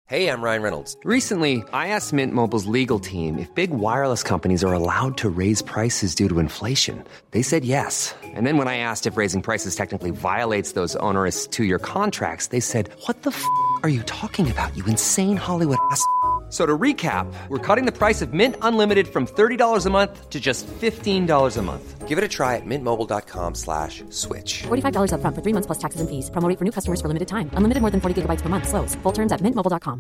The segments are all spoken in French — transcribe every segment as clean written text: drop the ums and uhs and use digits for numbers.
Hey, I'm Ryan Reynolds. Recently, I asked Mint Mobile's legal team if big wireless companies are allowed to raise prices due to inflation. They said yes. And then when I asked if raising prices technically violates those onerous two-year contracts, they said, "What the f*** are you talking about, you insane Hollywood ass?" So to recap, we're cutting the price of Mint Unlimited from $30 a month to just $15 a month. Give it a try at mintmobile.com/switch. $45 up front for 3 months plus taxes and fees. Promo rate for new customers for limited time. Unlimited more than 40 gigabytes per month. Slows full terms at mintmobile.com.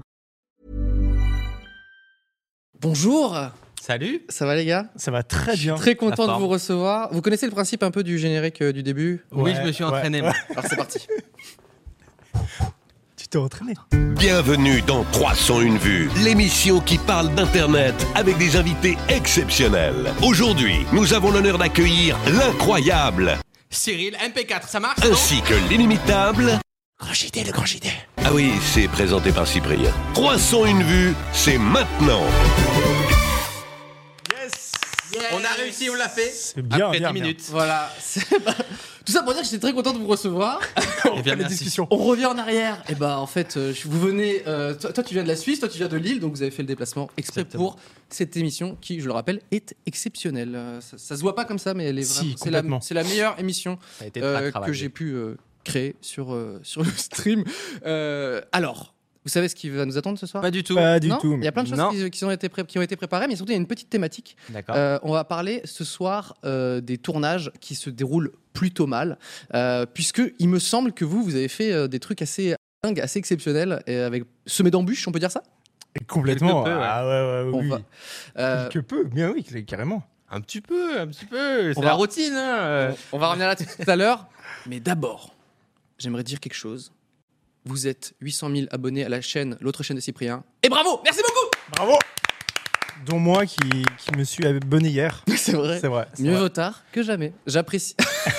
Bonjour. Salut. Ça va les gars? Ça va très bien. Très content de vous recevoir. Vous connaissez le principe un peu du générique du début? Oui, je me suis entraîné. Ouais. Alors c'est parti. Tu t'es entraîné. Bienvenue dans 301 vues, l'émission qui parle d'Internet avec des invités exceptionnels. Aujourd'hui, nous avons l'honneur d'accueillir l'incroyable, Cyril, MP4, ça marche? ainsi que l'inimitable... Grand JD, le grand JD. Ah oui, c'est présenté par Cyprien. 301 vues, c'est maintenant. Yes. On a réussi, on l'a fait. C'est bien, Après bien, 10 bien. minutes. Voilà. Tout ça pour dire que j'étais très content de vous recevoir. Eh bien, Les merci. discussions. On revient en arrière. Et bah en fait, vous venez. Toi tu viens de la Suisse, toi tu viens de Lille, donc vous avez fait le déplacement exprès Exactement. pour cette émission qui, je le rappelle, est exceptionnelle. Ça se voit pas comme ça, mais elle est Si, vraiment. complètement. C'est la meilleure émission Ça a été très que travaillé. j'ai pu créer sur le stream. Alors, vous savez ce qui va nous attendre ce soir? Pas du tout. Pas du Non, tout. il y a plein de choses Non. qui ont été préparées, mais surtout il y a une petite thématique. D'accord. On va parler ce soir des tournages qui se déroulent plutôt mal, puisque il me semble que vous avez fait des trucs assez dingues, assez exceptionnels, et avec semés d'embûches, on peut dire ça? Complètement. Quelque peu, ouais. Ah ouais, On oui. va- euh, Quelque peu, bien oui, carrément. Un petit peu. C'est On la va- routine, hein. on va revenir là-dessus tout à l'heure, mais d'abord, j'aimerais dire quelque chose. Vous êtes 800 000 abonnés à la chaîne, l'autre chaîne de Cyprien, et bravo, merci beaucoup. Bravo. Dont moi qui me suis abonné hier. C'est vrai. C'est vrai. c'est Mieux vrai. vaut tard que jamais. J'apprécie.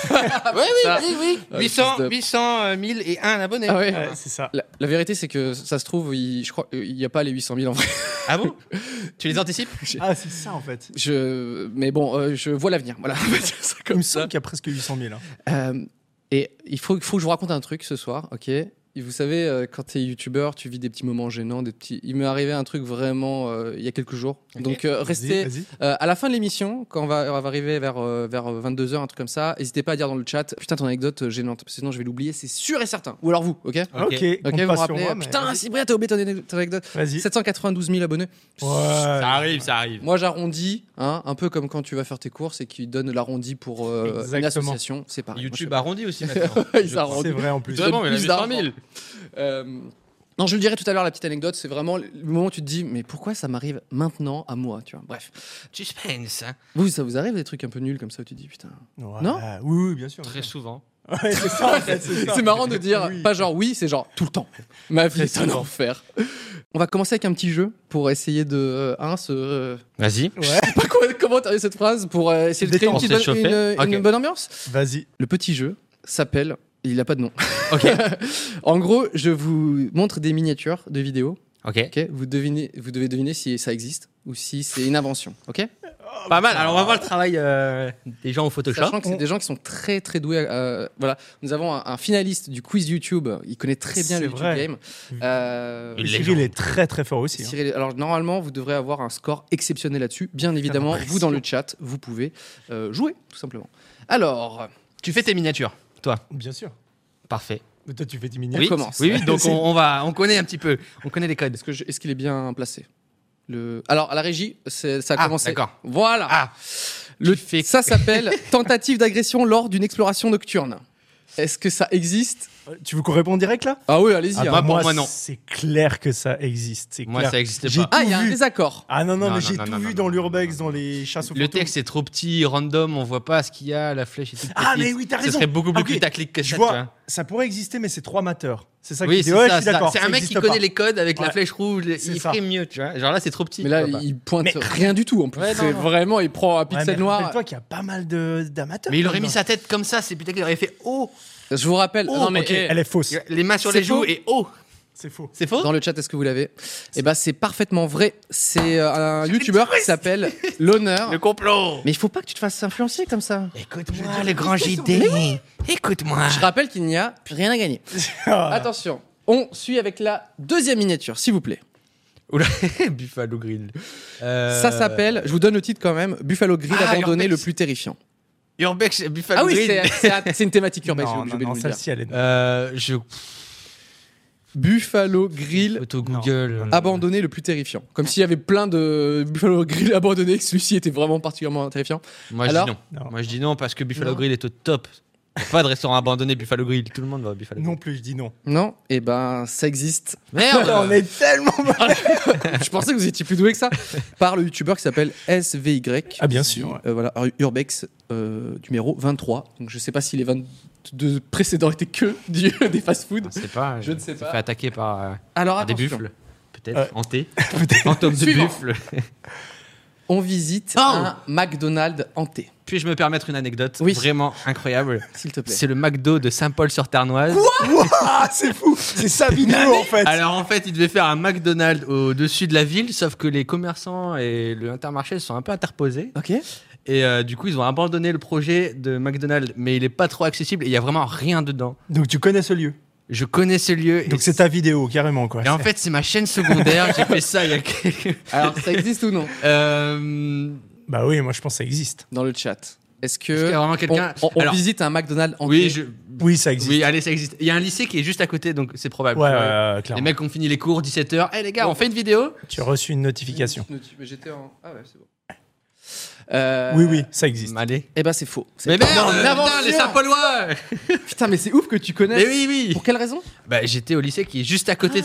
Oui. Ah, 800 fils de- 000 et 1 abonné. Ah ouais. Ouais, c'est ça. La vérité, c'est que ça se trouve, je crois, il n'y a pas les 800 000 en vrai. Ah bon? Tu les anticipes? Ah, c'est ça en fait. Mais bon, je vois l'avenir. Voilà, on va dire ça Il comme me ça. semble qu'il y a presque 800 000. Hein. Et il faut que je vous raconte un truc ce soir, ok? Et vous savez, quand t'es youtubeur, tu vis des petits moments gênants, des petits. Il m'est arrivé un truc vraiment il y a quelques jours. Ok. Donc restez. Vas-y. À la fin de l'émission, quand on va arriver vers 22h, un truc comme ça, n'hésitez pas à dire dans le chat, putain, ton anecdote gênante, parce que sinon je vais l'oublier, c'est sûr et certain. Ou alors vous, ok? Ok, Ok, compte vous me pas sur rappelez, moi, mais putain, vas-y. Cyprien, t'as oublié ton anecdote. Vas-y. 792 000 abonnés. Ouais. Ça arrive. Moi, j'arrondis, hein, un peu comme quand tu vas faire tes courses et qu'ils donnent l'arrondi pour une Exactement. association. C'est pareil. YouTube Moi, arrondit aussi maintenant. Ils arrondissent. C'est vrai en plus. Ils Vraiment, donnent il a plus 800 000. d'argent. Non, je le dirai tout à l'heure, la petite anecdote. C'est vraiment le moment où tu te dis, mais pourquoi ça m'arrive maintenant à moi, tu vois. Bref. Suspense, hein. Vous, ça vous arrive des trucs un peu nuls comme ça où tu te dis, putain. Ouais. Non Oui, bien sûr. Très souvent. Ouais, c'est ça en fait. C'est ça. C'est marrant de dire, Oui. pas genre oui, c'est genre tout le temps. Ma vie est un souvent. enfer. On va commencer avec un petit jeu pour essayer de. Vas-y. Ouais. Comment t'as cette phrase pour essayer de créer une, Détente, petite c'est bonne, chauffé. une Ok. bonne ambiance. Vas-y. Le petit jeu s'appelle. Il a pas de nom. Ok. En gros, je vous montre des miniatures de vidéos. Ok. Ok, vous devez deviner si ça existe ou si c'est une invention. Ok. Pas mal. Alors, on va voir le travail des gens au Photoshop. Sachant que c'est des gens qui sont très très doués. Voilà, nous avons un finaliste du quiz YouTube. Il connaît très bien C'est le YouTube vrai. game. Une Cyril légende. est très très fort aussi. Hein. Cyril, alors normalement, vous devrez avoir un score exceptionnel là-dessus. Bien évidemment, pression. vous dans le chat, vous pouvez jouer tout simplement. Alors, Tu fais tes miniatures, toi. Bien sûr. Parfait. Mais toi, tu fais 10 Oui, minutes. commence. oui. Donc on connaît un petit peu. On connaît les codes. est-ce qu'il est bien placé? Alors à la régie, ça a Ah, commencé. d'accord. Voilà. Ah. Ça s'appelle tentative d'agression lors d'une exploration nocturne. Est-ce que ça existe? Tu veux qu'on réponde direct là? Ah oui, allez-y. Ah, hein. pour moi, non. C'est clair que ça existe. C'est Moi, clair. ça existe J'ai pas. Ah, il y a tout un vu. désaccord. Ah non, Non, mais non, j'ai non, tout non, vu non, dans non, l'urbex, non, dans les chasses aux Le photos. texte est trop petit, random, on voit pas ce qu'il y a, la flèche est toute petite. Ah, mais oui, t'as raison. Ce serait beaucoup plus Ok, putaclic que ça. Je tu vois, vois. ça pourrait exister, mais c'est trop amateur. C'est ça que Oui, je c'est dis. Ouais, je ça. suis d'accord. C'est un ça mec qui existe connaît pas. les codes avec la Ouais. flèche rouge, C'est il ça. ferait mieux, tu vois. Genre là, c'est trop petit. Mais là, tu vois pas. il pointe Mais- rien du tout en plus. Ouais, non, C'est non. vraiment, il prend un Ouais, pixel mais noir. rappelle-toi qu'il y a pas mal d'amateurs. Mais il aurait mis là-dedans. sa tête comme ça, c'est putain qu'il aurait fait oh. Je vous rappelle. Oh, non mais ok, elle est fausse. Les mains sur C'est les joues faux. et oh. C'est faux. C'est faux? dans le chat, est-ce que vous l'avez? Eh ben, c'est parfaitement vrai. C'est un youtubeur qui s'appelle L'Honneur. Le complot. Mais il faut pas que tu te fasses influencer comme ça. Écoute-moi, le grand JD. Écoute-moi. Je rappelle qu'il n'y a rien à gagner. Ah. Attention. On suit avec la deuxième miniature, s'il vous plaît. Oula, Buffalo Grill. Ça s'appelle, je vous donne le titre quand même, Buffalo Grill abandonné Urbex. le plus terrifiant. Urbex Buffalo Ah oui, Grill. c'est une thématique urbaine, Non, j'ai non, oublié de non, vous le dire. celle-ci, elle est. Je Buffalo Grill photo Google. abandonné le plus terrifiant. Comme s'il y avait plein de Buffalo Grill abandonnés, que celui-ci était vraiment particulièrement terrifiant. Moi je Alors dis non. Non. Moi je dis non parce que Buffalo Non. Grill est au top. Y a pas de restaurant abandonné Buffalo Grill. Tout le monde va au Buffalo Grill. Non plus, je dis non. Non, eh ben ça existe. Merde. On est tellement. Je pensais que vous étiez plus doué que ça. Par le youtubeur qui s'appelle SVY. Ah, bien sûr, ouais. Voilà, Urbex numéro 23. Donc je sais pas si les 22 précédents étaient que des fast-food. Je sais pas. Je ne sais s'est pas. fait attaquer par Alors des attention. buffles. Peut-être. Hanté. Peut-être. Fantôme de Suivant. buffle. On visite Oh un McDonald's hanté. Puis-je me permettre une anecdote Oui. vraiment incroyable? S'il te plaît. C'est le McDo de Saint-Paul-sur-Ternoise. Ouah, c'est fou. C'est sa vidéo en fait. Alors en fait, il devait faire un McDonald's au-dessus de la ville, sauf que les commerçants et le Intermarché se sont un peu interposés. Ok. Et du coup, ils ont abandonné le projet de McDonald's, mais il est pas trop accessible et il y a vraiment rien dedans. Donc tu connais ce lieu. Je connais ce lieu. Donc c'est ta vidéo carrément quoi. Et en fait, c'est ma chaîne secondaire. J'ai fait ça il y a quelques. Alors ça existe ou non Bah oui, moi je pense que ça existe. dans le chat? Est-ce que Est-ce qu'il y a vraiment quelqu'un- on Alors- visite un McDonald's hanté? Oui, Oui, ça existe. oui, allez, ça existe. Il y a un lycée qui est juste à côté, donc c'est probable. Ouais, Les clairement. mecs ont fini les cours, 17h. Eh les gars, on fait une vidéo. Tu as reçu une notification. Mais j'étais en. Ah ouais, c'est bon. Oui, ça existe. Allez. Eh ben c'est faux. C'est Mais pas- merde, Non, putain, invention. les Saint-Paulois. Putain, mais c'est ouf que tu connais. Mais oui, oui. Pour quelle raison? Bah, j'étais au lycée qui est juste à côté de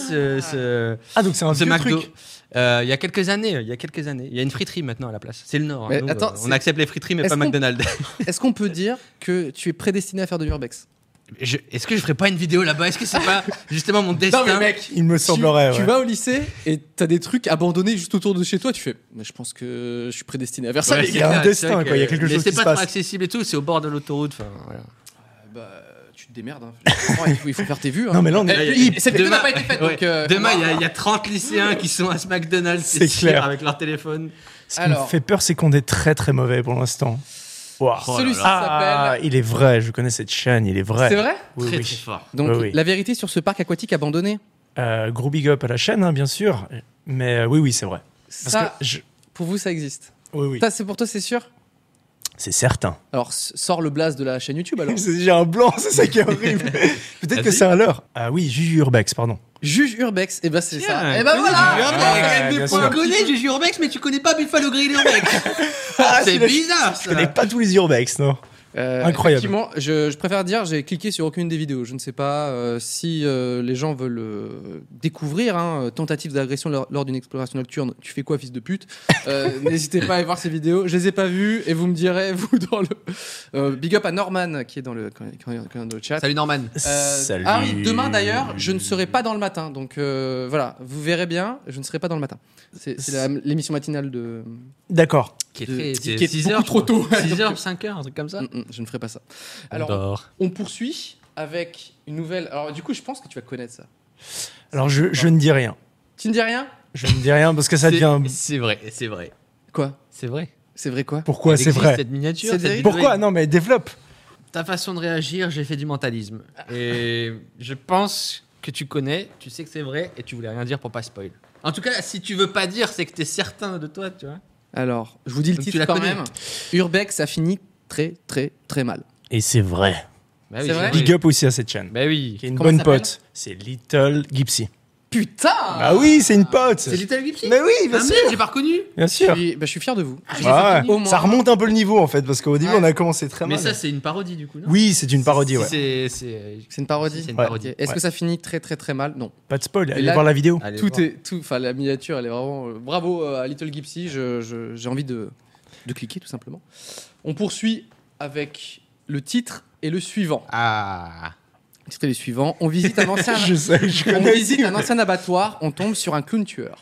ce Ah, donc c'est un ce vieux McDo. truc. Il y a quelques années. Il y a une friterie maintenant à la place. C'est le Nord. hein. Mais Nous, attends, on c'est- accepte les friteries, mais Est-ce pas qu'on- McDonald's. Est-ce qu'on peut dire que tu es prédestiné à faire de l'urbex? Est-ce que je ferais pas une vidéo là-bas? Est-ce que c'est pas justement mon destin? Il me semblerait, tu ouais. vas au lycée et t'as des trucs abandonnés juste autour de chez toi. Tu fais, mais je pense que je suis prédestiné à faire ça. Ouais, les c'est il y a gars. un clair, destin, c'est vrai quoi, il y a quelque mais chose c'est qui pas se trop passe. accessible et tout. C'est au bord de l'autoroute. Enfin, voilà. Bah, tu te démerdes. Hein. Il faut faire tes vues. Hein. Non, mais là, on est- Et cette vidéo Demain- n'a pas été faite. Ouais. Donc, Demain, il y a 30 lycéens qui sont à ce McDonald's, C'est sûr, clair. avec leur téléphone. Ce qui me Alors. fait peur, c'est qu'on est très très mauvais pour l'instant. Wow. Celui-ci Ah, s'appelle. il est vrai, je connais cette chaîne, il est vrai. C'est vrai? Oui, Très oui. très fort. Donc, Oui, oui. la vérité sur ce parc aquatique abandonné, Gros big up à la chaîne, hein, bien sûr. Mais oui, c'est vrai. Parce ça, que pour vous, ça existe. Oui, oui. Ça, c'est pour toi, c'est sûr? C'est certain. Alors, sors le blaze de la chaîne YouTube alors. J'ai un blanc, c'est ça qui est horrible. Peut-être que Vas-y. c'est un leurre. Ah oui, Juju Urbex, pardon. Juge Urbex, et ben c'est ça. Tiens, Et ben connais voilà! Juju Urbex. Ouais, bien Tu sûr. connais Juju Urbex, mais tu connais pas Buffalo Grill Urbex. C'est celui-là, bizarre Je ça. connais pas tous les Urbex, non. Incroyable. Effectivement, je préfère dire, j'ai cliqué sur aucune des vidéos. Je ne sais pas si les gens veulent découvrir tentative d'agression lors d'une exploration nocturne. Tu fais quoi, fils de pute? N'hésitez pas à aller voir ces vidéos. Je les ai pas vues et vous me direz, vous, dans le. Big up à Norman qui est dans le chat. Salut Norman. Salut. Ah oui, demain d'ailleurs, je ne serai pas dans le matin. Donc voilà, vous verrez bien, je ne serai pas dans le matin. C'est l'émission matinale de. D'accord. Qui est, de- très, qui est 6 beaucoup heures, trop tôt. 6h, 5h, un truc comme ça. Je ne ferai pas ça. On Alors, dort. on poursuit avec une nouvelle. Alors, du coup, je pense que tu vas connaître ça. Alors je ne dis rien. Tu ne dis rien? Je ne dis rien parce que ça devient. C'est vrai, c'est vrai. Quoi? C'est vrai. C'est vrai quoi? Pourquoi Elle c'est existe, vrai Cette miniature. C'est cette vrai. vidéo. Pourquoi Non, mais développe. Ta façon de réagir, j'ai fait du mentalisme. Et je pense que tu connais, tu sais que c'est vrai et tu voulais rien dire pour pas spoil. En tout cas, si tu veux pas dire, c'est que t'es certain de toi, tu vois. Alors, je vous dis le Donc, tu titre la quand connais. même. Urbex a fini très, très, très mal. Et c'est vrai. Bah C'est vrai Big up aussi à cette chaîne. Bah oui. Qui est une Comment bonne ça s'appelle pote. C'est Little Gypsy. Putain! Ah oui, c'est une pote. C'est Little Gypsy. Mais oui, bien Ah sûr. merde, j'ai pas reconnu. Bien sûr. Je suis fier de vous. Ouais. Au moins. Ça remonte un peu le niveau en fait, parce qu'au début Ouais. on a commencé très Mais mal. ça, c'est une parodie du coup, non? Oui, c'est une parodie, ouais. C'est une parodie. C'est une Ouais. parodie. Ok. Est-ce Ouais. que ça finit très, très, très mal? Non. Pas de spoil, allez là- voir la vidéo. Allez Tout voir. est tout. Enfin, la miniature, elle est vraiment. Bravo à Little Gypsy. J'ai envie de cliquer tout simplement. On poursuit avec le titre et le suivant. Ah. Le titre et le suivant. On visite un ancien. Je sais, je On connais. visite un ancien abattoir. On tombe sur un clown tueur.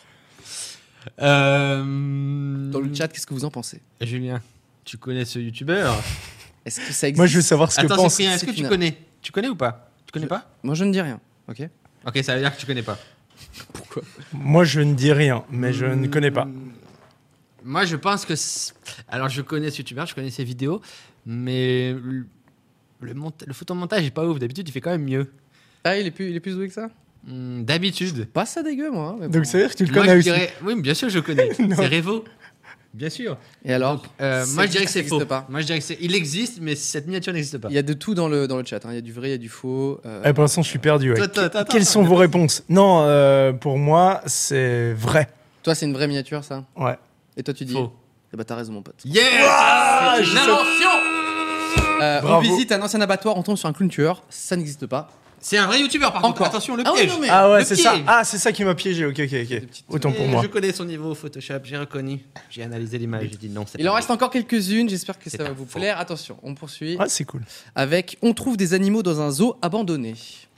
Dans le chat, qu'est-ce que vous en pensez? Julien, tu connais ce youtubeur? Est-ce que ça existe? Moi je veux savoir ce que Attends, pense. Cyprien, est-ce que tu final. connais? Tu connais ou pas? Tu connais pas? Moi, je ne dis rien. Ok. Ok, ça veut dire que tu connais pas. Pourquoi? Moi je ne dis rien, mais je ne connais pas. Moi, je pense que. Alors, je connais ce youtubeur, je connais ses vidéos, mais le photomontage est pas ouf. D'habitude, il fait quand même mieux. Ah, il est plus doué que ça? D'habitude. Pas ça dégueu, moi. Mais Donc bon. ça veut dire que tu le Moi, connais je aussi. dirais... Oui, bien sûr, je connais. Non. C'est Revo. Bien sûr. Et alors Moi, je dirais que c'est faux. n'existe pas. Moi, je dirais que c'est. Il existe, mais cette miniature n'existe pas. Il y a de tout dans le chat. Il y a du vrai, il y a du faux. Pour l'instant, je suis perdu. Ouais. Toi, Quelles sont vos réponses? Non, pour moi, c'est vrai. Toi, c'est une vraie miniature, ça. Ouais. Et toi, tu dis. Faux. Eh ben, t'as raison, mon pote. Yes Ah, C'est une invention. On Bravo. visite un ancien abattoir, on tombe sur un clown tueur. Ça n'existe pas. C'est un vrai youtubeur, par contre. Encore. Attention, le Ah ouais, piège. non, mais- Ah ouais, Le c'est piège. ça. Ah, c'est ça qui m'a piégé. Ok. Autant pour moi. Je connais son niveau au Photoshop, j'ai reconnu. J'ai analysé l'image, j'ai dit non, c'est Il pas en vrai. reste encore quelques-unes. J'espère que C'est ça va un vous faux. plaire. Attention, on poursuit Ah, c'est cool. avec On trouve des animaux dans un zoo abandonné.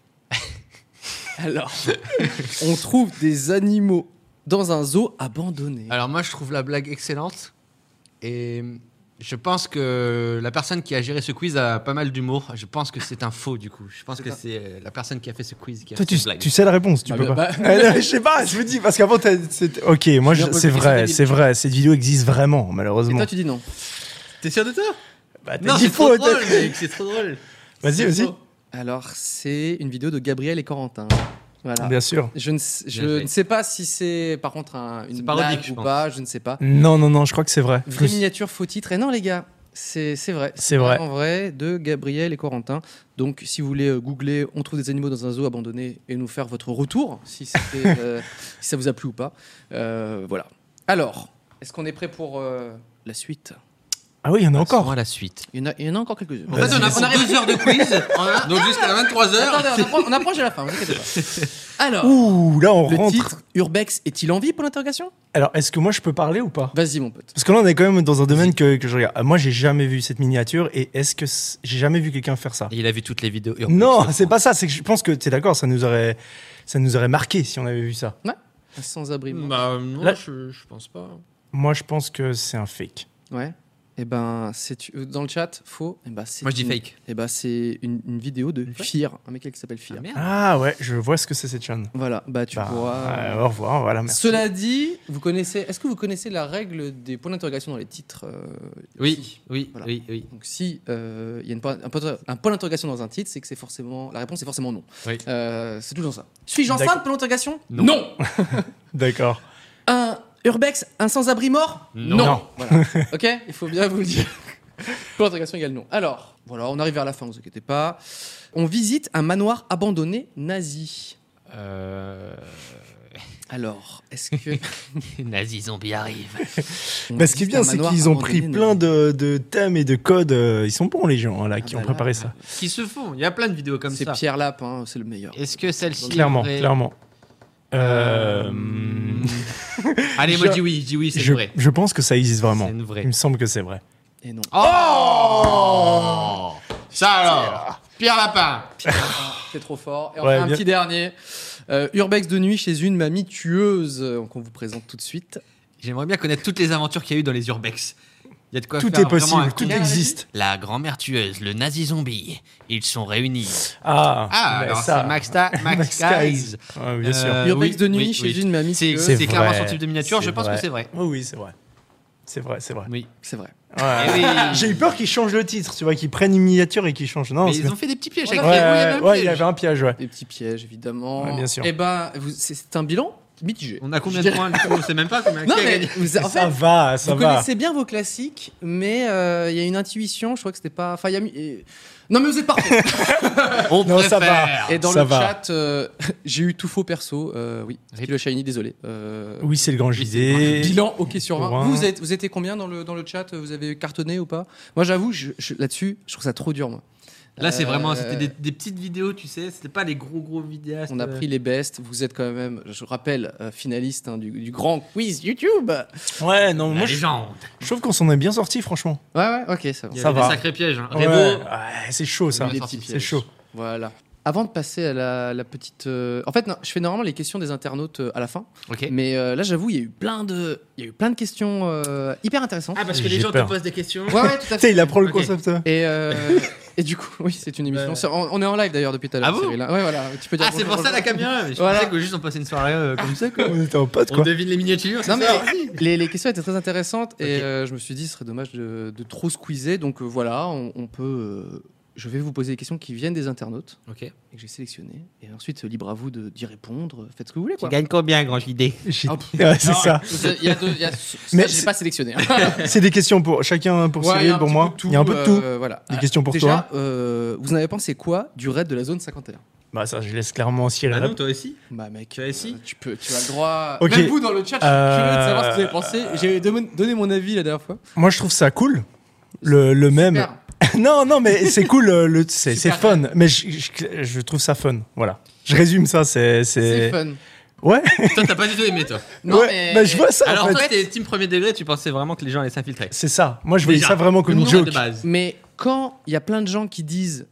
Alors, on trouve des animaux dans un zoo abandonné. Alors moi je trouve la blague excellente et je pense que la personne qui a géré ce quiz a pas mal d'humour. Je pense que c'est un faux du coup. Je pense que c'est la personne qui a fait ce quiz qui a Toi, fait cette blague. tu sais la réponse, tu Bah, peux bah, pas. bah- Non, je sais pas, je me dis, parce qu'avant, ok, moi, Je suis un peu c'est compliqué, vrai, débile. c'est vrai. Cette vidéo existe vraiment, Et malheureusement. toi, tu dis non. T'es sûr de toi? Bah, t'as Non, dit c'est trop faux, drôle, t'as- mec, c'est trop drôle. Vas-y. Alors, c'est une vidéo de Gabriel et Corentin. Voilà. Bien sûr. Je ne fait. sais pas si c'est par contre une C'est parodique, blague je ou pense. pas, je ne sais pas. Non, je crois que c'est vrai. Vraie miniature, faux titre. Et non, les gars, c'est vrai. C'est vrai. En vrai, de Gabriel et Corentin. Donc, si vous voulez googler On trouve des animaux dans un zoo abandonné et nous faire votre retour, si ça vous a plu ou pas. Voilà. Alors, est-ce qu'on est prêt pour la suite? Ah oui, il y en a encore. À la suite. Il y en a encore quelques-unes. En fait, on a pour 2 heures de quiz, donc jusqu'à 23h. Attendez, on approche de la fin, vous inquiétez pas. Alors, Ouh, là, on le rentre. titre, Urbex est-il en vie pour l'interrogation? Alors, est-ce que moi, je peux parler ou pas? Vas-y, mon pote. Parce que là, on est quand même dans un domaine que je regarde. Moi, j'ai jamais vu cette miniature et j'ai jamais vu quelqu'un faire ça? Et il a vu toutes les vidéos. Non, c'est pas ça. C'est que je pense que tu es d'accord, ça nous aurait marqué si on avait vu ça. Ouais. Un sans-abri. Bah non, Là- je pense pas. Moi, je pense que c'est un fake. Ouais. Et ben, dans le chat, faux. Et ben, Moi, je dis fake. Et ben, c'est une vidéo de Une Fear, un mec qui s'appelle Fear. merde. Ah ouais, je vois ce que c'est cette chaîne. Voilà, bah tu Bah, pourras. au revoir, voilà, merci. Cela dit, est-ce que vous connaissez la règle des points d'interrogation dans les titres Oui. Voilà. Oui. Donc si il y a un point d'interrogation dans un titre, c'est que c'est forcément la réponse est forcément non. Oui. C'est toujours ça. Suis-je enceinte? D'accord. Point d'interrogation? Non. D'accord. Un urbex, un sans-abri mort? Non. Voilà. Ok, il faut bien vous le dire. Point d'interrogation égale non. Alors, voilà, on arrive vers la fin, vous inquiétez pas. On visite un manoir abandonné nazi. Alors, est-ce que Nazi zombie arrive. Bah, ce qui est bien, c'est qu'ils ont pris plein de thèmes et de codes. Ils sont bons, les gens, là, qui bah ont préparé ça. Qui se font. Il y a plein de vidéos comme C'est ça. Pierre Lapin, c'est le meilleur. Est-ce que celle-ci. Clairement, est vraie clairement. Allez, moi je dis oui, c'est vrai. Je pense que ça existe vraiment. C'est une vraie. Il me semble que c'est vrai. Et non. Oh Ça alors Pierre Lapin. C'est trop fort. Et Ouais, enfin, un bien. petit dernier. Urbex de nuit chez une mamie tueuse qu'on vous présente tout de suite. J'aimerais bien connaître toutes les aventures qu'il y a eu dans les urbex. Il y a de quoi Tout faire est vraiment possible, un tout quiz. existe. La grand-mère tueuse, le nazi zombie, ils sont réunis. Ah, bah, alors ça. c'est Max Guys. Ouais, bien sûr. Urbex de nuit chez une mamie C'est tueuse. c'est clairement vrai. son type de miniature, je pense que c'est vrai. Oh, oui, c'est vrai. C'est vrai, c'est vrai. Oui. C'est vrai. Ouais. Eh oui. J'ai eu peur qu'ils changent le titre, tu vois, qu'ils prennent une miniature et qu'ils changent. Non, Mais c'est ils ont fait des petits pièges. Ouais, avec les roues, il y avait un ouais, il y piège. avait un piège, ouais. Des petits pièges, évidemment. Ouais, bien sûr. Et ben, c'est un bilan mitigé. On a combien de points du coup, on sait même pas combien. Non, qui a mais gagné. en Ça fait, va, ça vous va. connaissez bien vos classiques, mais il y a une intuition. Je crois que c'était pas. Enfin, il y a non, mais vous êtes parfait. On Non, ça va. préfère. Et dans Ça le va. chat, j'ai eu tout faux perso. Oui, le Shiny, désolé. Oui, c'est le grand JD. Bilan OK sur Pour 20. un. Vous étiez combien dans le chat? Vous avez cartonné ou pas? Moi, j'avoue, là-dessus, je trouve ça trop dur, moi. Là, c'est vraiment, c'était des petites vidéos, tu sais, c'était pas les gros vidéastes. On a pris les bests. Vous êtes quand même, je rappelle, finaliste du grand quiz YouTube. Ouais, non, La moi, légende. je trouve qu'on s'en est bien sorti, franchement. Ouais, ok, ça va. Il y Ça avait va. des sacrés pièges. Hein. Ouais, Révo, ouais, c'est chaud, ça. Des petits C'est pièges. chaud. Voilà. Avant de passer à la petite. En fait, non, je fais normalement les questions des internautes à la fin. ok. Mais là, j'avoue, il y a eu plein de questions hyper intéressantes. Ah, parce que les J'ai gens peur. te posent des questions. Ouais, tout à Tu sais, fait. il apprend le Ok. concept. Et du coup, oui, c'est une émission. On est en live d'ailleurs depuis tout à l'heure. Ah bon Cyril, hein. Ouais, voilà. Tu peux dire Ah, c'est bonjour, pour ça la bonjour. caméra. Je Voilà. pensais que juste on passait une soirée comme ça, quoi. On était en pote, On quoi. devine les miniatures. Non, c'est mais ça les questions étaient très intéressantes et Ok. je me suis dit ce serait dommage de trop squeezer. Donc voilà, on peut je vais vous poser des questions qui viennent des internautes Ok. et que j'ai sélectionnées. Et ensuite, libre à vous d'y répondre. Faites ce que vous voulez. Tu Quoi. gagnes combien, grand JD? Ouais, c'est Non, ça. Il y a deux. Mais Je n'ai pas sélectionné. C'est des questions pour chacun, pour Ouais, il y Cyril, a un pour petit moi. peu de tout, Il y a un peu de tout. Voilà. Des questions pour Déjà, vous en avez pensé quoi du raid de la zone 51? Bah ça, je laisse clairement Cyril. Ah non, toi aussi? Bah mec, Tu as ici tu as le droit. Ok. Même vous dans le chat, je suis curieux de savoir ce que vous avez pensé. J'ai donné mon avis la dernière fois. Moi, je trouve ça cool. Le même. Super. non, mais c'est cool. C'est Super fun. Mais je trouve ça fun. Voilà. Je résume ça. C'est C'est fun. Ouais. Toi, t'as pas du tout aimé, toi. Non, Ouais, mais bah, je vois ça. Alors, en toi, fait. t'es team premier degré, tu pensais vraiment que les gens allaient s'infiltrer. C'est ça. Moi, je voyais Déjà. ça vraiment comme une Non, joke. de base. Mais quand il y a plein de gens qui disent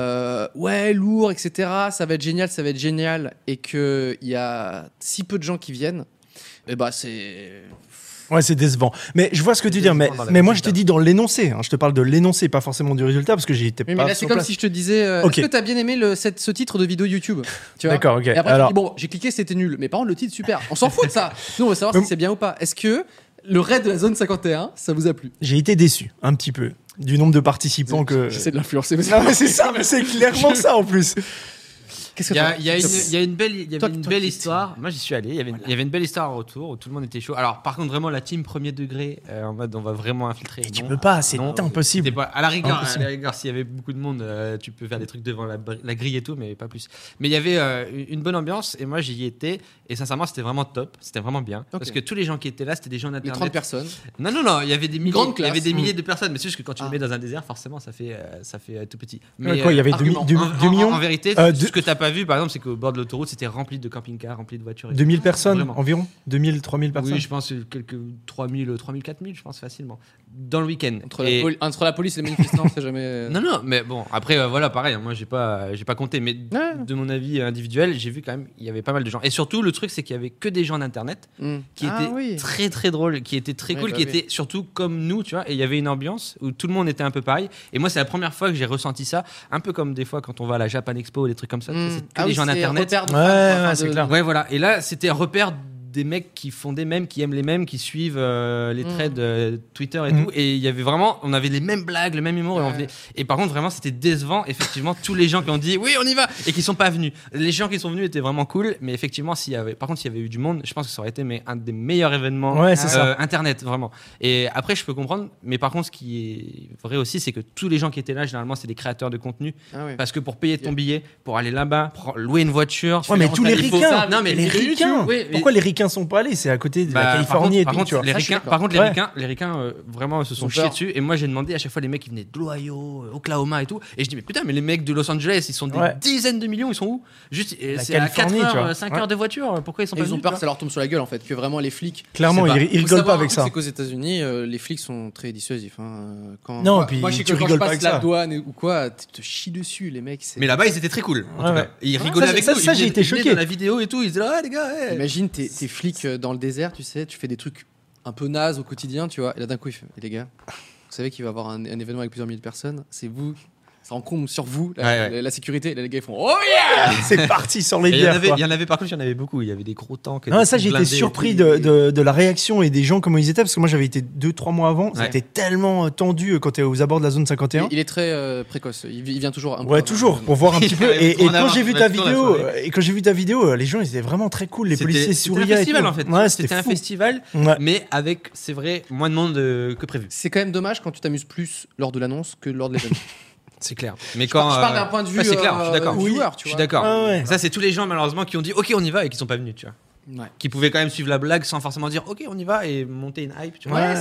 ouais, lourd, etc., ça va être génial, et qu'il y a si peu de gens qui viennent, et bah c'est. Ouais, c'est décevant. Mais je vois ce que tu dis. Mais décevant dans moi, le je te dis dans l'énoncé. Je te parle de l'énoncé, pas forcément du résultat, parce que j'y étais Oui, pas. mais là, c'est sur comme place. si je te disais Ok. est-ce que t'as bien aimé ce titre de vidéo YouTube, tu vois. D'accord, ok. Et après, Alors- tu dis, bon, j'ai cliqué, c'était nul. Mais par contre, le titre, super. On s'en fout de ça. Nous, on veut savoir si c'est bien ou pas. Est-ce que le raid de la zone 51, ça vous a plu? J'ai été déçu, un petit peu, du nombre de participants que. J'essaie de l'influencer. Non, mais c'est ça, mais c'est clairement ça en plus. Qu'est-ce que Il y a une belle Toi, histoire. Moi, j'y suis allé. Il y avait une belle histoire en retour où tout le monde était chaud. Alors, par contre, vraiment, la team premier degré, en mode on va vraiment infiltrer. Et tu non. peux pas, c'est Non, impossible. c'était pas- à la rigueur, Impossible. s'il y avait beaucoup de monde, tu peux faire des trucs devant la grille et tout, mais pas plus. Mais il y avait une bonne ambiance et moi j'y étais et sincèrement c'était vraiment top, c'était vraiment bien parce que tous les gens qui étaient là c'était des gens Les d'internet. 30 personnes. Non, il y avait des milliers, grande il y avait classe. des milliers de personnes, mais c'est juste que quand tu Ah. le mets dans un désert, forcément ça fait tout petit. Mais Ouais, quoi, il y avait argument. 2 millions en vérité, Euh, ce que t'as pas vu, par exemple, c'est qu'au bord de l'autoroute, c'était rempli de camping-cars, rempli de voitures. et tout. 2000 personnes Vraiment. environ 2000, 3000 personnes. Oui, je pense quelques 3000, 4000, je pense facilement. Dans le week-end. Entre Et- la police et les manifestants, c'est jamais. Non, mais bon, après, voilà, pareil, moi, j'ai pas compté, mais Ouais. de mon avis individuel, j'ai vu quand même, il y avait pas mal de gens. Et surtout, le truc, c'est qu'il y avait que des gens d'Internet qui Ah étaient oui. très, très drôles, qui étaient très Oui, cool, bah qui oui. étaient surtout comme nous, tu vois, et il y avait une ambiance où tout le monde était un peu pareil. Et moi, c'est la première fois que j'ai ressenti ça, un peu comme des fois quand on va à la Japan Expo ou des trucs comme ça, tu sais, c'est que Ah des oui, gens c'est d'Internet. repère de Ouais, fans, ouais, enfin, c'est de- clair. Ouais, voilà. Et là, c'était un repère des mecs qui font des mèmes, qui aiment les mèmes, qui suivent les threads Twitter et tout. Et il y avait vraiment, on avait les mêmes blagues, le même humour. Et par contre, vraiment, c'était décevant. Effectivement, tous les gens qui ont dit oui, on y va et qui sont pas venus. Les gens qui sont venus étaient vraiment cool. Mais effectivement, s'il y avait eu du monde, je pense que ça aurait été un des meilleurs événements Ouais, c'est ça. Internet, vraiment. Et après, je peux comprendre. Mais par contre, ce qui est vrai aussi, c'est que tous les gens qui étaient là, généralement, c'est des créateurs de contenu. Ah oui. Parce que pour payer ton billet, pour aller là-bas, pour louer une voiture. Ouais, mais tous les il faut- ricains. Non, mais les ricains. Oui, mais- Pourquoi les ricains sont pas allés? C'est à côté de la Bah, Californie et par tout, contre, tu vois. les Ça, je suis ricains, d'accord. par contre, Ouais. les ricains vraiment se sont ont chiés peur. dessus. Et moi, j'ai demandé à chaque fois les mecs qui venaient de l'Ohio, Oklahoma et tout. Et je dis, mais putain, mais les mecs de Los Angeles, ils sont des Ouais. dizaines de millions, ils sont où? Juste, La c'est à 4 Californie, tu vois. heures, 5 Ouais. heures de voiture. Pourquoi ils sont Et pas ils ont venus, peur tu que ça leur tombe sur la gueule en fait, que vraiment les flics. Clairement, c'est pas- ils Faut rigolent savoir pas un avec truc, ça. c'est qu'aux États-Unis, les flics sont très dissuasifs. Quand... Non, moi, puis moi, je sais que tu quand je rigoles pas passe avec la ça. douane ou quoi, tu te chies dessus, les mecs. Mais là-bas, ils étaient très cool. En Ouais, tout ouais. cas. Ils Ouais, rigolaient ça, avec ça, nous. ça, Ils j'ai été venaient choqué. dans la vidéo et tout. Ils disaient, ah les gars, hey. Imagine, t'es flic dans le désert, tu sais, tu fais des trucs un peu nazes au quotidien, tu vois. Et là, d'un coup, il fait, et les gars, vous savez qu'il va y avoir un événement avec plusieurs milliers de personnes, c'est vous. Ça encombre sur vous la sécurité. Et là, les gars, ils font oh yeah. C'est parti sur les Et bières. quoi. il y en avait, par contre, il y en avait beaucoup. Il y avait des gros tanks. Non, des ça, trucs j'ai été blindés et surpris tout. de la réaction et des gens, comment ils étaient, parce que moi, j'avais été 2-3 mois avant. Ouais. C'était tellement tendu quand t'es aux abords de la zone 51. Il est très précoce. Il vient toujours un peu Ouais, avant. toujours, pour voir un petit peu. Et On quand avance, j'ai vu on ta a toujours la vidéo, soirée. les gens, ils étaient vraiment très cool. Les C'était- policiers c'était souriaient. un festival et tout. en fait. Ouais, C'était un fou. festival, Ouais. mais avec, c'est vrai, moins de monde que prévu. C'est quand même dommage quand tu t'amuses plus lors de l'annonce que lors de l'événement. C'est clair. Mais quand je parle d'un point de vue ouais, c'est clair, je suis d'accord. viewer, tu Je suis vois. d'accord. Ah ouais. Ça, c'est tous les gens malheureusement qui ont dit OK, on y va et qui sont pas venus, tu vois. Ouais. Qui pouvaient quand même suivre la blague sans forcément dire OK, on y va et monter une hype, tu vois. Ouais,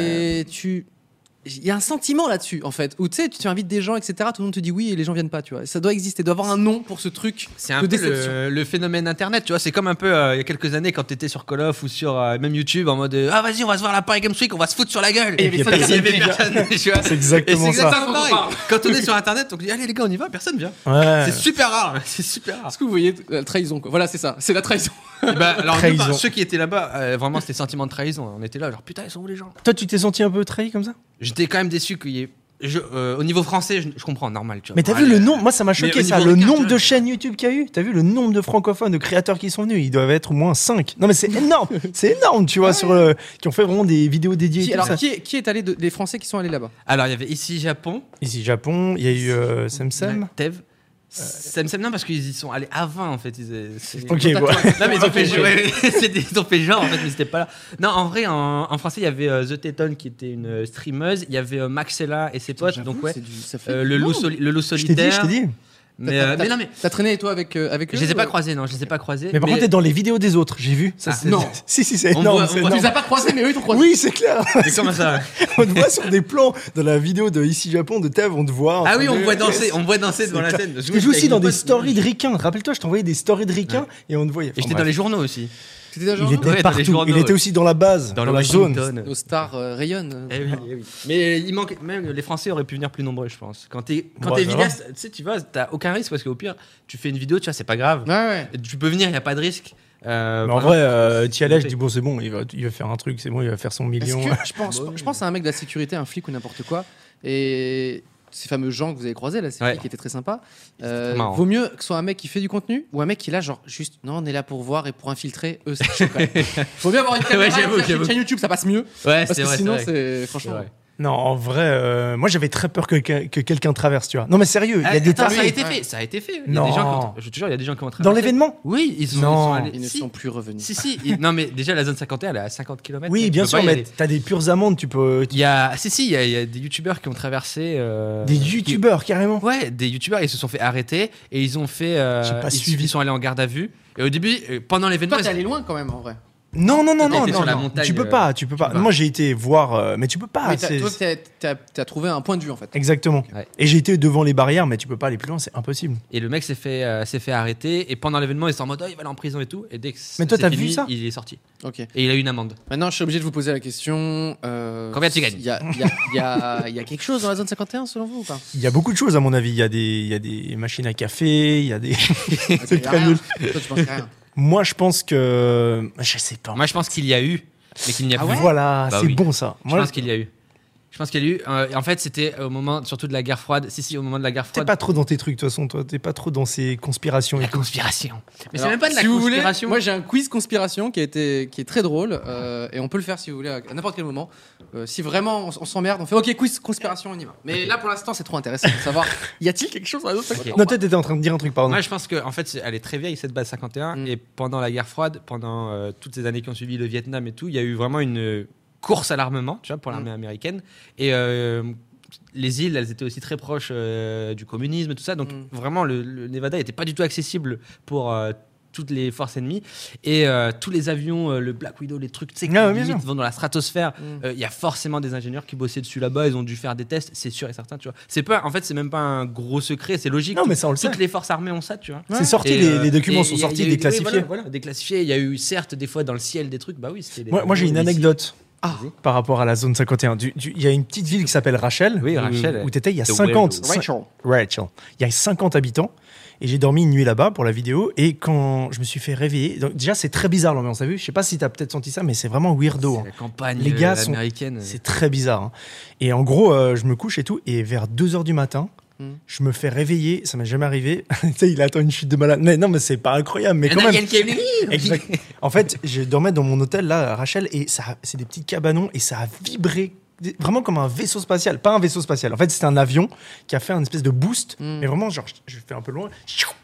il y a un sentiment là-dessus, en fait, où tu sais, tu invites des gens, etc. Tout le monde te dit oui et les gens viennent pas, tu vois. Ça doit exister, il doit y avoir un nom pour ce truc C'est un de peu déception. le phénomène internet, tu vois. C'est comme un peu il y a quelques années quand t'étais sur Call of ou sur même YouTube en mode ah vas-y, on va se voir la Paris Games Week, on va se foutre sur la gueule. Et il y avait il y avait personne, tu vois. C'est Et exactement c'est ça. exactement pareil. Quand on est sur internet, on dit allez les gars, on y va, personne vient. Ouais. C'est super rare, c'est super rare. Est-ce que vous voyez la trahison, quoi. Voilà, c'est ça, c'est la trahison. Et bah, alors, nous, Trahison. ceux qui étaient là-bas, vraiment, c'était sentiment de trahison. On était là, genre putain, ils sont où les gens? Toi, tu t'es senti un peu trahi comme ça? J'étais quand même déçu qu'il y ait Au niveau français, je comprends, normal. Tu vois. Mais t'as vu le nombre, moi ça m'a choqué Mais ça, au le niveau nombre requin, de chaînes YouTube qu'il y a eu. T'as vu le nombre de francophones, de créateurs qui sont venus. Ils doivent être au moins 5. Non mais c'est énorme, c'est énorme, tu vois, qui ont fait vraiment des vidéos dédiées. Qui est allé des Français qui sont allés là-bas? Alors, il y avait ici Japon. Ici Japon, il y a eu Semsem. Tev. Semsem, non, parce qu'ils y sont allés avant en fait. Ok, bon. Non, mais ils ont fait genre, ils ont fait genre en fait, mais c'était pas là. Non, en vrai, en français, il y avait The Téton qui était une streameuse. Il y avait Maxella et ses potes. Donc, ouais. Le loup solitaire. Je t'ai dit. Mais non, mais. T'as traîné toi avec eux? Je les ai pas croisés, non, je les ai pas croisés. Mais par contre, t'es dans les vidéos des autres, j'ai vu. Ça, non. Si, c'est énorme. Tu les as pas croisés, mais eux ils t'ont croisé. Oui, c'est clair. Mais comment ça? On te voit sur des plans dans la vidéo de Ici Japon de Tev, on te voit. Ah oui, on me voit danser devant la scène. Tu joues aussi dans des stories de ricains. Rappelle-toi, je t'envoyais des stories de ricains et on te voyait. Et j'étais dans les journaux aussi. Il était partout. Il était aussi dans la base, dans la zone. Nos stars rayonnent. Eh oui. Mais il manque, même les Français auraient pu venir plus nombreux, je pense. Quand t'es vidéaste, tu sais, tu vois, t'as aucun risque parce qu'au pire, tu fais une vidéo, tu vois, c'est pas grave. Ouais. Tu peux venir, il y a pas de risque. Mais en vrai, t'y allais, je dis bon, c'est bon, il va faire un truc, c'est bon, il va faire son million. Je pense à un mec de la sécurité, un flic ou n'importe quoi, et ces fameux gens que vous avez croisés là, qui étaient très sympas. Vaut mieux que ce soit un mec qui fait du contenu ou un mec qui est là genre juste non, on est là pour voir et pour infiltrer. Eux, c'est chaud quand même. Faut bien avoir une caméra. Une chaîne YouTube, ça passe mieux. Ouais, parce c'est que vrai. sinon, c'est franchement. Non, en vrai, moi j'avais très peur que quelqu'un traverse, tu vois. Non, mais sérieux, il y a des ça a été fait. Ça a été fait. Il y a des gens je te jure, il y a des gens qui ont traversé. Dans l'événement? Oui, ils sont allés. Ils ne sont plus revenus. Si. Non, mais déjà, la zone 51, elle est à 50 km. Oui, bien sûr, mais t'as des pures amendes, tu peux. Il y a des youtubeurs qui ont traversé. Des youtubeurs, carrément? Ouais, des youtubeurs, ils se sont fait arrêter et ils ont fait. J'ai pas suivi. Ils sont allés en garde à vue. Et au début, pendant l'événement. Toi, t'es allé loin quand même en vrai. Non. Sur la montagne, tu peux pas. Moi, j'ai été voir, mais tu peux pas. Toi, t'as trouvé un point de vue en fait. Exactement. Ouais. Et j'ai été devant les barrières, mais tu peux pas aller plus loin, c'est impossible. Et le mec s'est fait arrêter. Et pendant l'événement, il s'est en mode il va aller en prison et tout. Et dès que mais toi, t'as vu fini, ça? Il est sorti. Ok. Et il a eu une amende. Maintenant, je suis obligé de vous poser la question. Combien tu gagnes? Il y a quelque chose dans la zone 51 selon vous ou pas? Il y a beaucoup de choses à mon avis. Il y a des machines à café, il y a des. C'est très nul. Toi, tu penses rien. Moi, je pense que. Je sais pas. Moi, je pense qu'il y a eu, mais qu'il n'y a plus. Voilà, Bah c'est oui. bon ça. Je pense qu'il y a eu. En fait, c'était au moment surtout de la guerre froide. Au moment de la guerre T'es froide. pas trop dans tes trucs, de toute façon, toi. T'es pas trop dans ces conspirations. La conspiration. Mais Alors, c'est même pas de la si vous voulez, conspiration. moi j'ai un quiz conspiration qui est très drôle et on peut le faire si vous voulez à n'importe quel moment. Si vraiment on s'emmerde, on fait ok quiz conspiration, on y va. Mais là pour l'instant c'est trop intéressant de savoir y a-t-il quelque chose dans la zone 51? Non, toi, t'étais en train de dire un truc, pardon. Moi, je pense qu'en fait, elle est très vieille, cette base 51. Et pendant la guerre froide, pendant toutes ces années qui ont suivi le Vietnam et tout, il y a eu vraiment une course à l'armement, tu vois, pour l'armée américaine. Et les îles, elles étaient aussi très proches du communisme et tout ça. Donc, vraiment, le Nevada n'était pas du tout accessible pour toutes les forces ennemies. Et tous les avions, le Black Widow, les trucs, tu sais, qui limite vont dans la stratosphère. Il y a forcément des ingénieurs qui bossaient dessus là-bas. Ils ont dû faire des tests, c'est sûr et certain, tu vois. En fait, c'est même pas un gros secret, c'est logique. Non, mais ça, on le sait. Toutes les forces armées ont ça, tu vois. C'est sorti, les documents sont sortis, déclassifiés. Voilà, déclassifiés. Il y a eu, certes, des fois dans le ciel des trucs. Bah oui, c'était. Moi, j'ai une anecdote. Par rapport à la zone 51. Il y a une petite ville qui s'appelle Rachel. Oui, Rachel. Où t'étais, il y a 50. Rachel. Il y a 50 habitants. Et j'ai dormi une nuit là-bas pour la vidéo. Et quand je me suis fait réveiller. Donc, déjà, c'est très bizarre l'ambiance. T'as vu? Je sais pas si t'as peut-être senti ça, mais c'est vraiment weirdo. La campagne les gars américaine. C'est très bizarre. Hein. Et en gros, je me couche et tout. Et vers 2h du matin, je me fais réveiller. Ça m'est jamais arrivé. Tu sais, il attend une chute de malade. Mais non, mais c'est pas incroyable. Mais quand même. Exact. En fait, je dormais dans mon hôtel là, à Rachel, et c'est des petits cabanons et ça a vibré. Vraiment comme un vaisseau spatial, pas un vaisseau spatial. En fait, c'était un avion qui a fait un espèce de boost, mais vraiment, genre, je fais un peu loin.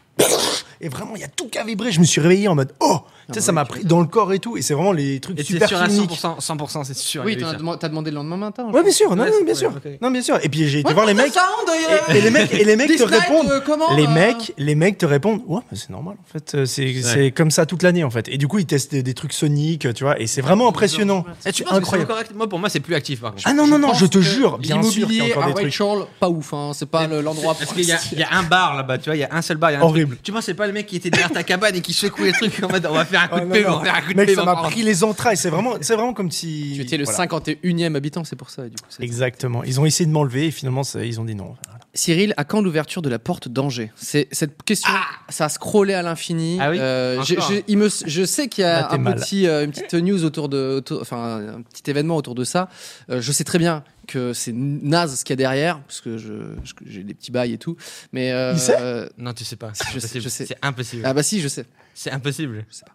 Et vraiment, il y a tout qui a vibré. Je me suis réveillé en mode tu sais, ça m'a pris dans le corps et tout. Et c'est vraiment les trucs super filmiques. 100%, c'est sûr. Oui, t'as demandé le lendemain matin. Ouais, bien sûr. Non, bien sûr. Non, bien sûr. Et puis j'ai été voir les mecs. Et les mecs te répondent. Les mecs te répondent. Ouais, mais c'est normal. En fait, c'est comme ça toute l'année en fait. Et du coup, ils testent des trucs soniques, tu vois. Et c'est vraiment impressionnant. Tu penses que c'est correct? Moi, pour moi, c'est plus actif par contre. Ah non, je te jure. Bien sûr qu'il y a encore des trucs. Rachel, pas ouf. C'est pas l'endroit. Parce qu'il y a un bar là-bas. Tu vois, il y a un seul bar. Horrible. Tu penses c'est pas le mec qui était derrière ta cabane et qui secouait les trucs en mode on va faire un coup de paix. Mec, ça m'a pris les entrailles. C'est vraiment comme si. Tu étais le 51e habitant, c'est pour ça. Du coup, exactement. Ils ont essayé de m'enlever et finalement, ils ont dit non. Voilà. Cyril, à quand l'ouverture de la porte d'Angers? C'est cette question, ça a scrollé à l'infini. Ah oui je sais qu'il y a t'es mal. une petite news enfin un petit événement autour de ça. Je sais très bien que c'est naze ce qu'il y a derrière, parce que j'ai des petits bails et tout. Mais Il sait Non, tu sais pas. Je sais. C'est impossible. Ah bah si, je sais. C'est impossible. Je sais pas.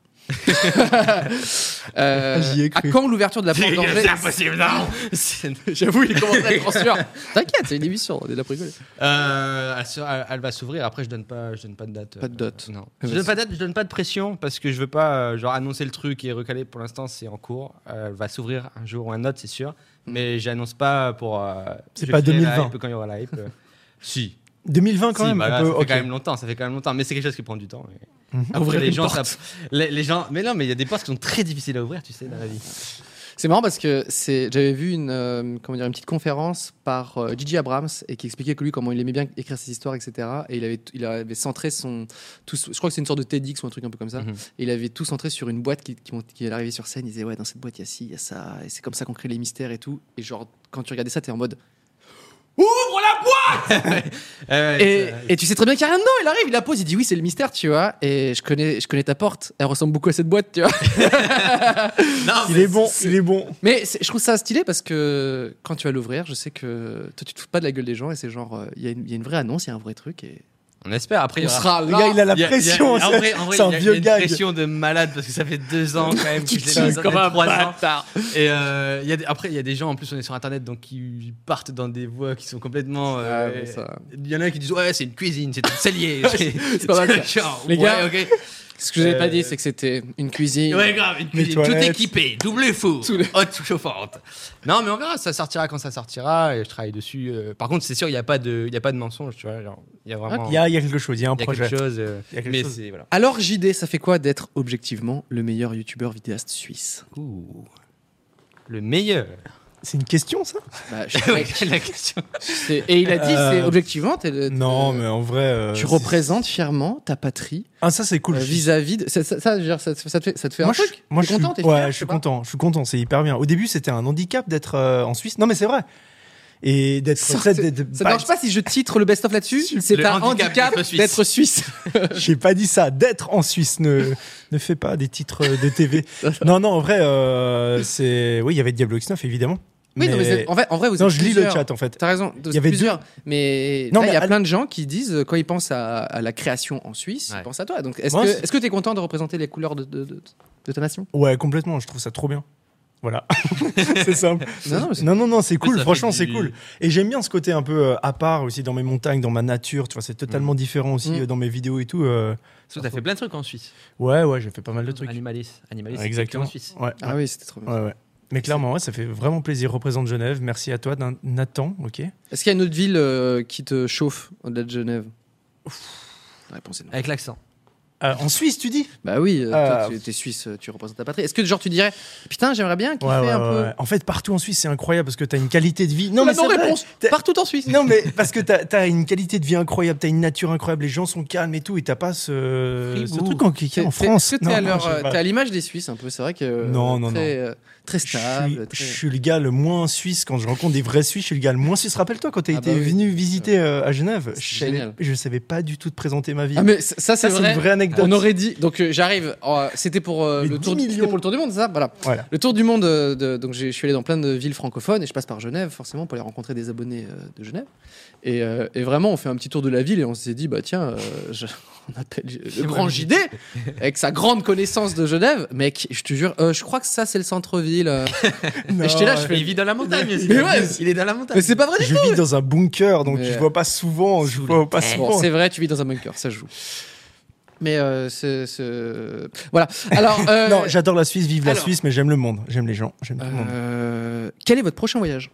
J'y ai À cru. quand l'ouverture de la porte d'Angers? C'est impossible, non. J'avoue, il commence à être sûr. T'inquiète, c'est une émission, on est là pour rigoler. Elle va s'ouvrir. Après, je donne pas de date. Pas de date. Non. Je donne pas de date. Je donne pas de pression parce que je veux pas genre annoncer le truc et recaler. Pour l'instant, c'est en cours. Elle va s'ouvrir un jour ou un autre, c'est sûr. Mais j'annonce pas pour. C'est je pas crée 2020. la hype quand il y aura la hype. Si. 2020 quand Si, même. bah là, un peu, ça fait ok. quand même longtemps. Ça fait quand même longtemps. Mais c'est quelque chose qui prend du temps. À ouvrir les une gens, porte. les gens. Mais non, mais il y a des portes qui sont très difficiles à ouvrir, tu sais, dans la vie. C'est marrant parce que j'avais vu une petite conférence par Gigi Abrams et qui expliquait que lui comment il aimait bien écrire ses histoires, etc. Et il avait centré je crois que c'est une sorte de TEDx ou un truc un peu comme ça. Et il avait tout centré sur une boîte qui est arrivée sur scène. Il disait ouais, dans cette boîte il y a ci, il y a ça, et c'est comme ça qu'on crée les mystères et tout. Et genre quand tu regardais ça, t'es en mode ouvre la boîte. Et tu sais très bien qu'il n'y a rien dedans. Il arrive, il la pose, il dit oui, c'est le mystère, tu vois. Et je connais ta porte. Elle ressemble beaucoup à cette boîte, tu vois. Il est bon. Mais je trouve ça stylé parce que quand tu vas l'ouvrir, je sais que toi, tu te fous pas de la gueule des gens et c'est genre, il y a une vraie annonce, il y a un vrai truc. Et On espère. Après, il y on aura- sera Le là. gars, il a la Il y a- pression. en vrai, C'est un il y a vieux une gag. pression de malade parce que ça fait 2 ans quand même que je l'ai tiens mis comme un 3 ans. bâtard. Et après, il y a des gens, en plus, on est sur Internet, donc qui partent dans des voies qui sont complètement. mais ça- Il y en a qui disent ouais, c'est une cuisine, c'est un cellier. c'est pas mal, ça. Genre, Les gars, ouais, ok. Ce que j'avais pas dit, c'est que c'était une cuisine. Ouais, grave, une cuisine tout toilettes. équipée, double four, haute chauffante. Non, mais on verra, ça sortira quand ça sortira et je travaille dessus. Par contre, c'est sûr, il n'y a pas de mensonge, tu vois. Genre, il y a vraiment. Il y a quelque chose, il y a un il y a projet. quelque chose. Il y a quelque mais chose. c'est. Voilà. Alors JD, ça fait quoi d'être objectivement le meilleur youtubeur vidéaste suisse? Ouh. Le meilleur. C'est une question, ça Bah, Ouais, la question. Et il a dit, c'est objectivement, Non, mais en vrai. tu représentes fièrement ta patrie Ah, ça, c'est cool. vis-à-vis de ça, je veux dire, ça te fait un Moi, truc. moi, T'es content, suis, t'es fier, ouais, je je suis sais pas. content. Je suis content. C'est hyper bien. Au début, c'était un handicap d'être en Suisse. Non, mais c'est vrai. Et d'être. Ça tu sais, ne d'être- marche pas si je titre le best-of là-dessus. C'est Le un handicap handicap d'être suisse. d'être suisse. J'ai pas dit ça. D'être en Suisse, ne fais pas des titres de TV. Non, en vrai, c'est. Oui, il y avait Diablo X9, évidemment. Oui, non, mais en vrai, vous Non, êtes je lis le plusieurs. chat en fait. T'as raison, Il y avait plusieurs. Mais Non, là, il y a mais plein de gens qui disent, quand ils pensent à la création en Suisse, Ouais. ils pensent à toi. Donc, est-ce Moi, que tu es content de représenter les couleurs de ta nation? Ouais, complètement. Je trouve ça trop bien. Voilà. C'est simple. Non, mais Non, c'est cool. ça Franchement, fait c'est du- cool. Et j'aime bien ce côté un peu à part aussi dans mes montagnes, dans ma nature. Tu vois, c'est totalement différent aussi dans mes vidéos et tout. Tu as fait plein de trucs en Suisse. Ouais, j'ai fait pas mal de trucs. Animalis, c'est Exactement. en Suisse. Ouais. Ah oui, c'était trop bien. Ouais. Mais clairement, ouais, ça fait vraiment plaisir. Représente Genève. Merci à toi, Nathan. Ok. Est-ce qu'il y a une autre ville qui te chauffe au-delà de Genève? La réponse est non. Avec l'accent. En Suisse, tu dis Bah oui, Ah. toi, tu es suisse, tu représentes ta patrie. Est-ce que genre tu dirais, putain, j'aimerais bien kiffer Ouais, un peu? ouais. En fait, partout en Suisse, c'est incroyable parce que t'as une qualité de vie. Non, mais c'est vrai. réponse. T'as- Partout en Suisse. Non, mais parce que t'as une qualité de vie incroyable, t'as une nature incroyable, les gens sont calmes et tout, et t'as pas ce truc en T'es- en France. Est-ce que Non, t'es non, je sais pas. t'es à l'image des Suisses un peu? C'est vrai que Non, très Je stable. suis, je suis le gars le moins suisse quand je rencontre des vrais Suisses. Je suis le gars le moins suisse. Rappelle-toi quand t'as Ah été bah oui. venu visiter à Genève. C'est génial. Je savais pas du tout te présenter ma vie. Ah mais ça c'est vrai. une vraie anecdote. On aurait dit. Donc j'arrive. C'était pour Les le tour 10 c'était millions. pour le tour du monde, c'est ça. Voilà. Voilà. Le tour du monde. Donc je suis allé dans plein de villes francophones et je passe par Genève forcément pour aller rencontrer des abonnés de Genève. Et vraiment on fait un petit tour de la ville et on s'est dit bah tiens on appelle le grand JD avec sa grande connaissance de Genève. Mec, je te jure, je crois que ça c'est le centre-ville. Non, et j'étais là, je fais. Il vit dans la montagne aussi. Mais ouais, Il est dans la montagne. Mais c'est pas vrai du Je vis dans un bunker, donc Mais, je vois pas souvent. Je vois pas tout. souvent. Bon, c'est vrai, tu vis dans un bunker, ça se joue. Mais voilà. Alors, Non, j'adore la Suisse, vive la alors- Suisse, mais j'aime le monde, j'aime les gens, j'aime tout le monde. quel est votre prochain voyage?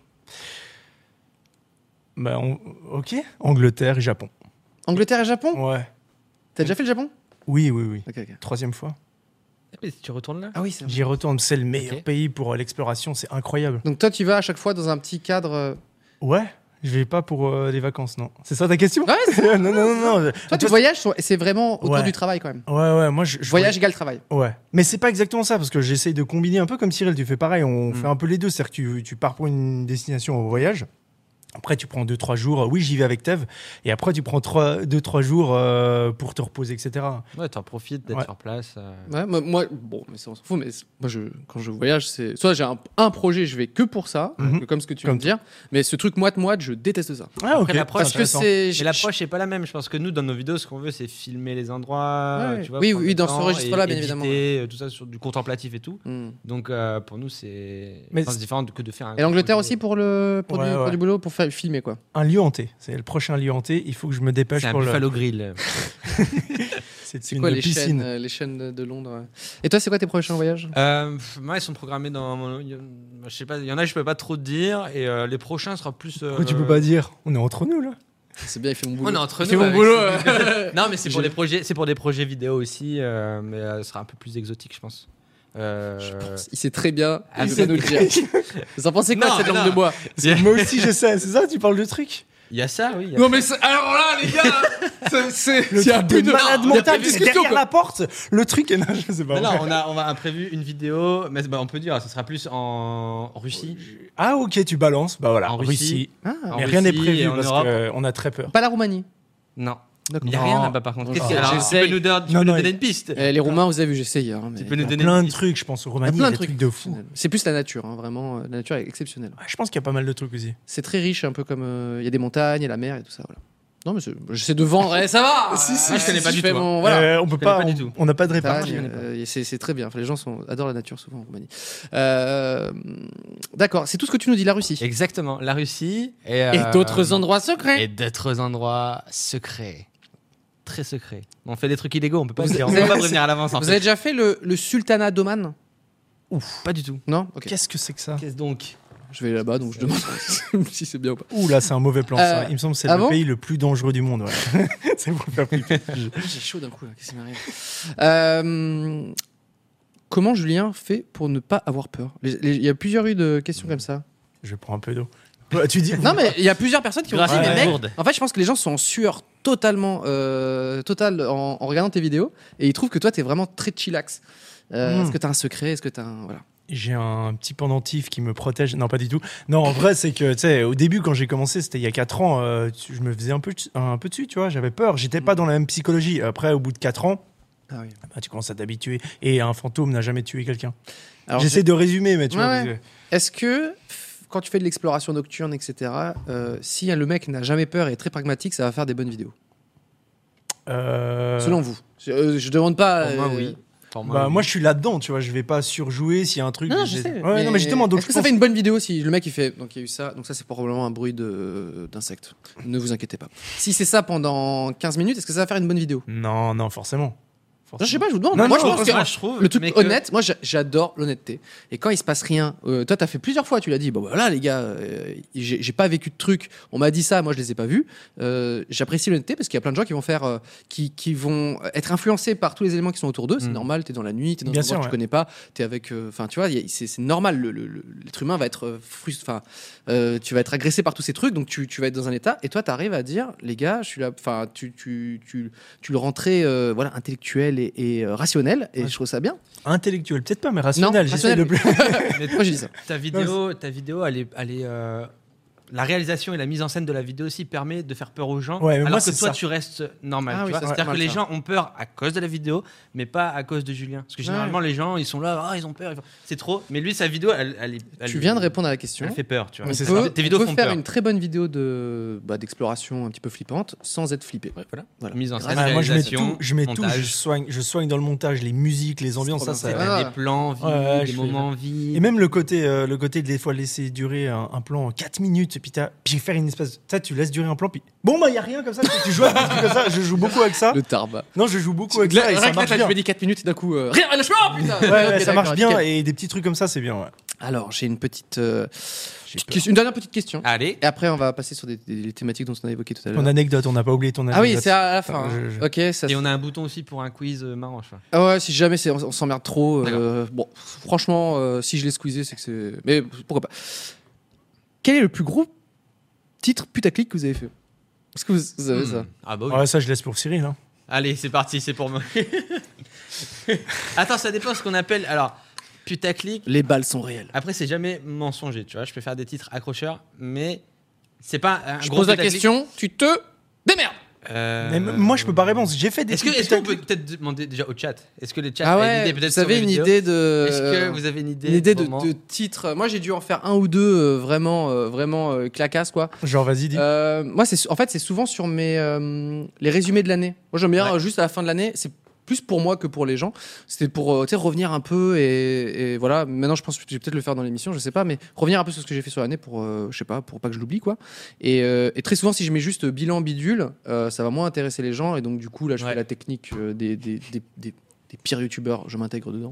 Bah, ok. Angleterre et Japon. Angleterre et Japon? Ouais. T'as déjà fait le Japon? Oui. Ok. 3e fois. Mais tu retournes là. Ah oui, c'est vrai. J'y retourne. C'est le meilleur Ok. pays pour l'exploration. C'est incroyable. Donc toi, tu vas à chaque fois dans un petit cadre. Ouais. Je vais pas pour les vacances, non. C'est ça ta question? Ouais, c'est Non. Toi, tu voyages, c'est vraiment autour Ouais. du travail quand même. Ouais. Moi, je Voyage égale travail. Ouais, mais c'est pas exactement ça parce que j'essaye de combiner un peu comme Cyril, tu fais pareil, on fait un peu les deux, c'est-à-dire que tu pars pour une destination au voyage Après, tu prends 2-3 jours. Oui, j'y vais avec Tev. Et après, tu prends 2-3 jours pour te reposer, etc. Ouais, t'en profites d'être sur place. Ouais, moi, bon, mais ça, on s'en fout. Mais moi, quand je voyage, c'est soit j'ai un projet, je vais que pour ça, comme ce que tu viens de dire. Mais ce truc moite-moite, je déteste ça. Ah, ok. Après, l'approche, Parce que c'est. Mais l'approche n'est pas la même. Je pense que nous, dans nos vidéos, ce qu'on veut, c'est filmer les endroits. Ouais. Tu vois, Oui, prendre oui, le dans ce temps registre-là, et bien éditer, évidemment. Tout ça sur du contemplatif et tout. Donc, pour nous, c'est différent que de faire un. Et l'Angleterre aussi pour du boulot, pour filmer quoi. Un lieu hanté. C'est le prochain lieu hanté. Il faut que je me dépêche C'est un pour Buffalo Grill. C'est quoi une les piscine. les chaînes de Londres Et toi, c'est quoi tes prochains voyages Moi, ils sont programmés dans. Je sais pas, il y en a, je peux pas trop te dire. Et les prochains sera plus. Pourquoi tu peux pas dire? On est entre nous là. C'est bien, il fait mon boulot. On est entre Il fait nous. mon boulot. Non, mais c'est pour des projets. C'est pour des projets vidéo aussi, mais ce sera un peu plus exotique, je pense. Il sait très bien. Ah, Il va nous le dire. Vous en pensez quoi de cette langue de bois Moi aussi, je sais. C'est ça, tu parles du truc. Il y a ça, oui. Non mais alors là les gars, c'est Le truc de malade mental, c'est discussion, derrière la porte. Le truc est... Non, je sais pas. Non, on a prévu une vidéo, mais on peut dire, ça sera plus en Russie. Ah ok, tu balances. Bah voilà, En Russie. En Mais rien n'est Russie prévu et en parce Europe. qu'on a très peur. Pas la Roumanie. Non. D'accord. Il n'y a rien là-bas par contre. Qu'est-ce qu'il y a Alors, Tu peux nous donner une piste. Les Roumains, vous avez vu, j'essaye. Hein, mais... Tu peux nous Il y a donner plein une de piste. trucs, je pense, au Il y a Roumanie, plein il y de a des trucs trucs de fou. C'est plus la nature, hein, vraiment. La nature est exceptionnelle. Ouais, je pense qu'il y a pas mal de trucs aussi. C'est très riche, un peu comme il y a des montagnes, il y a la mer et tout ça. Voilà. Non mais j'essaie de vendre. Ça va. si, je connais pas du tout, hein. Voilà. On peut connais pas, pas du tout. on n'a pas de répartie. C'est très bien. Enfin, les gens adorent la nature souvent en Roumanie. D'accord, c'est tout ce que tu nous dis, la Russie. Exactement, la Russie et d'autres endroits secrets. Et d'autres endroits secrets. Très secrets. On fait des trucs illégaux, on peut pas Vous le dire. On avez- peut pas prévenir à l'avance. en Vous fait. avez déjà fait le sultanat d'Oman? Pas du tout. Non. Ok. Qu'est-ce que c'est que ça? Qu'est-ce donc? Je vais là-bas, donc je demande si c'est bien ou pas. Ouh là, c'est un mauvais plan ça. Il me semble que c'est ah le bon pays le plus dangereux du monde. Ouais. C'est pour faire flipper. J'ai chaud d'un coup là. Qu'est-ce qui m'arrive Comment Julien fait pour ne pas avoir peur? Il y a plusieurs de questions comme ça. Je prends un peu d'eau. Bah, tu dis. Non mais il y a plusieurs personnes qui ont dit Grâce à mais la mec, gourde. en fait je pense que les gens sont en sueur totalement totale en regardant tes vidéos et ils trouvent que toi t'es vraiment très chillax. Est-ce que t'as un secret? Est-ce que t'as un... Voilà. J'ai un petit pendentif qui me protège. Non, pas du tout. Non, en vrai, c'est que, tu sais, au début, quand j'ai commencé, c'était il y a 4 ans, je me faisais un peu dessus, tu vois. J'avais peur. J'étais pas dans la même psychologie. Après, au bout de 4 ans, Ah oui. bah, tu commences à t'habituer. Et un fantôme n'a jamais tué quelqu'un. Alors, J'essaie de résumer, mais tu vois. Ouais. Est-ce que quand tu fais de l'exploration nocturne, etc., si le mec n'a jamais peur et est très pragmatique, ça va faire des bonnes vidéos? Selon vous? Je demande pas. Pour moi, oui. Bah, moi, je suis là-dedans, tu vois. Je vais pas surjouer s'il y a un truc. Non, je sais. Ouais, non, mais justement, donc est-ce que ça fait une bonne vidéo si le mec il fait donc il y a eu ça, donc ça c'est probablement un bruit d'insectes. Ne vous inquiétez pas. Si c'est ça pendant 15 minutes, est-ce que ça va faire une bonne vidéo? Non, forcément. Je sais pas, je vous demande. Non, moi non, je pense que je trouve, le truc mais que- honnête, moi j'adore l'honnêteté. Et quand il se passe rien, toi t'as fait plusieurs fois, tu l'as dit, bon voilà les gars, j'ai pas vécu de trucs, on m'a dit ça, moi je les ai pas vus. J'apprécie l'honnêteté parce qu'il y a plein de gens qui vont faire, qui vont être influencés par tous les éléments qui sont autour d'eux. C'est normal, t'es dans la nuit, t'es dans un Bien endroit sûr, que tu connais pas, t'es avec, enfin tu vois, c'est normal. L'être humain va être enfin, tu vas être agressé par tous ces trucs, donc tu vas être dans un état. Et toi t'arrives à dire, les gars, je suis là, enfin tu le rends très voilà intellectuel et rationnel. Et je trouve ça bien. Intellectuel, peut-être pas, mais rationnel. Non, J'essaie de plus. Mais Pourquoi j'ai dit ça? ta vidéo, elle est la réalisation et la mise en scène de la vidéo aussi permet de faire peur aux gens, Ouais, mais moi, alors que c'est toi ça. tu restes normal. Ah tu oui, vois. ça, C'est-à-dire ouais, que les ça. gens ont peur à cause de la vidéo, mais pas à cause de Julien. Parce que généralement les gens ils sont là, ils ont peur, c'est trop. Mais lui sa vidéo, elle Tu viens de répondre à la question. Elle fait peur, tu vois. Ouais, c'est On ça. peut, Tes vidéos on peut font faire peur. une très bonne vidéo d'exploration un petit peu flippante sans être flippé. Voilà. Mise en scène, Ah, moi, je mets réalisation, tout. Je mets tout. montage. Je soigne dans le montage les musiques, les ambiances. trop Ça, bien. ça. Ah. Des plans vides, Ouais, des je fais- moments vides. Et même le côté des fois laisser durer un plan 4 minutes, et puis faire une espèce. Ça, tu laisses durer un plan, puis bon, bah, il y a rien comme ça. Tu joues avec des trucs comme ça. Je joue beaucoup avec ça. Le tarba. Non, je joue beaucoup avec ça et ça marche bien. Je me dis 4 minutes et d'un coup. Rien, lâche-moi putain. Ouais, Ok, ça marche d'accord, bien nickel. et des petits trucs comme ça, c'est bien. Ouais. Alors, j'ai une petite. peur. Une dernière petite question. Allez. Et après, on va passer sur des thématiques dont on a évoqué tout à l'heure. Ton anecdote, on n'a pas oublié ton anecdote. Ah oui, c'est à la fin. Attends, hein. Ok, ça. Et on a un bouton aussi pour un quiz marrant, je crois. Ah ouais, si jamais on s'emmerde trop. D'accord. Bon, franchement, si je l'ai squeezé, c'est que c'est. Mais pourquoi pas. Quel est le plus gros titre putaclic que vous avez fait? Est-ce que vous avez ça? Ah bah oui. Ouais, ça, je laisse pour Cyril. Hein. Allez, c'est parti, c'est pour moi. Attends, ça dépend ce qu'on appelle. Alors, putaclic. Les balles sont réelles. Après, c'est jamais mensonger, tu vois. Je peux faire des titres accrocheurs, mais C'est pas un Je gros pose la putaclic. question, tu te démerdes. Mais moi, je peux pas répondre. J'ai fait des Est-ce qu'on putaclic. peut peut-être demander déjà au chat? Est-ce que le chat Ah a une ouais, idée peut-être vous sur avez les une vidéos? idée de. Est-ce que vous avez une idée de titre? Moi, j'ai dû en faire un ou deux vraiment clacasse, quoi. Genre, vas-y, dis. Moi, c'est souvent sur mes les résumés de l'année. Moi, j'aime bien juste à la fin de l'année. C'est plus pour moi que pour les gens. C'était pour revenir un peu et voilà. Maintenant, je pense que je vais peut-être le faire dans l'émission, je sais pas, mais revenir un peu sur ce que j'ai fait sur l'année pour je sais pas, pour pas que je l'oublie, quoi. Et très souvent, si je mets juste bilan bidule, ça va moins intéresser les gens et donc du coup là, je fais la technique des pires youtubeurs, je m'intègre dedans.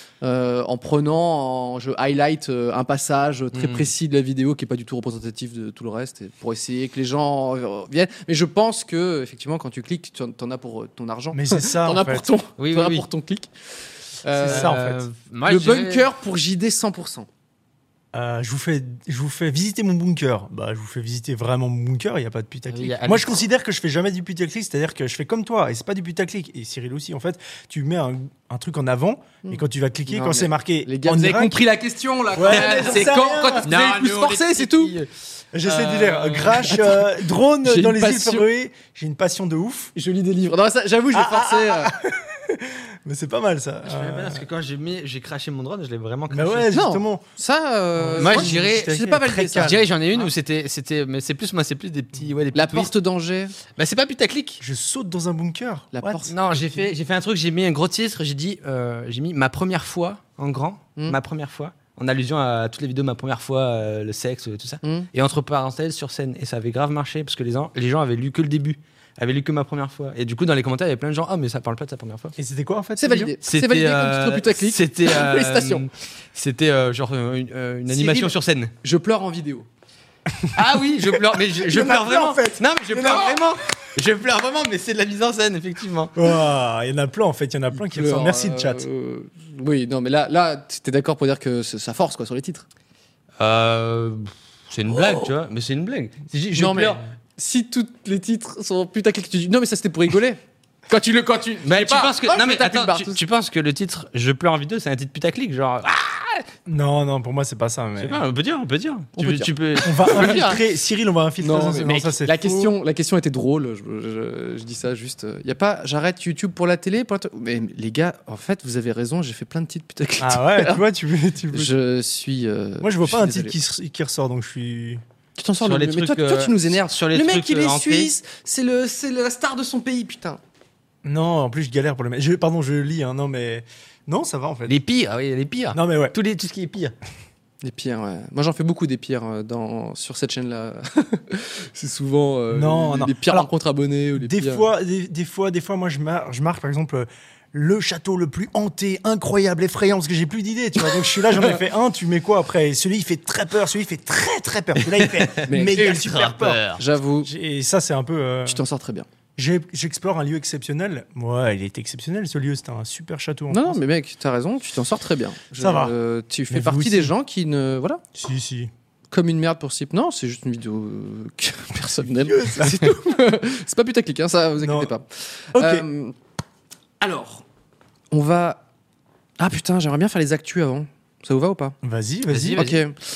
Je highlight un passage très précis de la vidéo qui est pas du tout représentatif de tout le reste, et pour essayer que les gens viennent. Mais je pense que effectivement, quand tu cliques, t'en as pour ton argent. Mais c'est ça. T'en en as fait. pour ton clic. C'est ça, en fait. Moi, Le je dirais- bunker pour JD 100%. Je vous fais visiter mon bunker. Bah, je vous fais visiter vraiment mon bunker. Il y a pas de putaclic. Il y a Moi, je Alex. considère que je fais jamais du putaclic, c'est-à-dire que je fais comme toi et c'est pas du putaclic. Et Cyril aussi, en fait, tu mets un truc en avant et quand tu vas cliquer, Non, quand mais c'est marqué, Les gars, en vous avez Irak, compris la question là. quand Ouais, même. mais C'est ça quand sert à rien. vous avez le plus nous, on forcé, est c'est tout. petits. j'essaie de lire. Crash, drone J'ai dans une les îles passion. Féroé. J'ai une passion de ouf, Je lis des livres. Non, ça, j'avoue, je vais forcer. mais c'est pas mal ça. Je connais pas parce que quand j'ai craché mon drone, je l'ai vraiment Mais craché. ouais, Non. justement. Ça, Moi, moi, je dirais- c'est pas validé. très ça. Je dirais j'en ai une où c'était mais c'est plus des petits des La petits porte d'Angers. twists. Bah c'est pas putaclic. Je saute dans un bunker. La What? porte. Non, j'ai fait un truc, j'ai mis un gros titre, j'ai mis ma première fois en grand, ma première fois, en allusion à toutes les vidéos ma première fois, le sexe, tout ça. Et entre parenthèses sur scène, et ça avait grave marché parce que les gens avaient lu que le début, avaient lu que ma première fois. Et du coup dans les commentaires, il y avait plein de gens, mais ça parle pas de sa première fois. Et c'était quoi en fait C'est cette vidéo validé. C'est validé comme titre putaclic. C'était Félicitations. C'était genre une animation sur scène. Je pleure en vidéo. Ah oui, je pleure, mais je Il y en a pleure plein, vraiment. en fait. Non, mais je pleure vraiment. Je pleure vraiment, mais c'est de la mise en scène, effectivement. Ouah, il y en a plein en fait, il y en a plein qui ressortent. Merci le chat. Oui, non, mais là, t'es d'accord pour dire que ça force quoi sur les titres. C'est une blague, tu vois, mais c'est une blague. Je Non, mais pleure. si tous les titres sont putaclic, tu dis non, mais ça c'était pour rigoler. Quand tu Mais je sais tu pas, penses que oh, non je mais vais taper attends, une barre, tu, tout tu penses que le titre Je pleure en vidéo, c'est un titre putaclic, genre Non, pour moi c'est pas ça. je Mais... sais pas, on peut dire. On peut dire. Tu peux. On va infiltrer. Cyril, on va infiltrer. Non, ça, mais non, mec, ça, c'est la faux. question était drôle. Je dis ça juste. Y a pas, j'arrête YouTube pour la télé. Mais les gars, en fait, vous avez raison. J'ai fait plein de titres putaclic. Ah ouais, tu vois, tu veux. Je suis. Moi, je vois pas un suis titre désolé. qui ressort, donc je suis. Tu t'en sors Sur le les mais toi, trucs, toi, tu nous énerves. sur les le mec, trucs, il est hantés. suisse. C'est la star de son pays, putain. Non, en plus, je galère pour le mettre. Pardon, je lis, hein, non, mais. Non, ça va en fait. Les pires, ah oui, les pires. Non, mais ouais. Tout ce qui est pire. Des pires, ouais. Moi, j'en fais beaucoup des pires sur cette chaîne-là. C'est souvent Non, les pires Alors, rencontres abonnés ou les Des pires. fois, moi, je marque, par exemple, le château le plus hanté, incroyable, effrayant, parce que j'ai plus d'idées, tu vois. Donc, je suis là, j'en ai fait un, tu mets quoi après? Et celui, il fait très peur, celui, il fait très, très peur. Celui-là, il fait méga super peur. J'avoue, Et ça, c'est un peu. tu t'en sors très bien. J'explore un lieu exceptionnel. Ouais, il est exceptionnel, ce lieu. C'était un super château en Non, France. mais mec, t'as raison, tu t'en sors très bien. Ça va. Tu fais Mais vous partie aussi. des gens qui ne. Voilà. Si. Comme une merde pour Sip. Non, c'est juste une vidéo personnelle. C'est tout. C'est pas putaclic, hein, ça, vous inquiétez Non. pas. Ok. Alors, on va. Ah putain, j'aimerais bien faire les actus avant. Ça vous va ou pas? Vas-y. Ok.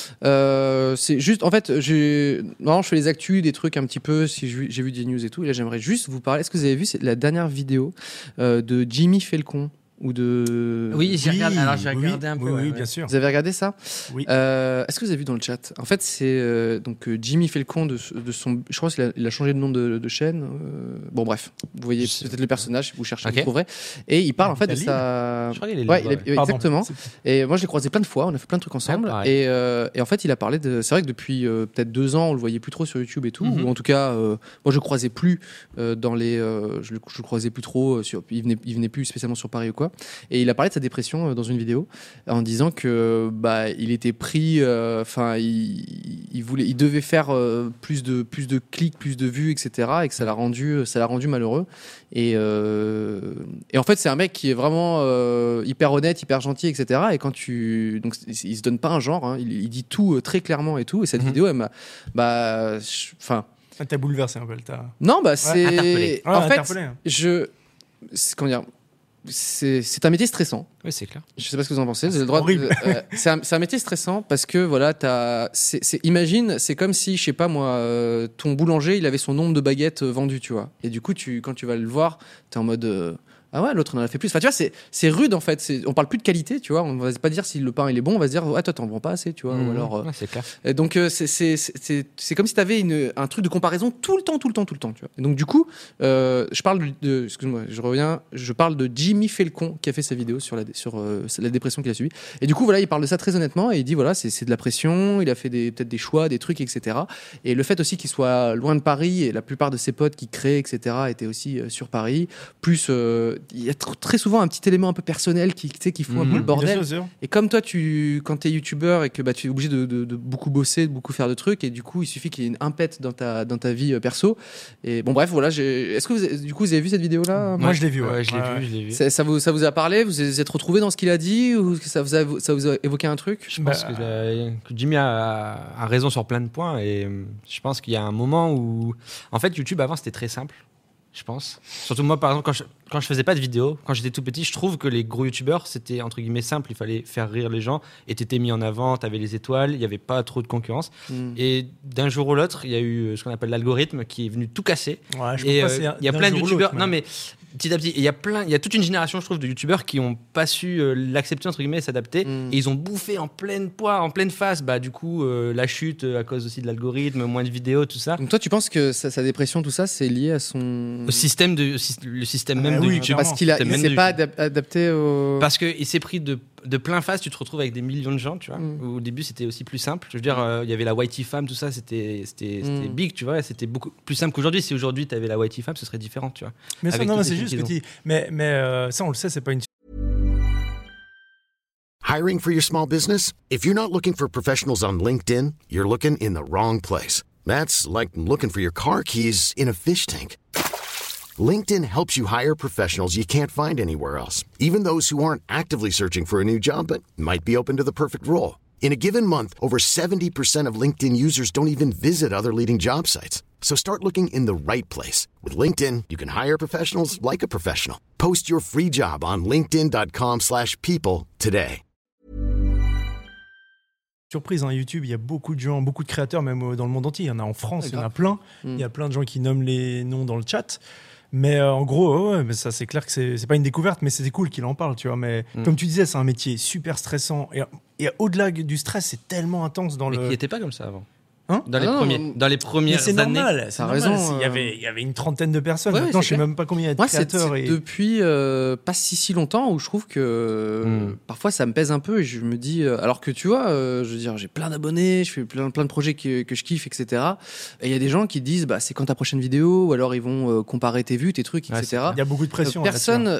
C'est juste, en fait, non, je fais les actus, des trucs un petit peu, si j'ai vu des news et tout. Et là, j'aimerais juste vous parler. Est-ce que vous avez vu la dernière vidéo de Jimmy Felcon ou de. Oui, j'ai regardé. Alors j'ai regardé un peu. Oui, ouais. bien sûr. Vous avez regardé ça? Oui. Est-ce que vous avez vu dans le chat? En fait, c'est donc Jimmy Felcon de son. Je crois qu'il a changé de nom de chaîne. Bon, bref, vous voyez peut-être le personnage, vous cherchez, vous trouverez. Et il parle en fait de sa. Je crois qu'il est Ouais, là-bas, ouais. exactement. Et moi, je l'ai croisé plein de fois. On a fait plein de trucs ensemble. pareil. Et en fait, il a parlé de. C'est vrai que depuis peut-être 2 ans, on le voyait plus trop sur YouTube et tout. Ou en tout cas, moi, je le croisais plus dans les. Je le croisais plus trop. Il venait plus spécialement sur Paris ou quoi. Et il a parlé de sa dépression dans une vidéo en disant que il était pris. Enfin, il devait faire plus de clics, plus de vues, etc. Et que ça l'a rendu malheureux. Et en fait, c'est un mec qui est vraiment hyper honnête, hyper gentil, etc. Et quand donc il se donne pas un genre, hein, il dit tout très clairement et tout. Et cette vidéo, elle m'a, enfin. T'as bouleversé un peu. Non, c'est. interpellé. En fait, interpellé. comment dire. c'est un métier stressant. Oui, c'est clair. Je sais pas ce que vous en pensez. Vous avez le droit horrible. c'est un métier stressant parce que voilà, imagine, c'est comme si, je sais pas moi, ton boulanger, il avait son nombre de baguettes vendues, tu vois. Et du coup, quand tu vas le voir, t'es en mode. Ah ouais, l'autre en a fait plus. Enfin, tu vois, c'est rude en fait. On parle plus de qualité, tu vois. On va pas dire si le pain il est bon, on va se dire, toi, t'en vends pas assez, tu vois. Ou alors, ouais, c'est clair. donc, c'est comme si t'avais un truc de comparaison tout le temps, tu vois. Et donc, du coup, je parle excuse-moi, je parle de Jimmy Felcon qui a fait sa vidéo sur la dépression qu'il a subie. Et du coup, voilà, il parle de ça très honnêtement et il dit, voilà, c'est de la pression. Il a fait peut-être des choix, des trucs, etc. Et le fait aussi qu'il soit loin de Paris et la plupart de ses potes qui créent, etc., étaient aussi sur Paris. Plus, il y a très souvent un petit élément un peu personnel qui fout un peu le bordel. Bien sûr. Et comme toi, quand t'es youtubeur et que tu es obligé de beaucoup bosser, de beaucoup faire de trucs, et du coup, il suffit qu'il y ait un pet dans ta vie perso. Et bon, bref, voilà. Est-ce que vous avez vu cette vidéo-là? Moi, je l'ai vu. Ouais, je l'ai vu. Ça vous a parlé? Vous vous êtes retrouvé dans ce qu'il a dit ou ça vous a évoqué un truc? Je pense que Jimmy a raison sur plein de points et je pense qu'il y a un moment où, en fait, YouTube avant c'était très simple. Je pense. Surtout moi, par exemple, quand je faisais pas de vidéos, quand j'étais tout petit, je trouve que les gros youtubeurs, c'était entre guillemets simple. Il fallait faire rire les gens et t'étais mis en avant, t'avais les étoiles, il y avait pas trop de concurrence. Et d'un jour ou l'autre, il y a eu ce qu'on appelle l'algorithme qui est venu tout casser. Ouais, et il y a plein de youtubeurs. Non, mais petit à petit, il y a toute une génération, je trouve, de youtubeurs qui ont pas su l'accepter entre guillemets, et s'adapter. Et ils ont bouffé en pleine face. Bah du coup, la chute à cause aussi de l'algorithme, moins de vidéos, tout ça. Donc toi, tu penses que sa dépression, tout ça, c'est lié à le système même de YouTube. Parce qu'il s'est pas adapté au... Parce qu'il s'est pris de plein face, tu te retrouves avec des millions de gens, tu vois. Au début, c'était aussi plus simple. Je veux dire, il y avait la Whitey Fam, tout ça, c'était big, tu vois. C'était beaucoup plus simple qu'aujourd'hui. Si aujourd'hui, tu avais la Whitey Fam, ce serait différent, tu vois. Mais ça, non, c'est juste ce que tu dis. Mais ça, on le sait, c'est pas une... Hiring for your small business? If you're not looking for professionals on LinkedIn, you're looking in the wrong place. That's like looking for your car keys in a fish tank. LinkedIn helps you hire professionals you can't find anywhere else, even those who aren't actively searching for a new job but might be open to the perfect role. In a given month, over 70% of LinkedIn users don't even visit other leading job sites. So start looking in the right place. With LinkedIn, you can hire professionals like a professional. Post your free job on linkedin.com/people today. Surprise, hein, YouTube, il y a beaucoup de gens, beaucoup de créateurs, même dans le monde entier. Il y en a en France, il y en a plein. Il y a plein de gens qui nomment les noms dans le chat. Mais en gros, mais ça, c'est clair que c'est pas une découverte, mais c'est cool qu'il en parle, tu vois. Mais comme tu disais, c'est un métier super stressant. Et au-delà du stress, c'est tellement intense dans mais le... qui n'était pas comme ça avant. Hein dans les premières c'est années. Normal, c'est raison. Il y avait une trentaine de personnes. Ouais, maintenant, je sais même pas combien il y a de créateurs. C'est depuis pas si longtemps où je trouve que parfois ça me pèse un peu et je me dis, alors que tu vois, je veux dire, j'ai plein d'abonnés, je fais plein de projets que je kiffe, etc. Et il y a des gens qui disent, bah, c'est quand ta prochaine vidéo, ou alors ils vont comparer tes vues, tes trucs, etc. Il y a beaucoup de pression. Personne,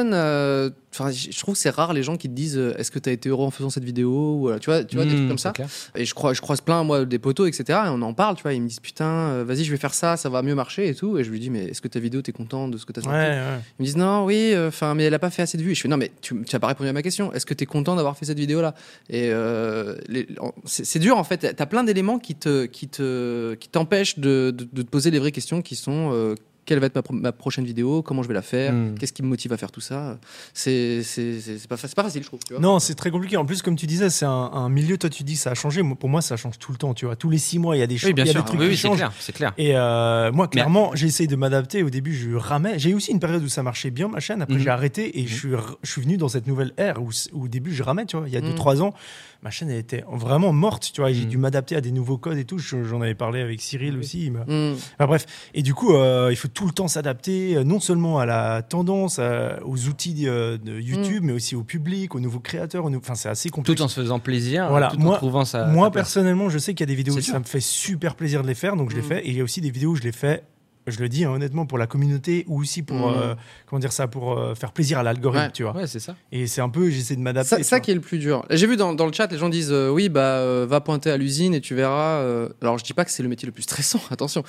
je trouve que c'est rare les gens qui te disent, est-ce que tu as été heureux en faisant cette vidéo, ou tu vois des trucs comme ça. Clair. Et je croise plein, moi, des potos, etc. Et on en parle, tu vois. Ils me disent, putain, vas-y, je vais faire ça va mieux marcher et tout. Et je lui dis, mais est-ce que ta vidéo, t'es content de ce que t'as sorti? Ils me disent, non, oui, mais elle a pas fait assez de vues. Et je fais, non, mais tu n'as pas répondu à ma question. Est-ce que t'es content d'avoir fait cette vidéo-là? Et c'est dur, en fait. T'as plein d'éléments qui t'empêchent de te poser les vraies questions qui sont quelle va être ma prochaine vidéo, comment je vais la faire, qu'est-ce qui me motive à faire tout ça. C'est pas facile, je trouve. Tu vois. Non, c'est très compliqué. En plus, comme tu disais, c'est un milieu, toi tu dis ça a changé. Pour moi, ça change tout le temps. Tu vois, tous les 6 mois, il y a des choses, oui, bien sûr. Des trucs qui changent. C'est clair. Et moi, clairement, j'ai essayé de m'adapter. Au début, je ramais. J'ai eu aussi une période où ça marchait bien, ma chaîne. Après, j'ai arrêté et je suis venu dans cette nouvelle ère où au début, je ramais. Tu vois, il y a 2-3 ans, ma chaîne elle était vraiment morte. Tu vois, j'ai dû m'adapter à des nouveaux codes et tout. J'en avais parlé avec Cyril aussi. Enfin, bref. Et du coup, il faut tout le temps s'adapter. Non seulement à la tendance, aux outils de YouTube, mais aussi au public, aux nouveaux créateurs. Enfin, c'est assez compliqué. Tout en se faisant plaisir, voilà. tout en trouvant ça. Moi, personnellement, je sais qu'il y a des vidéos où ça me fait super plaisir de les faire, donc je les fais. Et il y a aussi des vidéos où je les fais, je le dis honnêtement, pour la communauté ou aussi pour pour faire plaisir à l'algorithme, tu vois. Ouais, c'est ça. Et c'est un peu, j'essaie de m'adapter. Ça qui est le plus dur. J'ai vu dans le chat, les gens disent oui, va pointer à l'usine et tu verras. Alors je dis pas que c'est le métier le plus stressant, attention.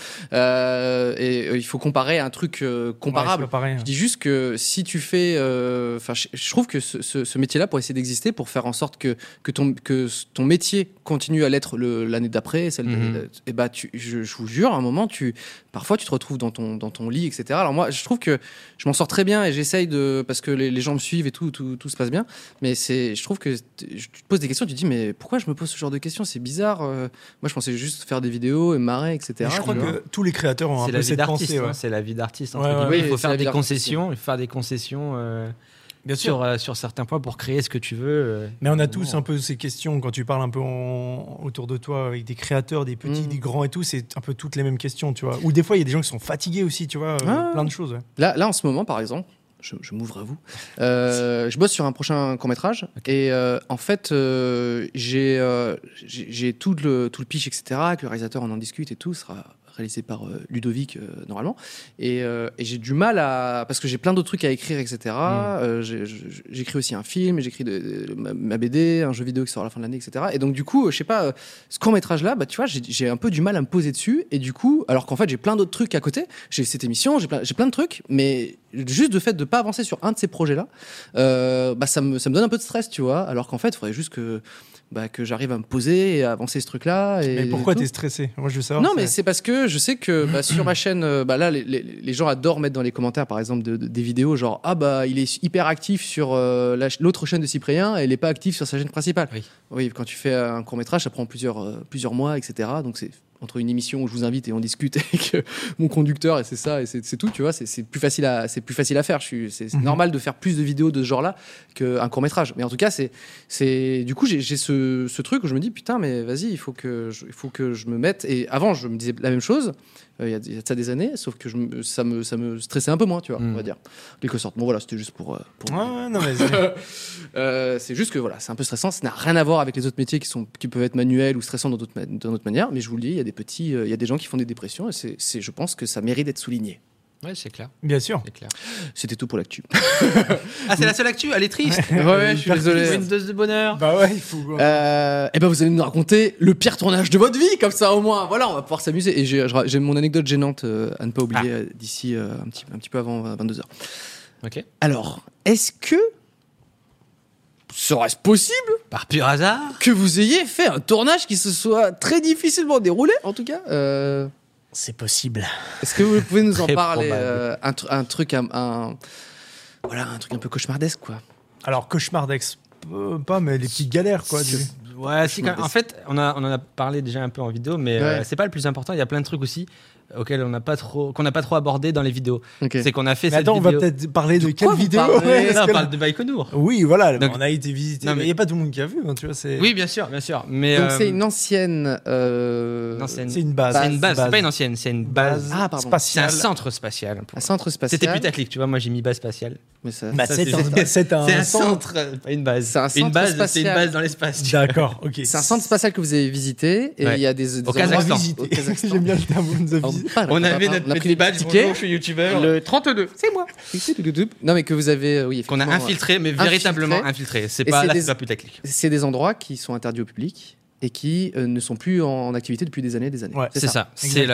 Il faut comparer un truc comparable. Ouais, je dis juste que si tu fais, je trouve que ce métier-là, pour essayer d'exister, pour faire en sorte que ton métier continue à l'être l'année d'après, et bah je vous jure, à un moment, parfois tu te retrouves dans ton lit, etc. Alors moi, je trouve que je m'en sors très bien et j'essaye parce que les gens me suivent et tout se passe bien. Mais je trouve que tu te poses des questions, tu te dis mais pourquoi je me pose ce genre de questions ? C'est bizarre. Moi, je pensais juste faire des vidéos et me marrer, etc. Mais je crois que tous les créateurs ont un peu cette pensée. C'est la vie d'artiste. Ouais, il faut faire des concessions. Il faut faire des concessions. Bien sûr. Sur certains points pour créer ce que tu veux. Mais on a tous un peu ces questions quand tu parles un peu autour de toi avec des créateurs, des petits, des grands et tout, c'est un peu toutes les mêmes questions, tu vois. Ou des fois il y a des gens qui sont fatigués aussi, tu vois, plein de choses. Ouais. Là en ce moment par exemple, je m'ouvre à vous. Je bosse sur un prochain court-métrage et en fait j'ai tout le pitch, etc. Que le réalisateur en discute et tout sera réalisé par Ludovic normalement et j'ai du mal parce que j'ai plein d'autres trucs à écrire, etc. J'écris aussi un film, j'écris ma BD, un jeu vidéo qui sort à la fin de l'année, etc. Et donc du coup je sais pas, ce court-métrage là, bah tu vois, j'ai un peu du mal à me poser dessus et du coup, alors qu'en fait j'ai plein d'autres trucs à côté, j'ai cette émission, j'ai plein de trucs, mais juste le fait de pas avancer sur un de ces projets là, bah ça me donne un peu de stress, tu vois, alors qu'en fait il faudrait juste que j'arrive à me poser et à avancer ce truc-là. Mais pourquoi t'es stressé ? Moi, je veux savoir. Non, mais c'est parce que je sais que sur ma chaîne, là, les gens adorent mettre dans les commentaires, par exemple, des vidéos genre il est hyper actif sur l'autre chaîne de Cyprien et il est pas actif sur sa chaîne principale. Oui, quand tu fais un court-métrage, ça prend plusieurs mois, etc. Donc c'est entre une émission où je vous invite et on discute avec mon conducteur et c'est ça et c'est tout, tu vois, c'est plus facile à faire. C'est normal de faire plus de vidéos de ce genre-là qu'un court-métrage. Mais en tout cas, c'est du coup j'ai ce truc où je me dis putain, mais vas-y, il faut que je me mette. Et avant, je me disais la même chose. Il y a de ça des années, sauf que ça me stressait un peu moins, tu vois, on va dire. En quelque sorte. Bon voilà, c'était juste pour non, mais c'est juste que voilà, c'est un peu stressant. Ça n'a rien à voir avec les autres métiers qui peuvent être manuels ou stressants d'une autre manière. Mais je vous le dis, il y a des gens qui font des dépressions et je pense que ça mérite d'être souligné. Ouais, c'est clair. Bien sûr. C'est clair. C'était tout pour l'actu. Ah, c'est la seule actu. Elle est triste. Ouais, je suis désolé. Une dose de bonheur. Bah ouais, il faut. Et ben vous allez nous raconter le pire tournage de votre vie, comme ça au moins. Voilà, on va pouvoir s'amuser. Et j'ai mon anecdote gênante à ne pas oublier d'ici un petit peu avant 22h. Ok. Alors, est-ce que serait-ce possible, par pur hasard, que vous ayez fait un tournage qui se soit très difficilement déroulé, en tout cas C'est possible. Est-ce que vous pouvez nous en Très parler un truc un truc un peu cauchemardesque, quoi. Alors cauchemardesque, pas, mais les petites galères, quoi. Ouais, si, en fait, on en a parlé déjà un peu en vidéo, mais c'est pas le plus important. Il y a plein de trucs aussi auxquels qu'on n'a pas trop abordé dans les vidéos. Okay. C'est qu'on a fait mais cette attends, vidéo. on va peut-être parler de quelle vidéo? On parle de Baïkonour. Oui, voilà. Donc, on a été visiter. Il n'y a pas tout le monde qui a vu, hein, tu vois. Oui, bien sûr. Mais donc c'est une ancienne. C'est une base. C'est une base. C'est pas une ancienne. C'est une base spatiale. C'est un centre spatial. Un centre spatial. C'était putaclic, tu vois. Moi, j'ai mis base spatiale. Mais ça, c'est un centre, pas une base. C'est un centre spatial. C'est une base dans l'espace. D'accord, ok. C'est un centre spatial que vous avez visité et il y a des au Kazakhstan. J'aime bien le terme. On avait notre petit badge. Bonjour, je suis youtubeur. Le 32. C'est moi. Non, mais que vous avez, qu'on a infiltré, mais véritablement infiltré. C'est pas putaclic. C'est des endroits qui sont interdits au public et qui ne sont plus en activité depuis des années. Ouais, c'est ça.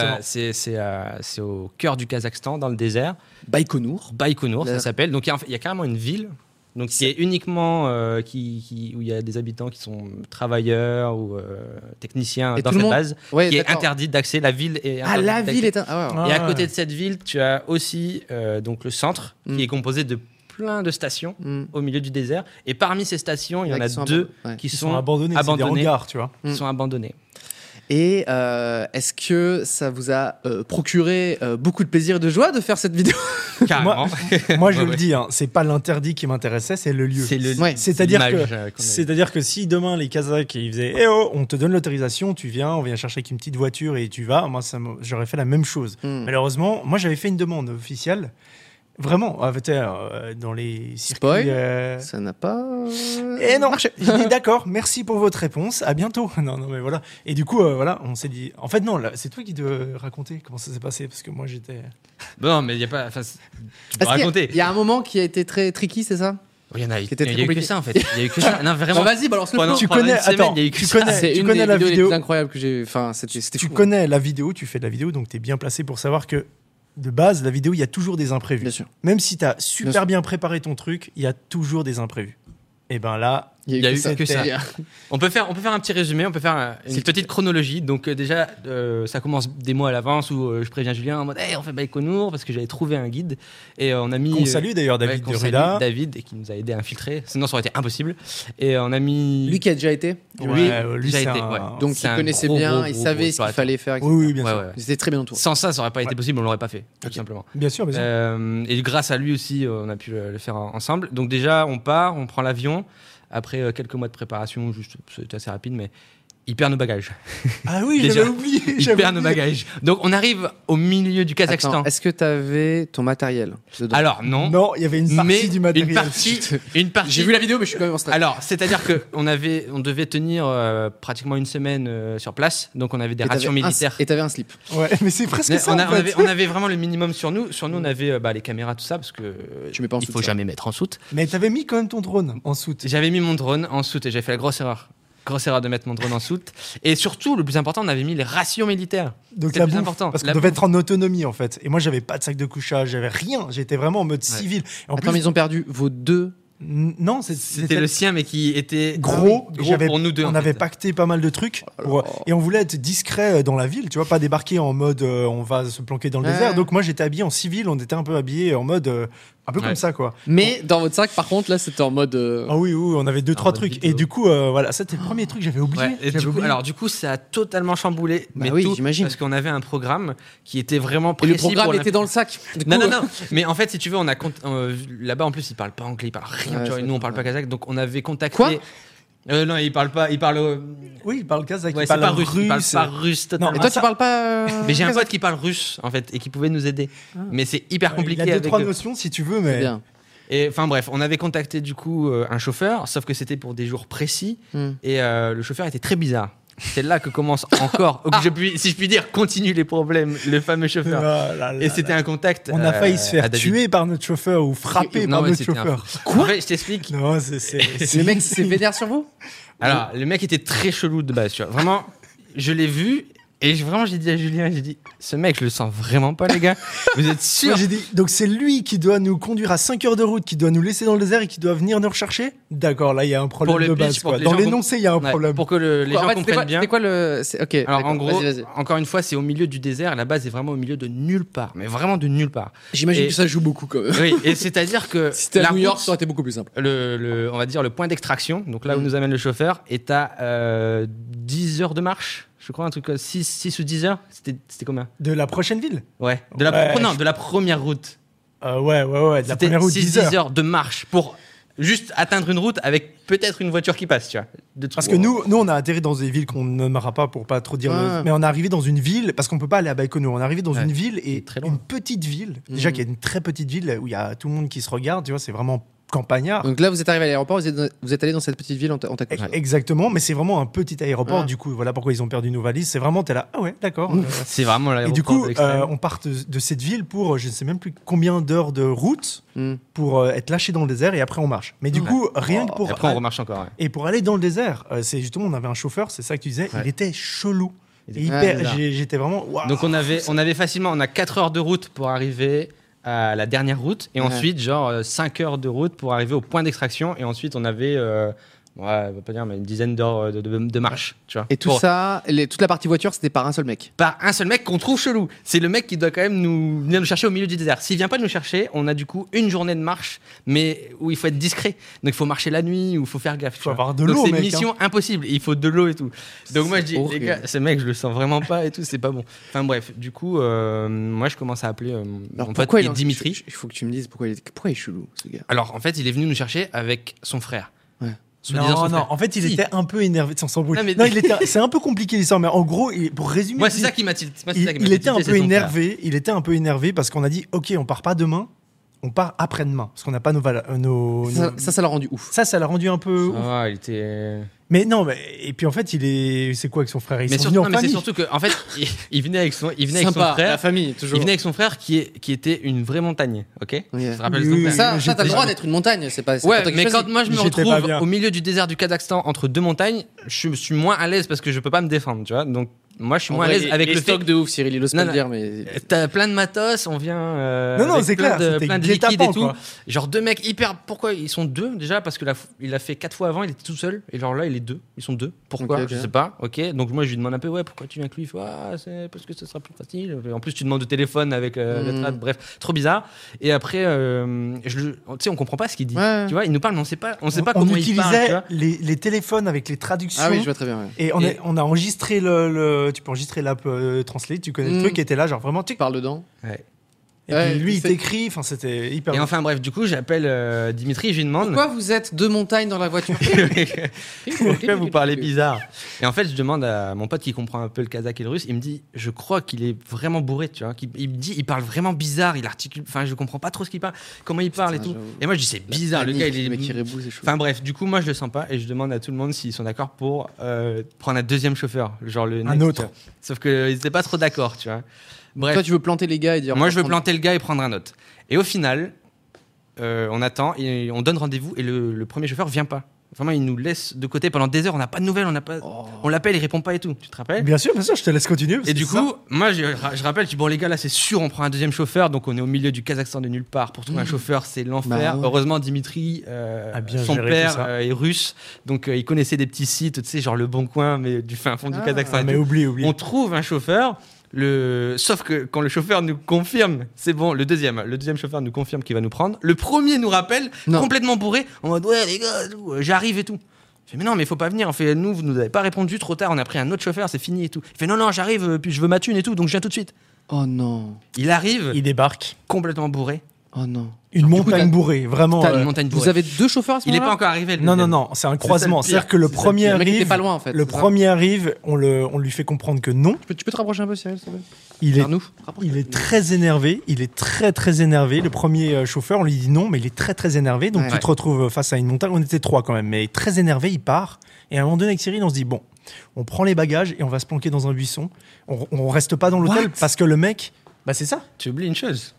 C'est au cœur du Kazakhstan, dans le désert. Baïkonour, ça s'appelle. Donc il y a carrément une ville. Donc qui est uniquement où il y a des habitants qui sont travailleurs ou techniciens dans cette base, qui est interdite d'accès. La ville est interdite la ville est et à côté de cette ville, tu as aussi donc le centre qui est composé de plein de stations au milieu du désert. Et parmi ces stations, il y en a deux qui sont abandonnées. C'est des hangars, tu vois. Qui sont abandonnés. Et est-ce que ça vous a procuré beaucoup de plaisir et de joie de faire cette vidéo? Carrément. Moi, je le dis, hein, c'est pas l'interdit qui m'intéressait, c'est le lieu. C'est-à-dire que si demain les Kazakhs ils faisaient « Eh oh, on te donne l'autorisation, tu viens, on vient chercher avec une petite voiture et tu vas », moi j'aurais fait la même chose. Malheureusement, moi j'avais fait une demande officielle. Vraiment, dans les circuits... ça n'a pas... Et non, j'ai dit d'accord, merci pour votre réponse, à bientôt. Non, mais voilà. Et du coup, voilà, on s'est dit... En fait, non, là, c'est toi qui dois raconter comment ça s'est passé, parce que moi, j'étais... Non, mais il n'y a pas... Tu peux raconter. Il y a un moment qui a été très tricky, c'est ça? Il y en a eu que ça, en fait. Il y a eu que ça. Non, vraiment. Vas-y, balance le tu connais la vidéo. Les plus incroyables que j'ai... Enfin, c'était tu connais la vidéo, tu fais de la vidéo, donc tu es bien placé pour savoir que de base, la vidéo, il y a toujours des imprévus. Bien sûr. Même si tu as super bien préparé ton truc, il y a toujours des imprévus. Et ben là, Il y a eu que ça. On peut faire un petit résumé, on peut faire une petite chronologie. Donc déjà, ça commence des mois à l'avance où je préviens Julien en mode hey, on fait Baïkonour parce que j'avais trouvé un guide et on a mis. Qu'on salue d'ailleurs, David Durida. David et qui nous a aidé à infiltrer. Sinon ça aurait été impossible. Et on a mis. Lui qui a déjà été. Lui c'est a été. un- Ouais. Donc il connaissait bien, il savait ce qu'il fallait faire. etc. Oui, bien sûr. Ouais. Ils étaient très bien entourés. Sans ça aurait pas été possible, on l'aurait pas fait, tout simplement. Bien sûr, bien sûr. Et grâce à lui aussi, on a pu le faire ensemble. Donc déjà, on part, on prend l'avion. Après quelques mois de préparation, juste c'était assez rapide, mais il perd nos bagages. Ah oui, Déjà, j'avais oublié. Il perd nos bagages. Donc on arrive au milieu du Kazakhstan. Attends, est-ce que t'avais ton matériel dedans? Alors non. Non, il y avait une partie mais du matériel. une partie. J'ai vu la vidéo, mais je suis quand même en stress. Alors, c'est-à-dire que on devait tenir pratiquement une semaine sur place, donc on avait des rations militaires. Et t'avais un slip. Ouais, mais c'est presque ça. On en fait. avait vraiment le minimum sur nous. Sur nous, on avait les caméras, tout ça, parce que Tu mets pas en il soute, faut ça. jamais mettre en soute. Mais t'avais mis quand même ton drone en soute. J'avais mis mon drone en soute et j'avais fait la grosse erreur. Grosse erreur de mettre mon drone en soute. Et surtout, le plus important, on avait mis les rations militaires. Donc C'est la le plus bouffe, important. parce qu'on La devait bouffe. être en autonomie en fait. Et moi, j'avais pas de sac de couchage, j'avais rien. J'étais vraiment en mode civil. Et en Attends, mais ils ont perdu vos deux. non, C'était le sien, mais qui était gros. pour nous deux. On en avait fait. pacté pas mal de trucs et on voulait être discret dans la ville, tu vois, pas débarquer en mode on va se planquer dans le Ouais. désert. Donc moi, j'étais habillé en civil, on était un peu habillé en mode un peu Ouais. comme ça quoi. Mais dans votre sac, par contre, là, c'était en mode. Ah oui, on avait 2-3 mode trucs. vidéo. Et du coup, voilà, ça c'était le premier truc que j'avais oublié. Ouais, et J'avais oublié. du coup, ça a totalement chamboulé. Bah mais oui, tout, j'imagine. Parce qu'on avait un programme qui était vraiment Et précis. le programme pour était dans le sac. Du coup, Non. Mais en fait, si tu veux, on a là-bas en plus, ils parlent pas anglais, ils parlent rien. Ouais, tu vois, c'est nous, on parle vrai. pas kazakh, donc on avait contacté. Quoi Non, ils parlent pas. Ils parlent. Oui, il parle kazakh, Ouais, il c'est parle pas russe. Ils parlent russe. pas russe totalement. Et toi, tu parles pas. Mais j'ai un pote qui parle russe en fait et qui pouvait nous aider. Mais c'est hyper compliqué. Il a avec 2-3 eux. notions si tu veux, mais Bien. Et enfin bref, on avait contacté du coup un chauffeur, sauf que c'était pour des jours précis et le chauffeur était très bizarre. C'est là que commence encore, si je puis dire, continue les problèmes, le fameux chauffeur. Ah là là Et c'était un contact. on a failli se à faire David. tuer par notre chauffeur ou frapper Non, par ouais, notre c'était un chauffeur. fou. En fait, je t'explique. Non, Le mec s'est vénère sur vous? Alors, le mec était très chelou de base, tu vois. Vraiment, je l'ai vu et j'ai dit à Julien, ce mec, je le sens vraiment pas, les gars. Vous êtes sûr? Moi, j'ai dit, donc c'est lui qui doit nous conduire à 5 heures de route, qui doit nous laisser dans le désert et qui doit venir nous rechercher? D'accord, là il y a un problème Pour le de pitch, base. pour Quoi. que les Dans gens l'énoncé, il y a un Ouais, problème. pour que les gens comprennent bien. C'était quoi le. Ok. Alors d'accord, en gros, vas-y. encore une fois, c'est au milieu du désert. La base est vraiment au milieu de nulle part, mais vraiment de nulle part. J'imagine Et- que ça joue beaucoup quand même. Oui, et c'est-à-dire que Si c'était à la New York, route, ça aurait été beaucoup plus simple. on va dire le point d'extraction, donc là où nous amène le chauffeur, est à 10 heures de marche, je crois, un truc 6 ou 10 heures. C'était combien? De la prochaine ville? Ouais. Ouais, De la première route. Ouais, de la C'était première route, 10 heures. 6-10 heures de marche pour juste atteindre une route avec peut-être une voiture qui passe, tu vois. Parce que nous, on a atterri dans des villes qu'on ne nommera pas pour pas trop dire. Ouais. Mais on est arrivé dans une ville, parce qu'on peut pas aller à Baïkonour. On est arrivé dans Ouais. une ville et Très loin. une petite ville. Déjà qui est une très petite ville où il y a tout le monde qui se regarde, tu vois, c'est vraiment campagnard. Donc là, vous êtes arrivé à l'aéroport, vous êtes allé dans cette petite ville en ta compte. Exactement, mais c'est vraiment un petit aéroport. Ouais. Du coup, voilà pourquoi ils ont perdu nos valises. C'est vraiment, t'es là, ah ouais, d'accord. C'est vraiment Et l'aéroport du coup, de l'extrême. on part de cette ville pour je ne sais même plus combien d'heures de route Mm. pour être lâché dans le désert et après on marche. Mais du coup, rien que pour Et après, on remarche encore. Ouais. et pour aller dans le désert, c'est justement on avait un chauffeur, c'est ça que tu disais, Ouais. il était chelou. Il Et était hyper, bizarre. j'étais vraiment waouh. Donc on avait facilement, on a 4 heures de route pour arriver à la dernière route et Ouais. ensuite genre 5 heures de route pour arriver au point d'extraction et ensuite on avait on va pas dire mais une dizaine d'heures de marche, tu vois. Et tout Pour- ça, toute la partie voiture, c'était par un seul mec. par un seul mec qu'on trouve chelou. C'est le mec qui doit quand même venir nous chercher au milieu du désert. S'il vient pas nous chercher, on a du coup une journée de marche, mais où il faut être discret. Donc il faut marcher la nuit, ou il faut faire gaffe. tu Faut vois. avoir de Donc l'eau, c'est une mec, mission impossible. Il faut de l'eau et tout. Donc moi je dis, horrible. les gars, ce mec je le sens vraiment pas et tout, c'est pas bon. Enfin bref, du coup, moi je commence à appeler mon pote qui est Dimitri. Il faut que tu me dises pourquoi il est chelou, ce gars. Alors en fait, il est venu nous chercher avec son frère. Ouais. Soi-disant son Non, frère. en fait, il Si. était un peu énervé de son s'embrouille. Non, mais- Non, c'est un peu compliqué l'histoire, mais en gros, pour résumer, Moi c'est ça qui m'a tilté. Moi, c'est ça qui m'a il était un tilté, peu c'est son frère. énervé. Il était un peu énervé parce qu'on a dit, ok, on part pas demain, on part après-demain, parce qu'on n'a pas nos. Ça l'a rendu ouf. Ça l'a rendu un peu. Ça ouf. va, il était. Mais non, mais et puis en fait, c'est quoi avec son frère? Ils Mais sont surtout, venus en non, mais c'est famille. surtout que en fait, il venait avec son Sympa, frère. la famille, toujours. Il venait avec son frère qui était une vraie montagne, ok. Ok. Tu te rappelles Oui, de ton oui, frère oui. Ça, j'étais t'as le droit pas- d'être une montagne, c'est pas. Ouais, pas toi qui mais choisis. quand moi je me J'étais pas retrouve bien. au milieu du désert du Kazakhstan entre deux montagnes, je suis moins à l'aise parce que je peux pas me défendre, tu vois. Donc moi je suis En moins à vrai, l'aise avec les le fait stocks de ouf, Cyril, il ose pas Non, le non. dire, mais. T'as plein de matos, on vient Non, avec c'est plein clair, de, c'était plein de liquides guet-apens, et tout. quoi. Genre 2 mecs hyper. Pourquoi ils sont 2 déjà? Parce que il a fait 4 fois avant, il était tout seul. Et genre là, il est 2. Ils sont 2. Pourquoi? Ok. Je sais pas. Ok. Donc moi, je lui demande un peu, ouais, pourquoi tu viens avec lui? Il fait, c'est parce que ce sera plus facile. En plus, tu demandes au téléphone avec le trad. Bref, trop bizarre. Et après, tu sais, on comprend pas ce qu'il dit. Ouais. Tu vois, il nous parle, mais on sait pas comment il parle. On Tu utilisait vois. les téléphones avec les traductions. Ah oui, je vois très bien. Ouais. Et on a enregistré tu peux enregistrer l'app Translate, tu connais le truc, qui était là, genre vraiment, Tu parles dedans. Ouais. et Ouais, puis lui, il c'est- t'écrit, enfin, c'était hyper. Et enfin, bref, du coup, j'appelle Dimitri, je lui demande. Pourquoi vous êtes 2 montagnes dans la voiture? Pourquoi vous parlez bizarre? Et en fait, je demande à mon pote qui comprend un peu le kazakh et le russe, il me dit, je crois qu'il est vraiment bourré, tu vois. Il me dit, il parle vraiment bizarre, il articule, enfin, je comprends pas trop ce qu'il parle, comment il parle et tout. j'avoue. Et moi, je dis, c'est bizarre, le gars, il est. Le mec qui reboule, c'est chaud. Enfin bref, du coup, moi, je le sens pas et je demande à tout le monde s'ils sont d'accord pour prendre un deuxième chauffeur, genre le Un next. autre. Sauf qu'ils étaient pas trop d'accord, tu vois. Bref. Toi, tu veux planter les gars et dire. Moi, je veux planter le gars et prendre un autre. Et au final, on attend, et on donne rendez-vous et le premier chauffeur vient pas. Vraiment, il nous laisse de côté pendant des heures. On n'a pas de nouvelles, on l'appelle, il répond pas et tout. Tu te rappelles? Bien sûr, je te laisse continuer. parce Et que du c'est coup, ça. moi, je rappelle, je dis, bon, les gars, là, c'est sûr, on prend un deuxième chauffeur. Donc, on est au milieu du Kazakhstan de nulle part. Pour trouver un chauffeur, c'est l'enfer. Bah ouais. Heureusement, Dimitri, A bien son géré père tout ça. est russe. Donc, il connaissait des petits sites, tu sais, genre Le Bon Coin, mais du fin fond du Kazakhstan. Ah, et mais tout. oublie. On trouve un chauffeur. Sauf que quand le chauffeur nous confirme, c'est bon, le deuxième chauffeur nous confirme qu'il va nous prendre. Le premier nous rappelle, Non. complètement bourré, en mode ouais les gars, j'arrive et tout. Je fais mais non mais faut pas venir. On fait nous vous nous avez pas répondu, trop tard, on a pris un autre chauffeur, c'est fini et tout. Il fait non j'arrive, puis je veux ma thune et tout, donc je viens tout de suite. Oh non. Il arrive Il débarque. complètement bourré. Oh non. Une coup, montagne t'as- bourrée, vraiment. T'as une montagne bourrée. Vous avez 2 chauffeurs à ce Il est moment-là? pas encore arrivé. le Non, deuxième. non, c'est un croisement. ça le pire. C'est-à-dire que le C'est ça le premier pire. Le mec était arrive. pas loin en fait. Le c'est ça premier arrive, on lui fait comprendre que non. Tu peux te rapprocher un peu, Cyril, s'il te plaît? Il est, Vers nous. il est très énervé. Il est très, très énervé. Le premier chauffeur, on lui dit non, mais il est très, très énervé. Donc Ouais. tu te retrouves face à une montagne. On était 3 quand même, mais très énervé, il part. Et à un moment donné, avec Cyril, on se dit bon, on prend les bagages et on va se planquer dans un buisson. On reste pas dans l'hôtel parce que le mec, bah c'est ça. Tu oublies une chose.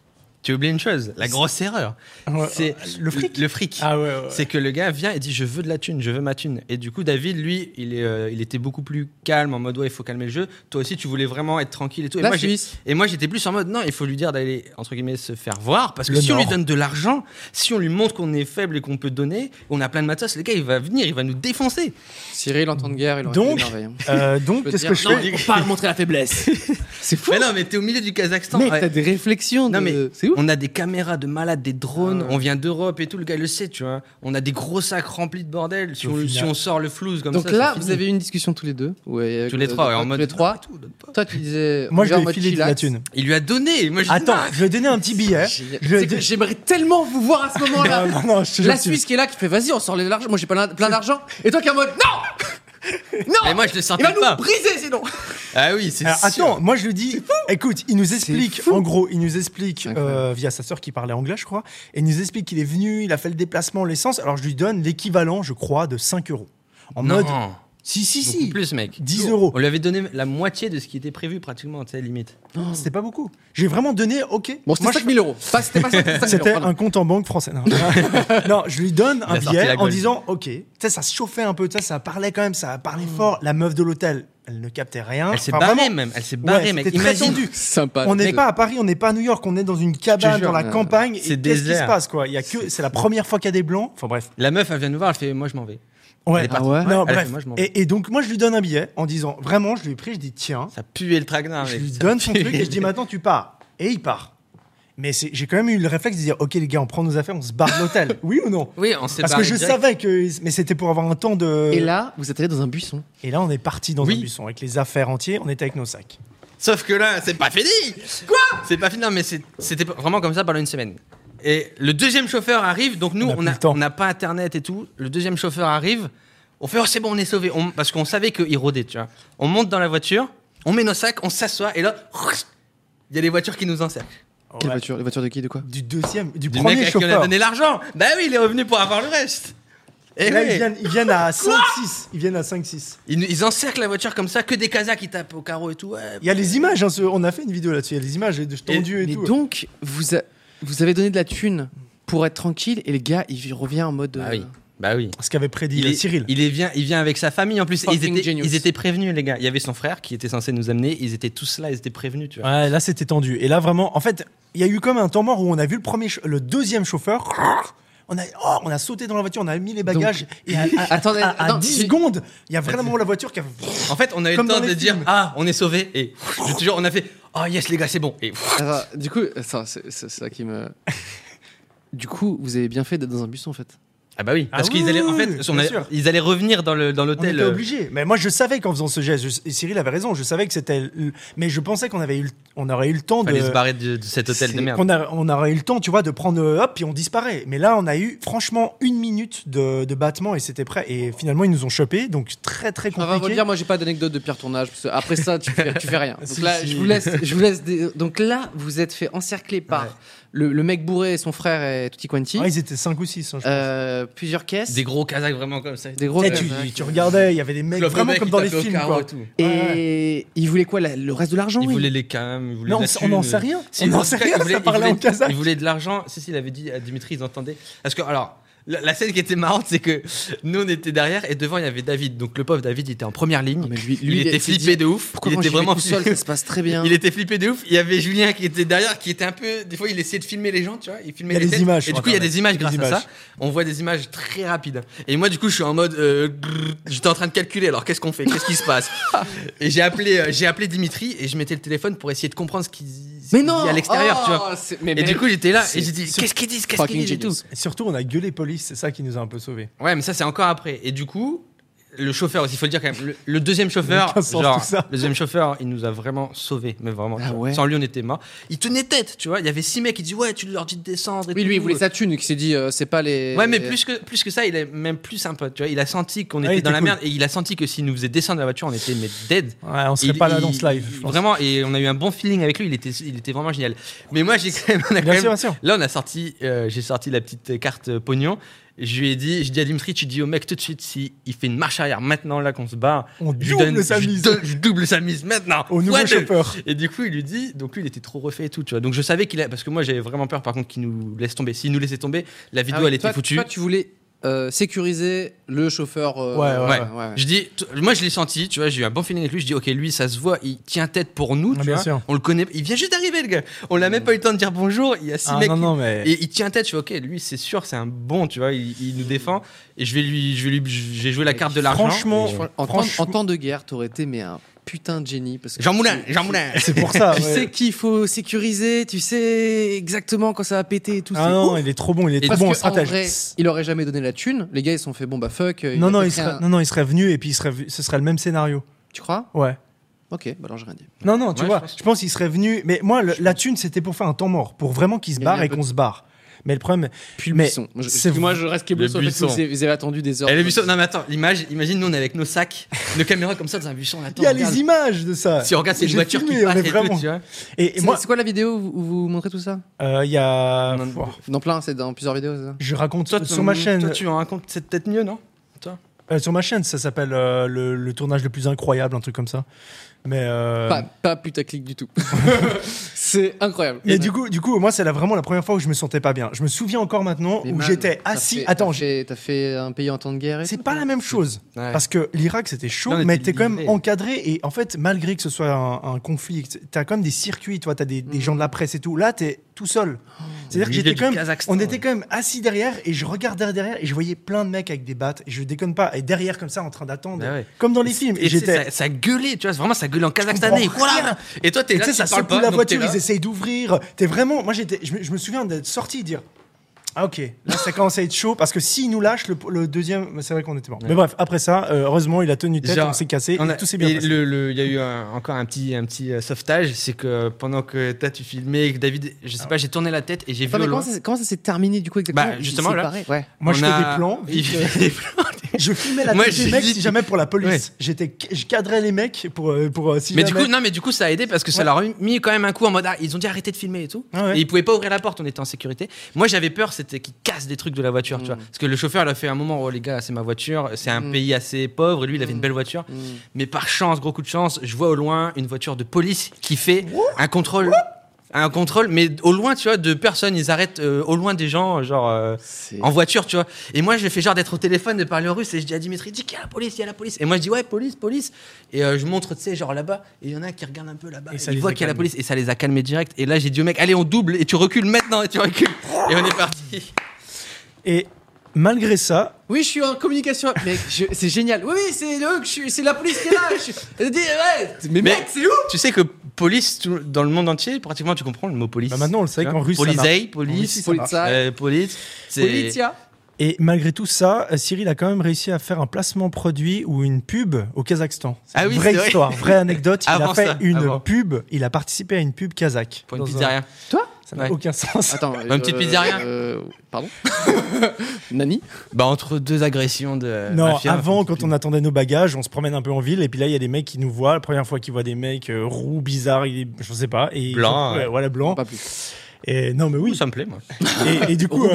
La grosse erreur. Ouais, C'est le fric. Le fric. Ah ouais. C'est que le gars vient et dit je veux de la thune, je veux ma thune. Et du coup David lui il était beaucoup plus calme en mode ouais il faut calmer le jeu. Toi aussi tu voulais vraiment être tranquille et tout. La Suisse. Et moi j'étais plus en mode non il faut lui dire d'aller entre guillemets se faire voir parce que Le si on lui Nord. donne de l'argent, si on lui montre qu'on est faible et qu'on peut donner, on a plein de matos, le gars il va venir, il va nous défoncer. Cyril en temps de guerre, il aurait Donc, été énervé, hein. donc Je peux qu'est-ce te que dire, je non, fais faut pas montrer la faiblesse. C'est fou. Mais non mais t'es au milieu du Kazakhstan. Mec, Ouais. t'as des réflexions. Non, mais C'est ouf. on a des caméras de malades, des drones, Ah ouais. on vient d'Europe et tout, le gars il le sait, tu vois. On a des gros sacs remplis de bordel. Si Au on, final. si on sort le flouze comme Donc ça. là, c'est vous fini. avez eu une discussion tous les deux. Ouais, Tous les trois, ouais, en tous mode. les trois. donne pas et tout, donne pas. Toi, tu disais. Moi, je on est en lui ai mode filé de la chillax. thune. Il lui a donné. Moi, je dis, Attends, non. je lui ai donné un petit billet. Génial. Je lui ai C'est que dit- J'aimerais tellement vous voir à ce moment-là. Non, je te jure La que tu- Suisse qui est là, qui fait vas-y, on sort l'argent. Moi, j'ai plein d'argent. Et toi qui es en mode non. Non. Mais moi, je le Il sentais va nous pas. briser sinon. Ah oui, c'est Alors, sûr. attends, moi je lui dis, écoute, il nous explique, fou. en gros, il nous explique Incroyable. via sa sœur qui parlait anglais, je crois, et il nous explique qu'il est venu, il a fait le déplacement, l'essence. Alors je lui donne l'équivalent, je crois, de 5 euros. En Non. mode, si, Beaucoup plus, mec. 10 euros. On lui avait donné la moitié de ce qui était prévu, pratiquement, tu sais, limite. C'était pas beaucoup. J'ai vraiment donné, ok. Bon, c'était Moi, 5 000 euros. C'était pas 5 000 euros. C'était pardon. un compte en banque français. Non, non je lui donne un a sorti billet la en Gold. disant, ok, tu sais, ça se chauffait un peu, tu sais, ça parlait quand même, ça parlait fort. La meuf de l'hôtel, elle ne captait rien. Elle s'est Enfin, barrée vraiment, même. Elle s'est ouais, barrée, mec. c'était très Imagine. tendu. Sympa. On n'est Mec. pas à Paris, on n'est pas à New York, on est dans une cabane jure, dans la campagne. Et c'est qu'est-ce qui se désert. passe, quoi? Il y a que, c'est la première fois qu'il y a des blancs. Enfin bref. La meuf, elle vient nous voir, elle fait moi, je m'en vais. Ouais. Elle est partie. Ah ouais Non, Elle a bref. fait, moi, je m'en vais. Et donc moi je lui donne un billet en disant vraiment, je lui ai pris, je dis tiens, Ça puait le traquenard, je mec. lui Ça donne son puait. truc et je dis maintenant tu pars. Et il part. Mais j'ai quand même eu le réflexe de dire ok les gars, on prend nos affaires, on se barre de l'hôtel. Oui ou non? Oui, on s'est Parce que barré je direct. savais que, mais c'était pour avoir un temps de. Et là, vous êtes allé dans un buisson. Et là, on est parti dans Oui. un buisson avec les affaires entières. On était avec nos sacs. Sauf que là, c'est pas fini. Quoi? C'est pas fini, non, mais c'était vraiment comme ça pendant une semaine. Et le deuxième chauffeur arrive, donc nous, On a plus le temps. on n'a pas internet et tout. Le deuxième chauffeur arrive, on fait oh c'est bon, on est sauvé, parce qu'on savait qu'il rôdait, tu vois. On monte dans la voiture, on met nos sacs, on s'assoit et là, il y a les voitures qui nous encerclent. Quelle Ouais. voiture? Les voitures de qui? De quoi? Du Du premier mec à qui on a chauffeur. donné l'argent. Bah oui, il est revenu pour avoir le reste. Et Et là, oui. ils viennent à 5-6. Ils viennent à 5-6. Ils encerclent la voiture comme ça, que des Kazakhs qui tapent au carreau et tout. Ouais. Il y a les images. Hein, on a fait une vidéo là-dessus. Il y a les images de tendues et, Mais tout. donc, vous avez donné de la thune pour être tranquille et le gars, il revient en mode. Ah oui. Bah oui. Ce qu'avait prédit Cyril. Il vient avec sa famille en plus. Ils étaient prévenus, les gars. Il y avait son frère qui était censé nous amener. Ils étaient tous là, ils étaient prévenus, tu vois. Ouais, là c'était tendu. Et là vraiment, en fait, il y a eu comme un temps mort où on a vu le deuxième chauffeur. On a sauté dans la voiture, on a mis les bagages. Donc, et à 10 secondes, il y a vraiment la voiture qui a. En fait, on a eu le temps de dire on est sauvés. Et je te jure, on a fait yes, les gars, c'est bon. Et alors, du coup, c'est ça qui me. Du coup, vous avez bien fait d'être dans un buisson en fait. Ah bah oui, parce qu'ils allaient ils allaient revenir dans l'hôtel. On était obligés. Mais moi je savais qu'en faisant ce geste, et Cyril avait raison, je savais que c'était mais je pensais qu'on aurait eu le temps de se barrer de cet hôtel de merde. On aurait eu le temps, tu vois, de prendre hop puis on disparaît. Mais là on a eu franchement 1 minute de battement et c'était prêt et finalement ils nous ont chopé, donc très très compliqué. On va vous dire, moi j'ai pas d'anecdote de pire tournage parce que après ça tu fais rien. Donc là je vous laisse donc là vous êtes fait encercler par le mec bourré, son frère et Tutti Quanti. Ils étaient 5 ou 6 je pense. Plusieurs caisses. Des gros Kazakhs vraiment comme ça. Des gros tu regardais, il y avait des mecs vraiment comme dans les films quoi. Et ils voulaient quoi, le reste de l'argent? Ils voulaient les cams, ils voulaient non, on n'en sait rien. On n'en sait rien, ça parlait en kazakh. Ils voulaient de l'argent. Il avait dit à Dimitri, ils entendaient. Parce que alors la scène qui était marrante, c'est que nous on était derrière et devant il y avait David. Donc le pauvre David, il était en première ligne. Mais lui il était flippé de ouf. Pourquoi il était vraiment tout seul, ça se passe très bien. Il était flippé de ouf. Il y avait Julien qui était derrière, qui était un peu. Des fois, il essayait de filmer les gens, tu vois. Il filmait les têtes. images. Et du coup, il y a des images grâce à ça. On voit des images très rapides. Et moi, du coup, je suis en mode. J'étais en train de calculer. Alors, qu'est-ce qu'on fait? Qu'est-ce qui se passe? Et j'ai appelé Dimitri et je mettais le téléphone pour essayer de comprendre ce qu'il dit à l'extérieur, tu vois. Et du coup, j'étais là et j'ai dit qu'est-ce qu'ils disent et tout. Et surtout, on a gueulé police. C'est ça qui nous a un peu sauvés. Ouais, mais ça, c'est encore après. Et du coup, le chauffeur aussi, il faut le dire quand même. Le deuxième chauffeur, le deuxième chauffeur, il nous a vraiment sauvés. Mais vraiment, sans lui, on était morts. Il tenait tête, tu vois. Il y avait 6 mecs qui disaient ouais, tu leur dis de descendre. Oui, lui, il voulait sa thune, qui s'est dit c'est pas les. Ouais, mais plus que ça, il est même plus sympa. Tu vois, il a senti qu'on était dans la merde et il a senti que s'il nous faisait descendre de la voiture, on était dead. Ouais, on serait pas là dans ce live. Vraiment, et on a eu un bon feeling avec lui. Il était vraiment génial. Mais moi, j'ai quand même. Là, on a sorti. J'ai sorti la petite carte pognon. Je lui ai dit, à Dimitri, tu dis au mec tout de suite, si il fait une marche arrière maintenant, là, qu'on se barre, je double sa mise maintenant. Au nouveau chauffeur. Et du coup, il lui dit, donc lui, il était trop refait et tout, tu vois. Donc je savais parce que moi, j'avais vraiment peur, par contre, qu'il nous laisse tomber. S'il nous laissait tomber, la vidéo, elle était foutue. Toi, tu voulais sécuriser le chauffeur. Ouais. Je dis, moi, je l'ai senti, tu vois, j'ai eu un bon feeling avec lui. Je dis, ok, lui, ça se voit, il tient tête pour nous, tu vois. Sûr. On le connaît, il vient juste d'arriver, le gars. On l'a même pas eu le temps de dire bonjour. Il y a 6 mecs. Et il tient tête, je fais, ok, lui, c'est sûr, c'est un bon, tu vois, il nous défend. Et j'ai joué la carte de l'argent. Franchement, en temps de guerre, t'aurais été, mais un putain de génie. Parce que Jean Moulin. C'est pour ça. Tu sais qu'il faut sécuriser, tu sais exactement quand ça va péter et tout. Non, il est trop bon, il est trop bon en stratège. Vrai, il aurait jamais donné la thune. Les gars, ils se sont fait bon bah fuck. Non, il serait venu et puis ce serait le même scénario. Tu crois? Ouais. Ok, bah alors j'ai rien dit. Non, tu vois, je pense qu'il serait venu. Mais moi, la thune, c'était pour faire un temps mort, pour vraiment qu'il se barre et qu'on se barre. Mais le problème. Puis le buisson. Moi, je reste qu'ébloui sur le fait que vous avez attendu des heures. Et le buisson. Non, mais attends, imagine, nous, on est avec nos sacs, nos caméras comme ça dans un buisson. Il y a les images de ça. Si on regarde, c'est une voiture qui passe et tout, tu vois. Et moi, c'est quoi la vidéo où vous montrez tout ça? Il y a. C'est dans plusieurs vidéos, ça. Je raconte sur ma chaîne. Toi, tu en racontes, c'est peut-être mieux, non? Toi sur ma chaîne, ça s'appelle le tournage le plus incroyable, un truc comme ça. Mais pas putaclic du tout. C'est incroyable. Mais du coup, moi, c'est vraiment la première fois où je me sentais pas bien. Je me souviens encore maintenant où j'étais assis. Attends, t'as fait un pays en temps de guerre. C'est pas la même chose parce que l'Irak c'était chaud, mais t'es quand même encadré et en fait, malgré que ce soit un conflit, t'as quand même des circuits, toi, t'as des gens de la presse et tout. Là, t'es tout seul. C'est-à-dire que on était quand même assis derrière et je regardais derrière et je voyais plein de mecs avec des battes et je déconne pas et derrière comme ça en train d'attendre, comme dans les films. Et ça gueulait, tu vois, vraiment ça gueulait en kazakhstanais. Voilà. Et toi, t'es là, ça secoue la voiture, ils essayent d'ouvrir. T'es vraiment, moi je me souviens d'être sorti et dire. Ah ok, là ça commence à être chaud parce que s'il nous lâche le deuxième, c'est vrai qu'on était mort. Mais bref, après ça, heureusement il a tenu tête, on s'est cassé, et tout s'est bien passé. Il y a eu encore un petit sauvetage, c'est que pendant que toi tu filmais, que David, je sais pas, j'ai tourné la tête et j'ai vu. Comment ça s'est terminé du coup exactement? Justement là, moi je fais des plans. Je filmais la tête des mecs si jamais pour la police. Je cadrais les mecs pour si jamais. Mais du coup ça a aidé parce que ça leur a mis quand même un coup en mode ils ont dit arrêtez de filmer et tout. Et ils pouvaient pas ouvrir la porte, on était en sécurité. Moi j'avais peur, c'était qu'ils cassent des trucs de la voiture, tu vois. Parce que le chauffeur il a fait un moment, oh les gars, c'est ma voiture, c'est un pays assez pauvre, et lui il avait une belle voiture. Mais par chance, gros coup de chance, je vois au loin une voiture de police qui fait un contrôle Un contrôle, mais au loin, tu vois, de personnes. Ils arrêtent au loin des gens, genre en voiture, tu vois. Et moi, je fais genre d'être au téléphone, de parler en russe, et je dis à Dimitri, dis qu'il y a la police. Et moi, je dis, ouais, police. Et je montre, tu sais, genre là-bas. Et il y en a qui regardent un peu là-bas. Et ils voient qu'il y a la police. Et ça les a calmés direct. Et là, j'ai dit au mec, allez, on double, et tu recules maintenant, et tu recules. Et on est parti. Et malgré ça, Oui, je suis en communication. Mec, c'est génial. Oui, c'est la police qui est là. Mais mec, c'est où? Tu sais que police, dans le monde entier, pratiquement, tu comprends le mot police. bah maintenant on le sait qu'en russe, ça Polizei, marche. police, Police. c'est... Politia. Et malgré tout ça, Cyril a quand même réussi à faire un placement produit ou une pub au Kazakhstan. C'est une vraie histoire, vraie anecdote. Il a fait une pub, il a participé à une pub kazakh. Pour une pizzeria. Toi? Ça n'a aucun sens. Attends, une petite pizzeria. Pardon. Nani? Bah entre deux agressions de. Non, mafia, avant, quand on attendait nos bagages, on se promène un peu en ville et puis là il y a des mecs qui nous voient. La première fois qu'ils voient des mecs roux, bizarres, je sais pas, et blanc, voilà blanc. Pas plus. Et non mais oui. Ça me plaît moi. Et du coup,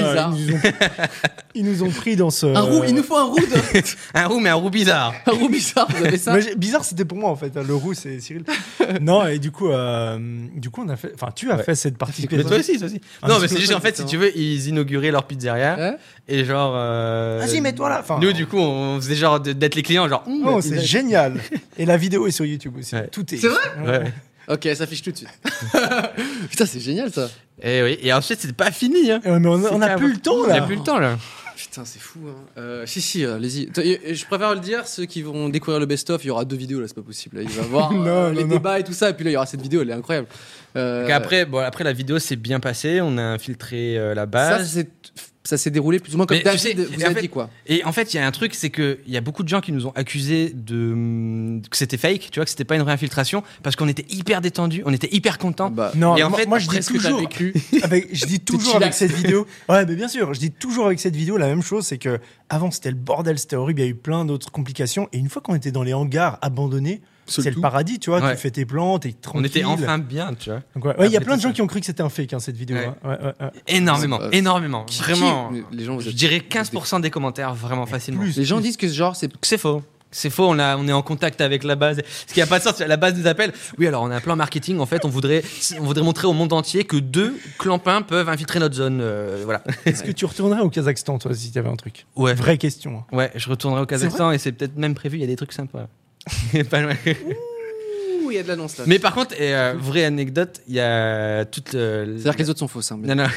ils nous ont pris dans ce. Un roux, il nous faut un roux. Un roux, mais un roux bizarre. Un roux bizarre, vous avez ça? Bizarre, c'était pour moi en fait. Le roux, c'est Cyril. Non, et du coup, on a fait. Enfin, tu as fait cette participation. Mais toi aussi. Non, mais c'est juste en fait, si tu veux, ils inauguraient leur pizzeria et genre. Vas-y, mets-toi là. Enfin, nous, du coup, on faisait genre d'être les clients, genre. Oh, c'est génial. Et la vidéo est sur YouTube aussi. Ouais. Tout est. C'est vrai? Ouais. Ok, ça affiche tout de suite. Putain, c'est génial ça. Et oui. Et ensuite, c'était pas fini. Hein. Mais on a plus le temps là. On a plus le temps là. Putain, c'est fou. Hein. Si, allez-y. Je préfère le dire, ceux qui vont découvrir le best-of, il y aura 2 vidéos là, c'est pas possible. Là. Il va voir les débats et tout ça, et puis là, il y aura cette vidéo, elle est incroyable. Après, la vidéo s'est bien passée, on a infiltré la base. Ça s'est déroulé plus ou moins comme David vous a dit quoi. Et en fait, il y a un truc, c'est qu'il y a beaucoup de gens qui nous ont accusés que c'était fake, tu vois, que c'était pas une vraie infiltration, parce qu'on était hyper détendus, on était hyper contents. Non, et en fait, moi je dis toujours, je dis toujours avec cette vidéo, ouais, mais bien sûr, je dis toujours avec cette vidéo la même chose, c'est que avant c'était le bordel, c'était horrible, il y a eu plein d'autres complications, et une fois qu'on était dans les hangars abandonnés, c'est le paradis, tu vois, tu fais tes plans, t'es tranquille. On était enfin bien, tu vois. Donc, il y a plein de gens qui ont cru que c'était un fake, cette vidéo. Ouais. Énormément. Vraiment. Les gens, je dirais 15% des commentaires, vraiment facilement. Les gens disent que genre c'est faux. C'est faux, on est en contact avec la base. Ce qui n'a pas de sens, la base nous appelle. Oui, alors on a un plan marketing, en fait, on voudrait montrer au monde entier que 2 clampins peuvent infiltrer notre zone. Voilà. Est-ce que tu retournerais au Kazakhstan, toi, si tu avais un truc? Ouais. Vraie question. Ouais, je retournerais au Kazakhstan et c'est peut-être même prévu, il y a des trucs sympas. Pas loin. Ouh, il y a de l'annonce là. Mais par contre, vraie anecdote, il y a toute. C'est-à-dire que les autres sont fausses. Hein, mais... Non.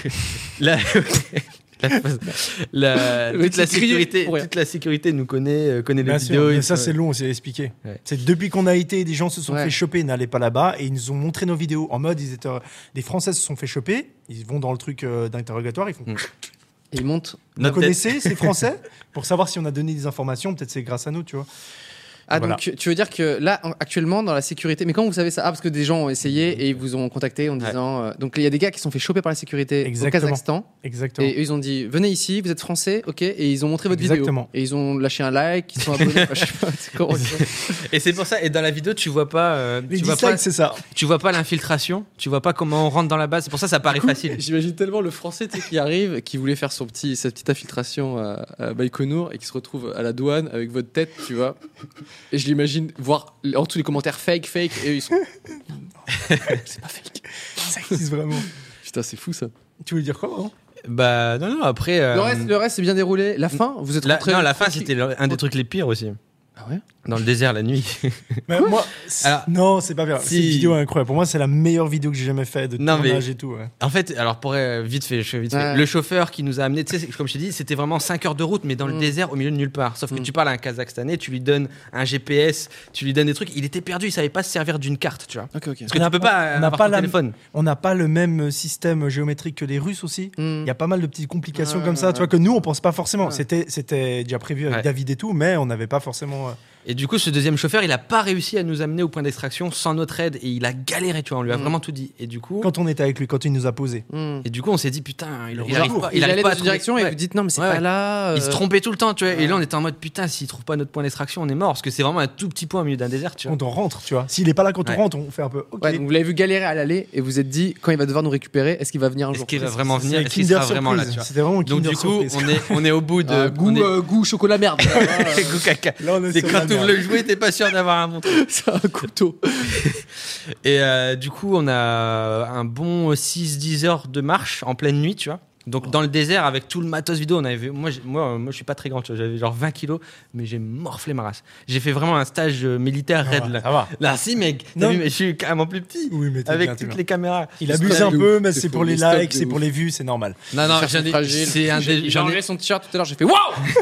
Toute la sécurité nous connaît les vidéos. Mais ça, c'est long, c'est expliqué. Ouais. C'est depuis qu'on a été, des gens se sont fait choper, n'allaient pas là-bas, et ils nous ont montré nos vidéos en mode, des Français se sont fait choper, ils vont dans le truc d'interrogatoire, ils font. Et ils montent. Vous connaissez ces Français? Pour savoir si on a donné des informations, peut-être c'est grâce à nous, tu vois. Ah, voilà. Donc tu veux dire que là, actuellement, dans la sécurité, mais comment vous savez ça? Ah, parce que des gens ont essayé et ils vous ont contacté en disant. Donc il y a des gars qui se sont fait choper par la sécurité au Kazakhstan. Exactement. Et eux, ils ont dit venez ici, vous êtes français, ok. Et ils ont montré votre vidéo. Et ils ont lâché un like, ils sont abonnés. Je sais pas, c'est comment et c'est pour ça. Et dans la vidéo, tu vois pas. C'est ça. Tu vois pas l'infiltration. Tu vois pas comment on rentre dans la base. C'est pour ça, ça paraît facile. J'imagine tellement le français qui arrive, qui voulait faire sa petite infiltration à Baïkonour et qui se retrouve à la douane avec votre tête, tu vois. Et je l'imagine voir en dessous les commentaires fake et eux ils sont c'est pas fake, ça existe vraiment. Putain, c'est fou ça. Tu veux dire quoi, non? Bah non, après le reste c'est bien déroulé. La fin, vous êtes rentrés. Non, la fin c'était un des trucs les pires aussi. Ah ouais? Dans le désert la nuit. Mais moi, non, c'est pas bien. Cette vidéo est incroyable. Pour moi, c'est la meilleure vidéo que j'ai jamais faite de tournage et tout. Ouais. En fait, alors pour vite fait. Le chauffeur qui nous a amené, tu sais, comme je t'ai dit, c'était vraiment 5 heures de route, mais dans le désert, au milieu de nulle part. Sauf que tu parles à un Kazakhstanais, tu lui donnes un GPS, tu lui donnes des trucs. Il était perdu, il savait pas se servir d'une carte, tu vois. Okay. Parce que tu peux pas avoir ton téléphone. On n'a pas le même système géométrique que les Russes aussi. Il y a pas mal de petites complications comme ça, tu vois, que nous on pense pas forcément. C'était déjà prévu avec David et tout, mais on n'avait pas forcément. Et du coup, ce deuxième chauffeur, il a pas réussi à nous amener au point d'extraction sans notre aide et il a galéré, tu vois. On lui a vraiment tout dit. Et du coup, quand on était avec lui, quand il nous a posé. Et du coup, on s'est dit putain, il allait pas dans une direction et vous dites non, mais c'est pas là. Il se trompait tout le temps, tu vois. Et là, on était en mode putain, s'il trouve pas notre point d'extraction, on est mort parce que c'est vraiment un tout petit point au milieu d'un désert, tu vois. Quand on rentre, tu vois. S'il est pas là quand on rentre, on fait un peu. Ouais, donc vous l'avez vu galérer à l'aller et vous êtes dit quand il va devoir nous récupérer, est-ce qu'il va venir un jour? Est-ce qu'il va vraiment venir? Est-ce qu'il sera vraiment là, tu vois? C'était vraiment. Donc du coup, on est au bout de goût chocolat merde. Goût caca. Là, on est c'est quand T'ouvres le jouet, t'es pas sûr d'avoir un bon truc. C'est un couteau. Et du coup, on a un bon 6-10 heures de marche en pleine nuit, tu vois. Donc dans le désert avec tout le matos vidéo, on avait moi je suis pas très grand, tu vois, j'avais genre 20 kilos, mais j'ai morflé ma race. J'ai fait vraiment un stage militaire raid là. Ça va. Là si mec, t'as vu, mais je suis carrément plus petit. Oui, mais avec bien, toutes les caméras. Il abuse un peu, mais c'est pour les likes, c'est pour les vues, c'est normal. Non, J'ai enlevé son t-shirt tout à l'heure, j'ai fait waouh.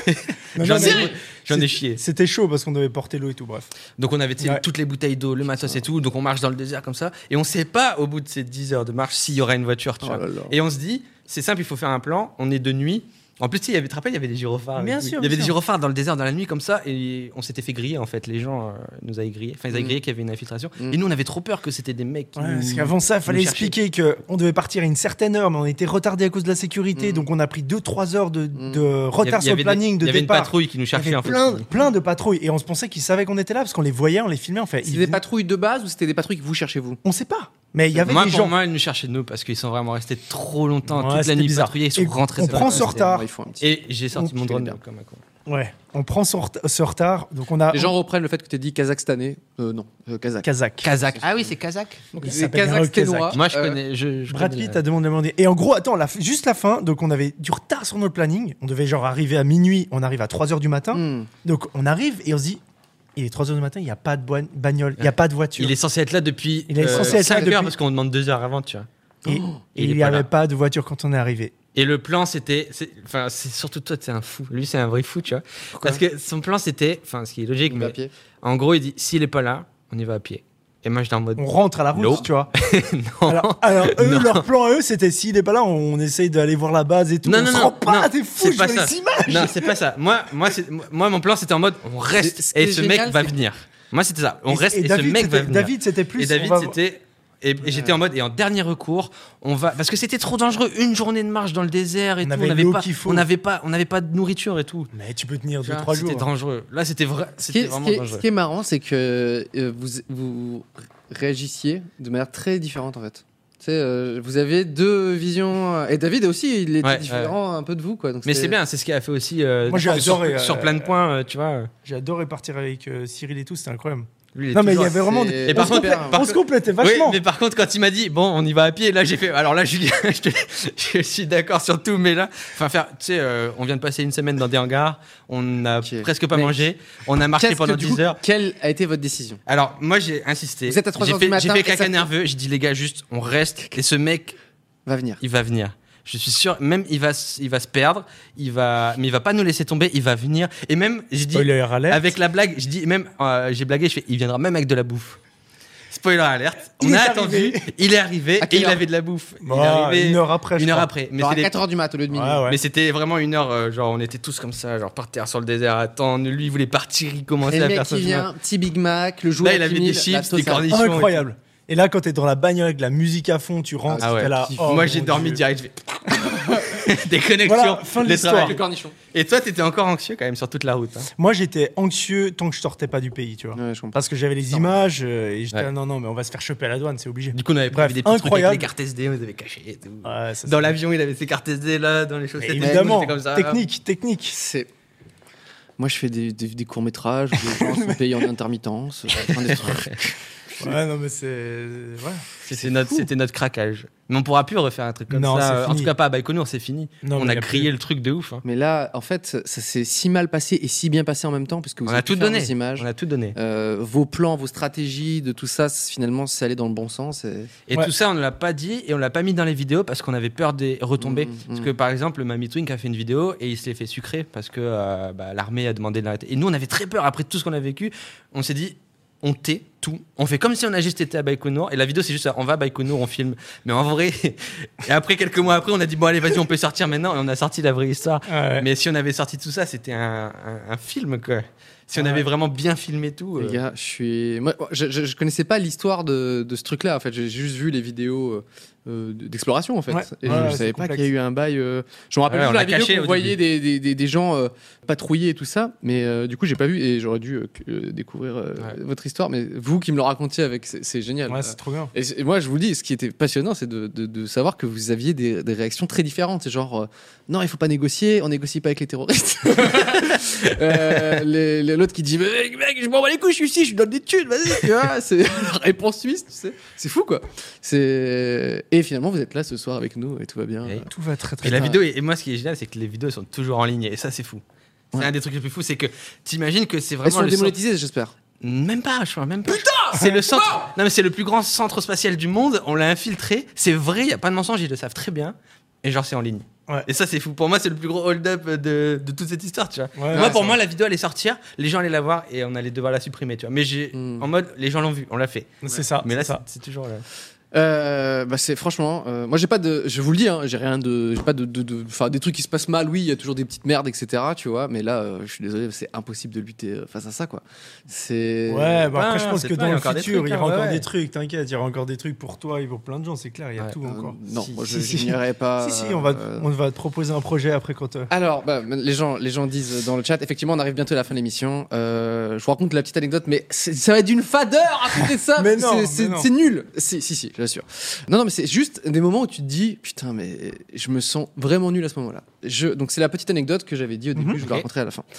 J'en ai chié. C'était chaud parce qu'on devait porter l'eau et tout, bref. Donc on avait toutes les bouteilles d'eau, le matos et tout, donc on marche dans le désert comme ça, et on sait pas au bout de ces 10 heures de marche s'il y aura une voiture, tu vois. Et on se dit, c'est simple, il faut faire un plan, on est de nuit. En plus, tu sais, tu te rappelles, il y avait des gyrophares. Bien sûr. Il y avait des gyrophares dans le désert, dans la nuit, comme ça, et on s'était fait griller, en fait. Les gens nous avaient grillé. Enfin, ils avaient grillé qu'il y avait une infiltration. Et nous, on avait trop peur que c'était des mecs qui parce qu'avant ça, il fallait expliquer qu'on devait partir à une certaine heure, mais on était retardé à cause de la sécurité, donc on a pris 2-3 heures de retard sur le planning de départ. Il y avait une patrouille qui nous cherchait, en fait. Plein de patrouilles, et on se pensait qu'ils savaient qu'on était là, parce qu'on les voyait, on les filmait, en fait. C'était des patrouilles de base ou c'était des patrouilles que vous cherchez vous? On sait pas. Mais il y avait des gens. Moi, ils nous cherchaient de nous parce qu'ils sont vraiment restés trop longtemps, toute la nuit patrouillés, ils sont rentrés. On prend ce retard. Et j'ai sorti mon drone comme un con. Ouais, on prend ce retard. Donc on a. Les gens reprennent le fait que tu as dit kazakhstanais. Non, kazakh. Kazakh. Ah oui, c'est kazakh. C'est kazakh sténois. Moi, je connais. Je Brad Pitt a demandé. Et en gros, attends, juste la fin. Donc on avait du retard sur notre planning. On devait genre arriver à minuit. On arrive à 3h du matin. Donc on arrive et on se dit. Il est 3h du matin, il n'y a pas de bagnole, il n'y a pas de voiture. Il est censé être là depuis 5 heures parce qu'on demande 2 heures avant, tu vois. Et il n'y avait pas de voiture quand on est arrivé. Et le plan, c'était. C'est surtout toi, t'es un fou. Lui, c'est un vrai fou, tu vois. Pourquoi? Parce que son plan, c'était. Enfin, ce qui est logique, mais. En gros, il dit s'il n'est pas là, on y va à pied. Et moi, j'étais en mode. On rentre à la route, tu vois. Non. Alors eux, leur plan à eux, c'était s'il n'est pas là, on essaye d'aller voir la base et tout. Non, se rend pas, t'es fou, je vois les images. Non, c'est pas ça. Moi, mon plan, c'était en mode on reste et ce mec va venir. Moi, c'était ça. On reste et ce mec va venir. David, c'était plus. Et David, c'était. Et j'étais en mode, et en dernier recours, on va. Parce que c'était trop dangereux, une journée de marche dans le désert et tout. On n'avait pas de nourriture et tout. Mais tu peux tenir 2-3 jours. C'était dangereux. Là, c'était vraiment dangereux. Ce qui est marrant, c'est que vous réagissiez de manière très différente en fait. Tu sais, vous avez deux visions. Et David aussi, il était différent un peu de vous, quoi. Donc mais c'est bien, c'est ce qui a fait aussi. Moi, j'ai adoré. Sur plein de points, tu vois. J'ai adoré partir avec Cyril et tout, c'était incroyable. Non, mais il y avait vraiment. Et par contre, on se complétait vachement. Oui, mais par contre, quand il m'a dit, bon, on y va à pied, là, j'ai fait. Alors là, Julien, je suis d'accord sur tout, mais là, tu sais, on vient de passer une semaine dans des hangars, on n'a presque pas mangé, on a marché pendant 10 heures. Quelle a été votre décision? Alors, moi, j'ai insisté. Vous êtes à 3h du matin. J'ai fait caca nerveux, j'ai dit, les gars, juste, on reste, et ce mec. Il va venir. Je suis sûr, même il va se perdre, mais il va pas nous laisser tomber, il va venir. Et même, j'ai dit, avec la blague, j'ai blagué, je fais, il viendra même avec de la bouffe. Spoiler alerte, on a attendu, il est arrivé et il avait de la bouffe. Il est arrivé 1 heure après. Mais à 4h du mat au lieu de minuit. Mais c'était vraiment 1 heure, genre on était tous comme ça, genre par terre sur le désert, attendre. Lui il voulait partir, il commençait à faire ça. Et le mec qui vient, petit Big Mac, le jouet. Là il avait des chips, des cornichons. Incroyable. Et là, quand t'es dans la bagnole avec la musique à fond, tu rentres, t'es là. Moi, j'ai dormi direct. Je fais déconnexion. Voilà, fin de l'histoire. Et toi, t'étais encore anxieux quand même sur toute la route. Hein. Moi, j'étais anxieux tant que je sortais pas du pays, tu vois. Parce que j'avais les images et j'étais non, mais on va se faire choper à la douane, c'est obligé. Du coup, on avait pris des petits trucs avec les cartes SD, on les avait cachés et tout. Dans l'avion, il avait ses cartes SD là, dans les chaussettes. Évidemment, technique. Moi, je fais des courts-métrages où les gens sont payés en intermittence. Ouais, non, mais c'est. Ouais. C'était notre craquage. Mais on pourra plus refaire un truc comme ça. En tout cas, pas à Baïkonour, c'est fini. Non, on a grillé le truc de ouf. Hein. Mais là, en fait, ça s'est si mal passé et si bien passé en même temps, parce que vous avez tout donné. Images, on a tout donné. Vos plans, vos stratégies, de tout ça, finalement, c'est allé dans le bon sens. Et tout ça, on ne l'a pas dit et on l'a pas mis dans les vidéos parce qu'on avait peur des retombées. Parce que par exemple, le Mamie Twink a fait une vidéo et il se l'est fait sucrer parce que l'armée a demandé de l'arrêter. Et nous, on avait très peur après tout ce qu'on a vécu. On s'est dit. On tait tout. On fait comme si on a juste été à Baïkonour. Et la vidéo, c'est juste ça. On va à Baïkonour, on filme. Mais en vrai, et après, quelques mois après, on a dit, bon, allez, vas-y, on peut sortir maintenant. Et on a sorti la vraie histoire. Mais si on avait sorti tout ça, c'était un film, quoi. Si on avait vraiment bien filmé tout. Les gars, je connaissais pas l'histoire de ce truc-là. En fait, j'ai juste vu les vidéos d'exploration, en fait. Et je savais pas qu'il y a eu un bail. Je me rappelle juste la vidéo qu'on voyait des gens patrouiller et tout ça. Mais du coup, j'ai pas vu et j'aurais dû découvrir votre histoire. Mais vous qui me le racontiez c'est génial. Ouais, c'est trop bien. Et moi, je vous dis, ce qui était passionnant, c'est de savoir que vous aviez des réactions très différentes. C'est genre, non, il faut pas négocier. On négocie pas avec les terroristes. l'autre qui dit mec, je m'en bats les couilles, je suis ici, je lui donne des thunes, vas-y, tu vois. C'est la réponse suisse, tu sais. C'est fou, quoi. Et finalement, vous êtes là ce soir avec nous et tout va bien. Et tout va très très Et bien. la vidéo, et moi, ce qui est génial, c'est que les vidéos sont toujours en ligne. Et ça, c'est fou. C'est un des trucs les plus fous. C'est que t'imagines que c'est Elles vraiment. sont démonétisées, j'espère. Même pas, je crois, même pas. Putain, c'est le centre. Non, mais c'est le plus grand centre spatial du monde. On l'a infiltré. C'est vrai, il y a pas de mensonge. Ils le savent très bien. Et genre, c'est en ligne. Ouais. Et ça, c'est fou. Pour moi, c'est le plus gros hold-up de toute cette histoire, tu vois. Ouais, moi, ouais, pour moi, la vidéo allait sortir, les gens allaient la voir et on allait devoir la supprimer, tu vois. Mais en mode, les gens l'ont vu, on l'a fait. C'est ça. Mais là, c'est ça. c'est toujours là. C'est franchement, moi j'ai pas de, je vous le dis, hein, j'ai rien de, j'ai pas enfin des trucs qui se passent mal, oui, il y a toujours des petites merdes, etc. Tu vois, mais là, je suis désolé, c'est impossible de lutter face à ça, quoi. C'est. Ouais, bah après, je pense c'est que pas, dans il y a le encore des futur, trucs, il y aura hein, encore ouais. des trucs, t'inquiète, il y aura encore des trucs pour toi et pour plein de gens, c'est clair, il y a tout encore. Non, Si, moi, si, je n'irai pas. Si, on va te proposer un projet après quand. Alors, les gens disent dans le chat, effectivement, on arrive bientôt à la fin de l'émission. Je vous raconte la petite anecdote, mais ça va être d'une fadeur à côté de ça. Mais non, c'est nul. Si, j'assure. Non, mais c'est juste des moments où tu te dis, putain, mais je me sens vraiment nul à ce moment-là. Donc, c'est la petite anecdote que j'avais dit au début, je vous la raconterai à la fin.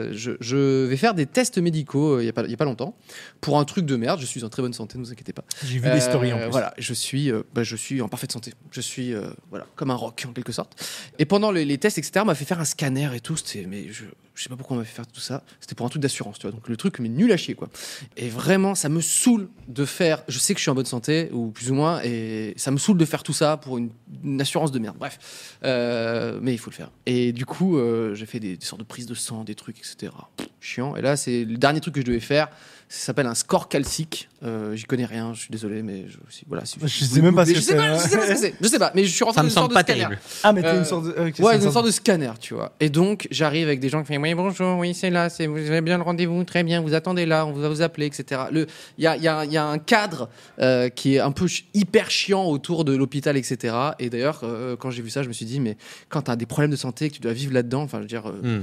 Je vais faire des tests médicaux il y a pas longtemps pour un truc de merde. Je suis en très bonne santé, ne vous inquiétez pas. J'ai vu des stories en plus. Voilà, je suis en parfaite santé. Je suis comme un rock en quelque sorte. Et pendant les tests, etc., on m'a fait faire un scanner et tout. Mais je sais pas pourquoi on m'a fait faire tout ça. C'était pour un truc d'assurance, tu vois. Donc le truc, mais nul à chier, quoi. Et vraiment, ça me saoule de faire. Je sais que je suis en bonne santé, ou plus ou moins, et ça me saoule de faire tout ça pour une assurance de merde. Bref, mais il faut le faire. Et du coup, j'ai fait des sortes de prises de sang, des trucs, etc. Chiant. Et là, c'est le dernier truc que je devais faire. Ça s'appelle un score calcique. J'y connais rien, je suis désolé, mais voilà. Je sais même pas ce que c'est. Je sais pas, mais je suis rentré Ça dans me une sorte semble de pas scanner. terrible. Ah, mais t'es une sorte de. Une sorte de scanner, tu vois. Et donc, j'arrive avec des gens qui font oui, bonjour, oui, c'est là, vous avez bien le rendez-vous, très bien, vous attendez là, on va vous appeler, etc. Il y a un cadre qui est un peu hyper chiant autour de l'hôpital, etc. Et d'ailleurs, quand j'ai vu ça, je me suis dit, mais quand t'as des problèmes de santé, que tu dois vivre là-dedans, enfin, je veux dire,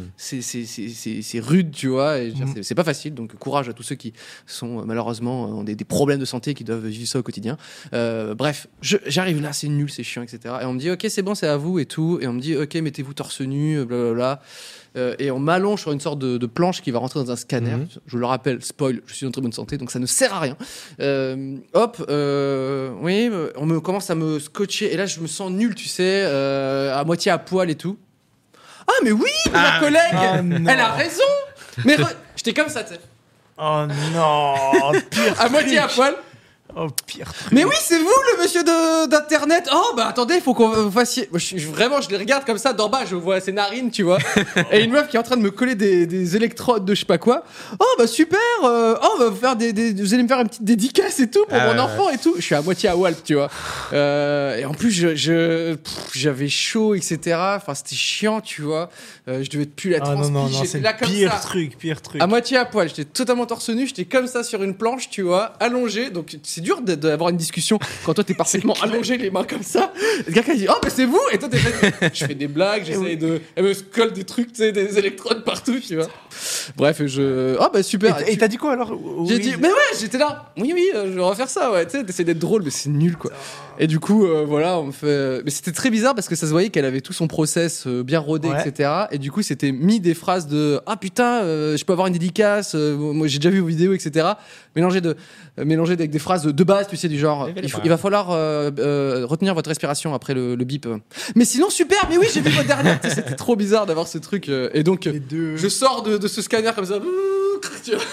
c'est rude, tu vois, et je veux dire, c'est pas facile. Donc, courage à tous ceux qui sont malheureusement ont des problèmes de santé, qui doivent vivre ça au quotidien. Bref, j'arrive là, c'est nul, c'est chiant, etc. Et on me dit, ok, c'est bon, c'est à vous et tout. Et on me dit, ok, mettez-vous torse nu, blablabla. Et on m'allonge sur une sorte de planche qui va rentrer dans un scanner. Je le rappelle, spoil, je suis en très bonne santé, donc ça ne sert à rien. Oui, on commence à me scotcher. Et là, je me sens nul, tu sais, à moitié à poil et tout. Ah, mais oui, ma collègue, elle a raison. Mais j'étais comme ça, tu sais. Oh non, pire à moitié à poil. Oh, pire truc. Mais oui, c'est vous le monsieur d'internet. Oh bah attendez, il faut qu'on vous fassiez. Vraiment, je les regarde comme ça d'en bas, je vois ses narines, tu vois. Et une meuf qui est en train de me coller des électrodes de je sais pas quoi. Oh bah super. On va vous faire vous allez me faire une petite dédicace et tout pour mon enfant et tout. Je suis à moitié à Walp, tu vois. Et en plus, j'avais chaud, etc. Enfin, c'était chiant, tu vois. Je devais plus la transpi. Non, j'étais là comme pire ça. Pire truc. À moitié à poil, j'étais totalement torse nu, j'étais comme ça sur une planche, tu vois, allongé. Donc c'est dur d'avoir une discussion quand toi t'es parfaitement allongé, les mains comme ça. Le gars qui dit, oh mais c'est vous. Et toi je fais des blagues, j'essaye de. Elle me colle des trucs, tu sais, des électrodes partout, tu vois. Bref, oh bah super. Et t'as dit quoi alors? J'ai dit, mais ouais, j'étais là. Oui, je vais refaire ça, ouais. Tu sais, t'essaies d'être drôle, mais c'est nul, quoi. Et du coup, voilà, on me fait. Mais c'était très bizarre parce que ça se voyait qu'elle avait tout son process bien rodé, etc. Et du coup, c'était mis des phrases de ah putain, je peux avoir une dédicace. Moi, j'ai déjà vu vos vidéos, etc. Mélangé avec des phrases de base, tu sais, du genre il va falloir retenir votre respiration après le bip. Mais sinon, super. Mais oui, j'ai vu votre dernière. C'était trop bizarre d'avoir ce truc. Et donc, je sors de ce scanner comme ça. Tu vois.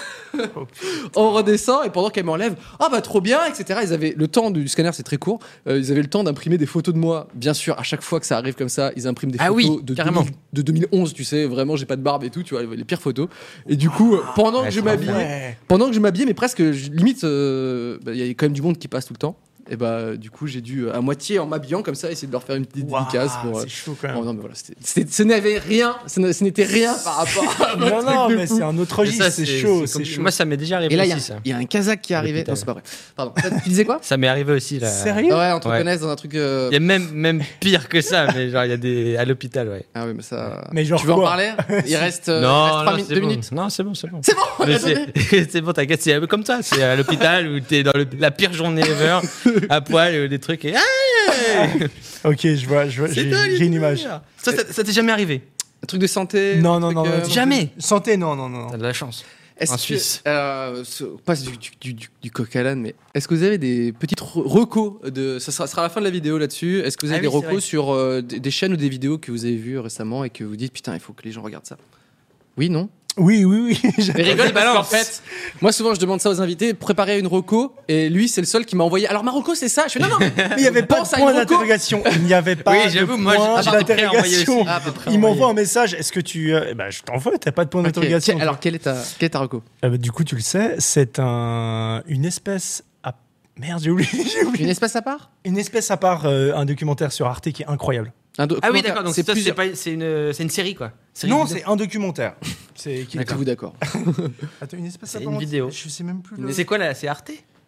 On redescend et pendant qu'elle m'enlève, ah bah trop bien, etc. Ils avaient le temps du scanner, c'est très court. Ils avaient le temps d'imprimer des photos de moi. Bien sûr, à chaque fois que ça arrive comme ça, ils impriment des photos de 2011. Tu sais, vraiment, j'ai pas de barbe et tout. Tu vois, les pires photos. Et du coup, pendant que je m'habillais, mais presque limite, il y a quand même du monde qui passe tout le temps. Et bah du coup j'ai dû à moitié en m'habillant comme ça essayer de leur faire une petite dédicace pour c'est chaud quand même. Oh, non mais voilà, ce n'avait rien, ce n'était rien par rapport à non mais c'est un autre registre, c'est chaud. Moi ça m'est déjà arrivé. Et là aussi, il y a un Kazakh qui est arrivé. Non c'est pas vrai. Pardon. Tu disais quoi? Ça m'est arrivé aussi là. Sérieux? Ouais, on te reconnaît dans un truc. Il y a même pire que ça, mais genre il y a des à l'hôpital, ouais. Ah oui mais ça. Mais genre tu veux en parler? Il reste 2 minutes. Non c'est bon. C'est bon. C'est bon, t'inquiète, c'est comme ça. C'est à l'hôpital où t'es dans la pire journée ever, à poil, des trucs et. Ok, je vois, j'ai une image. Ça t'est jamais arrivé? Un truc de santé. Non, un non, truc, non. Jamais. Santé, non, non, non. T'as de la chance. Est-ce En que, Suisse. on passe du coq à l'âne, mais est-ce que vous avez des petites recos ça sera la fin de la vidéo là-dessus. Est-ce que vous avez des oui, c'est recos vrai. sur des chaînes ou des vidéos que vous avez vues récemment et que vous dites putain, il faut que les gens regardent ça? Oui, non? Oui, oui, oui. Mais rigole, parce qu'en fait, moi souvent je demande ça aux invités, préparer une reco, et lui c'est le seul qui m'a envoyé. Alors ma reco c'est ça. Je fais non, non, mais Il n'y avait pas pense de à point une reco. d'interrogation. Il n'y avait pas Oui, de j'avoue, moi, point j'étais prêt à envoyer d'interrogation. aussi. Ah, à peu près Il m'envoie envoyé. un message. Est-ce que tu... je t'envoie, t'as pas de point Ok. d'interrogation. Alors quelle est ta reco? Du coup, tu le sais, c'est une espèce à... Merde, j'ai oublié. Une espèce à part? Une espèce à part, un documentaire sur Arte qui est incroyable. Ah oui, documentaire. d'accord. Donc c'est ça, plusieurs. c'est une série, quoi. Série Non, vidéo. c'est un documentaire. C'est qui Êtes-vous d'accord? Attends, une espèce C'est à une part. vidéo. Je sais même plus. Mais c'est quoi là? C'est Arte?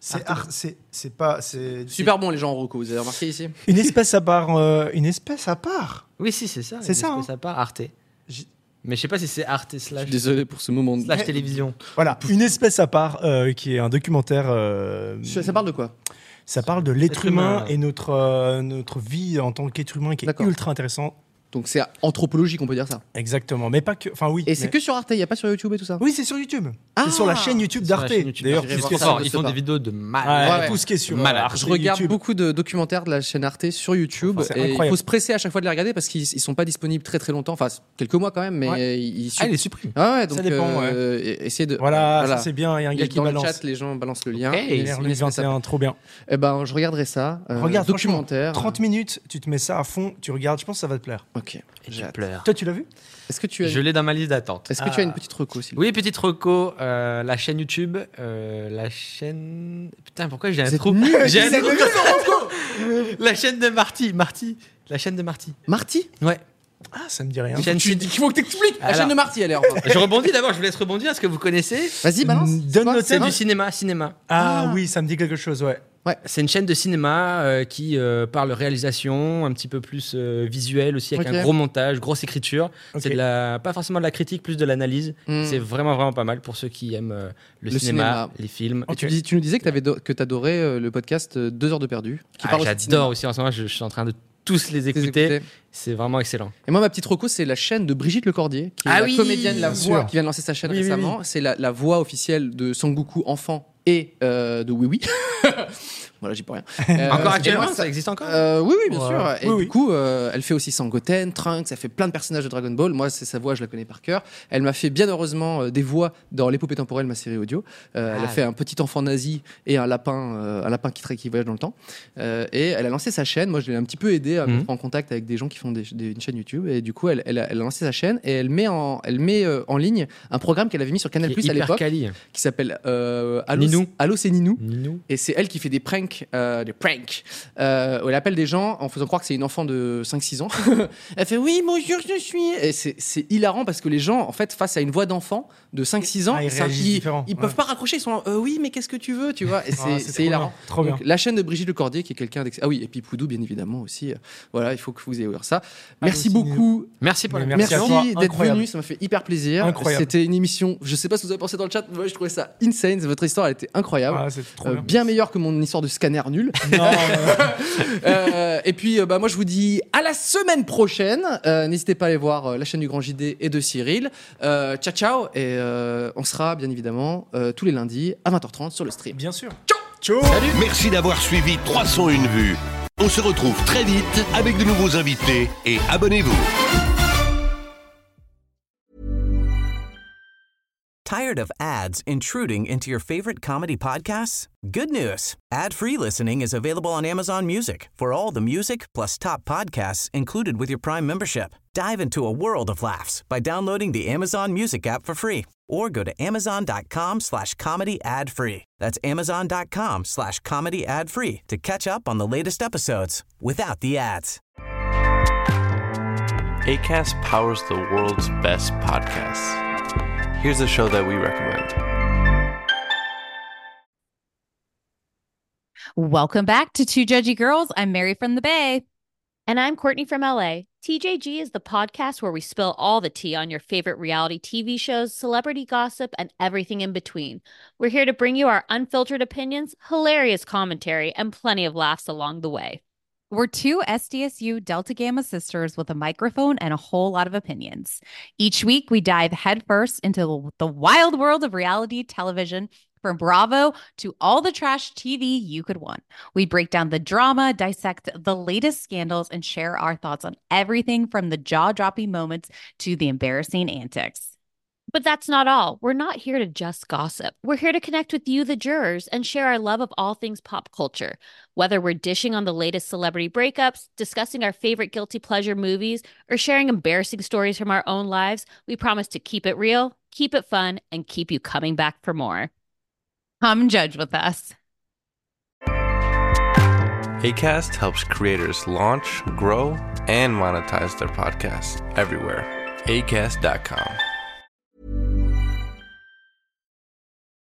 C'est pas. C'est Super bon les gens en reco. Vous avez remarqué ici? une espèce à part. Une espèce à part. Oui, si, c'est ça. C'est ça, hein. Ça part Arte. J'ai- Mais je sais pas si c'est Arte Je slash suis désolé pour ce moment. slash télévision. Voilà, une espèce à part qui est un documentaire. Ça parle de quoi? Ça parle de l'être L'être humain humain. et notre vie en tant qu'être humain qui est D'accord. ultra intéressant. Donc c'est anthropologique, on peut dire ça. Exactement, mais pas que. Enfin, oui. Et c'est mais- que sur Arte, il n'y a pas sur YouTube et tout ça? Oui, c'est sur YouTube. Ah c'est sur la chaîne YouTube Sur la d'Arte. chaîne YouTube. D'ailleurs, J'irai Ils voir sont ça, forts, je ils sais font pas. des vidéos de ouais, malade. ouais. tout ce qui est sur Malade. Arte, Je regarde YouTube. beaucoup de documentaires de la chaîne Arte sur YouTube. Enfin, c'est Et il incroyable. faut se presser à chaque fois de les regarder parce qu'ils sont pas disponibles très très longtemps. Enfin, quelques mois quand même, mais Ouais. ils Ah, il est supprimé. Ah ouais, donc Ça dépend, essayez de. Voilà, ça c'est bien. Il y a un Il y gars a qui dans le balance. chat, les gens balancent le lien. Ok. Une LR espèce à- 21, trop bien. Eh ben, je regarderai ça. Regarde, franchement, documentaire. 30 minutes, tu te mets ça à fond, tu regardes, je pense que ça va te plaire. Ok. Et J'ai tu hâte. pleures. Toi, tu l'as vu? Est-ce que tu as, Je l'ai dans ma liste d'attente. est-ce que tu as une petite reco aussi? Oui, petite reco, la chaîne YouTube, la chaîne... Putain, pourquoi j'ai un êtes trou nuls, J'ai un vous êtes trou. La chaîne de Marty, la chaîne de Marty. Marty? Ouais. Ah, ça me dit rien. Chaîne Tu dis qu'il faut que t'expliques. La Alors. chaîne de Marty, elle est enfin. Je rebondis d'abord, je vous laisse rebondir. Est-ce que vous connaissez? Vas-y, balance. Donne quoi le C'est thème. du cinéma. Ah oui, ça me dit quelque chose, ouais. C'est une chaîne de cinéma qui parle réalisation, un petit peu plus visuel aussi, avec Ok. un gros montage, grosse écriture. Ok. C'est pas forcément de la critique, plus de l'analyse. Hmm. C'est vraiment pas mal pour ceux qui aiment le Le cinéma, cinéma. les films. Et tu nous disais que t'adorais le podcast 2 heures de perdu. Qui Ah, parle aussi de cinéma. j'adore aussi en ce moment, je suis en train de tous les Les écouter. écouter. C'est vraiment excellent. Et moi, ma petite reco, c'est la chaîne de Brigitte Lecordier, qui est Ah la oui, comédienne, la bien voix, sûr. qui vient de lancer sa chaîne Oui, oui, récemment. C'est la voix officielle de Sangoku enfant et de Oui Oui. Voilà, j'y peux rien. Encore et actuellement, moi, ça existe encore Oui, oui, bien Ouais. sûr. Et Oui, du oui. coup, elle fait aussi Sangoten, Trunks, elle fait plein de personnages de Dragon Ball. Moi, c'est sa voix, je la connais par cœur. Elle m'a fait bien heureusement des voix dans L'épopée temporelle, ma série audio. Elle a Ah. fait un petit enfant nazi et un lapin qui voyage dans le temps. Et elle a lancé sa chaîne. Moi, je l'ai un petit peu aidé à Mhm. mettre en contact avec des gens qui font une chaîne YouTube. Et du coup, elle a lancé sa chaîne et elle met en ligne un programme qu'elle avait mis sur Canal Plus à hyper l'époque quali. qui s'appelle Ninou. Allô, c'est Ninou. Ninou. Et c'est elle qui fait des pranks, où elle appelle des gens en faisant croire que c'est une enfant de 5-6 ans. Elle fait oui, bonjour, je suis. Et c'est hilarant parce que les gens, en fait, face à une voix d'enfant de 5-6 ans, Ah, ils réagissent différent. ils peuvent Ouais. pas raccrocher. Ils sont là, oui, mais qu'est-ce que tu veux, tu vois. Et Ah, c'est trop hilarant. bien, trop bien. Donc, la chaîne de Brigitte Lecordier, qui est quelqu'un Ah oui, et puis Poudou, bien évidemment aussi. Voilà, il faut que vous ayez ouvert ça. Merci aussi, beaucoup. Merci pour Mais la merci à toi, Merci d'être incroyable. venu, ça m'a fait hyper plaisir. Incroyable. C'était une émission, je sais pas ce que vous avez pensé dans le chat, mais moi je trouvais ça insane. Votre histoire, elle était incroyable. Ah, c'est trop bien. Bien meilleure que mon histoire de scanner nul. Non, Et puis, moi, je vous dis à la semaine prochaine. N'hésitez pas à aller voir la chaîne du Grand JD et de Cyril. Ciao, ciao. Et on sera, bien évidemment, tous les lundis à 20h30 sur le stream. bien sûr. Ciao. Merci d'avoir suivi 301 vues. On se retrouve très vite avec de nouveaux invités et abonnez-vous. Tired of ads intruding into your favorite comedy podcasts? Good news. Ad-free listening is available on Amazon Music for all the music plus top podcasts included with your Prime membership. Dive into a world of laughs by downloading the Amazon Music app for free or go to amazon.com/comedy ad-free. That's amazon.com/comedy ad-free to catch up on the latest episodes without the ads. Acast powers the world's best podcasts. Here's a show that we recommend. Welcome back to Two Judgy Girls. I'm Mary from the Bay. And I'm Courtney from LA. TJG is the podcast where we spill all the tea on your favorite reality TV shows, celebrity gossip, and everything in between. We're here to bring you our unfiltered opinions, hilarious commentary, and plenty of laughs along the way. We're two SDSU Delta Gamma sisters with a microphone and a whole lot of opinions. Each week, we dive headfirst into the wild world of reality television, from Bravo to all the trash TV you could want. We break down the drama, dissect the latest scandals, and share our thoughts on everything from the jaw-dropping moments to the embarrassing antics. But that's not all. We're not here to just gossip. We're here to connect with you, the jurors, and share our love of all things pop culture. Whether we're dishing on the latest celebrity breakups, discussing our favorite guilty pleasure movies, or sharing embarrassing stories from our own lives, we promise to keep it real, keep it fun, and keep you coming back for more. Come judge with us. Acast helps creators launch, grow, and monetize their podcasts everywhere. Acast.com.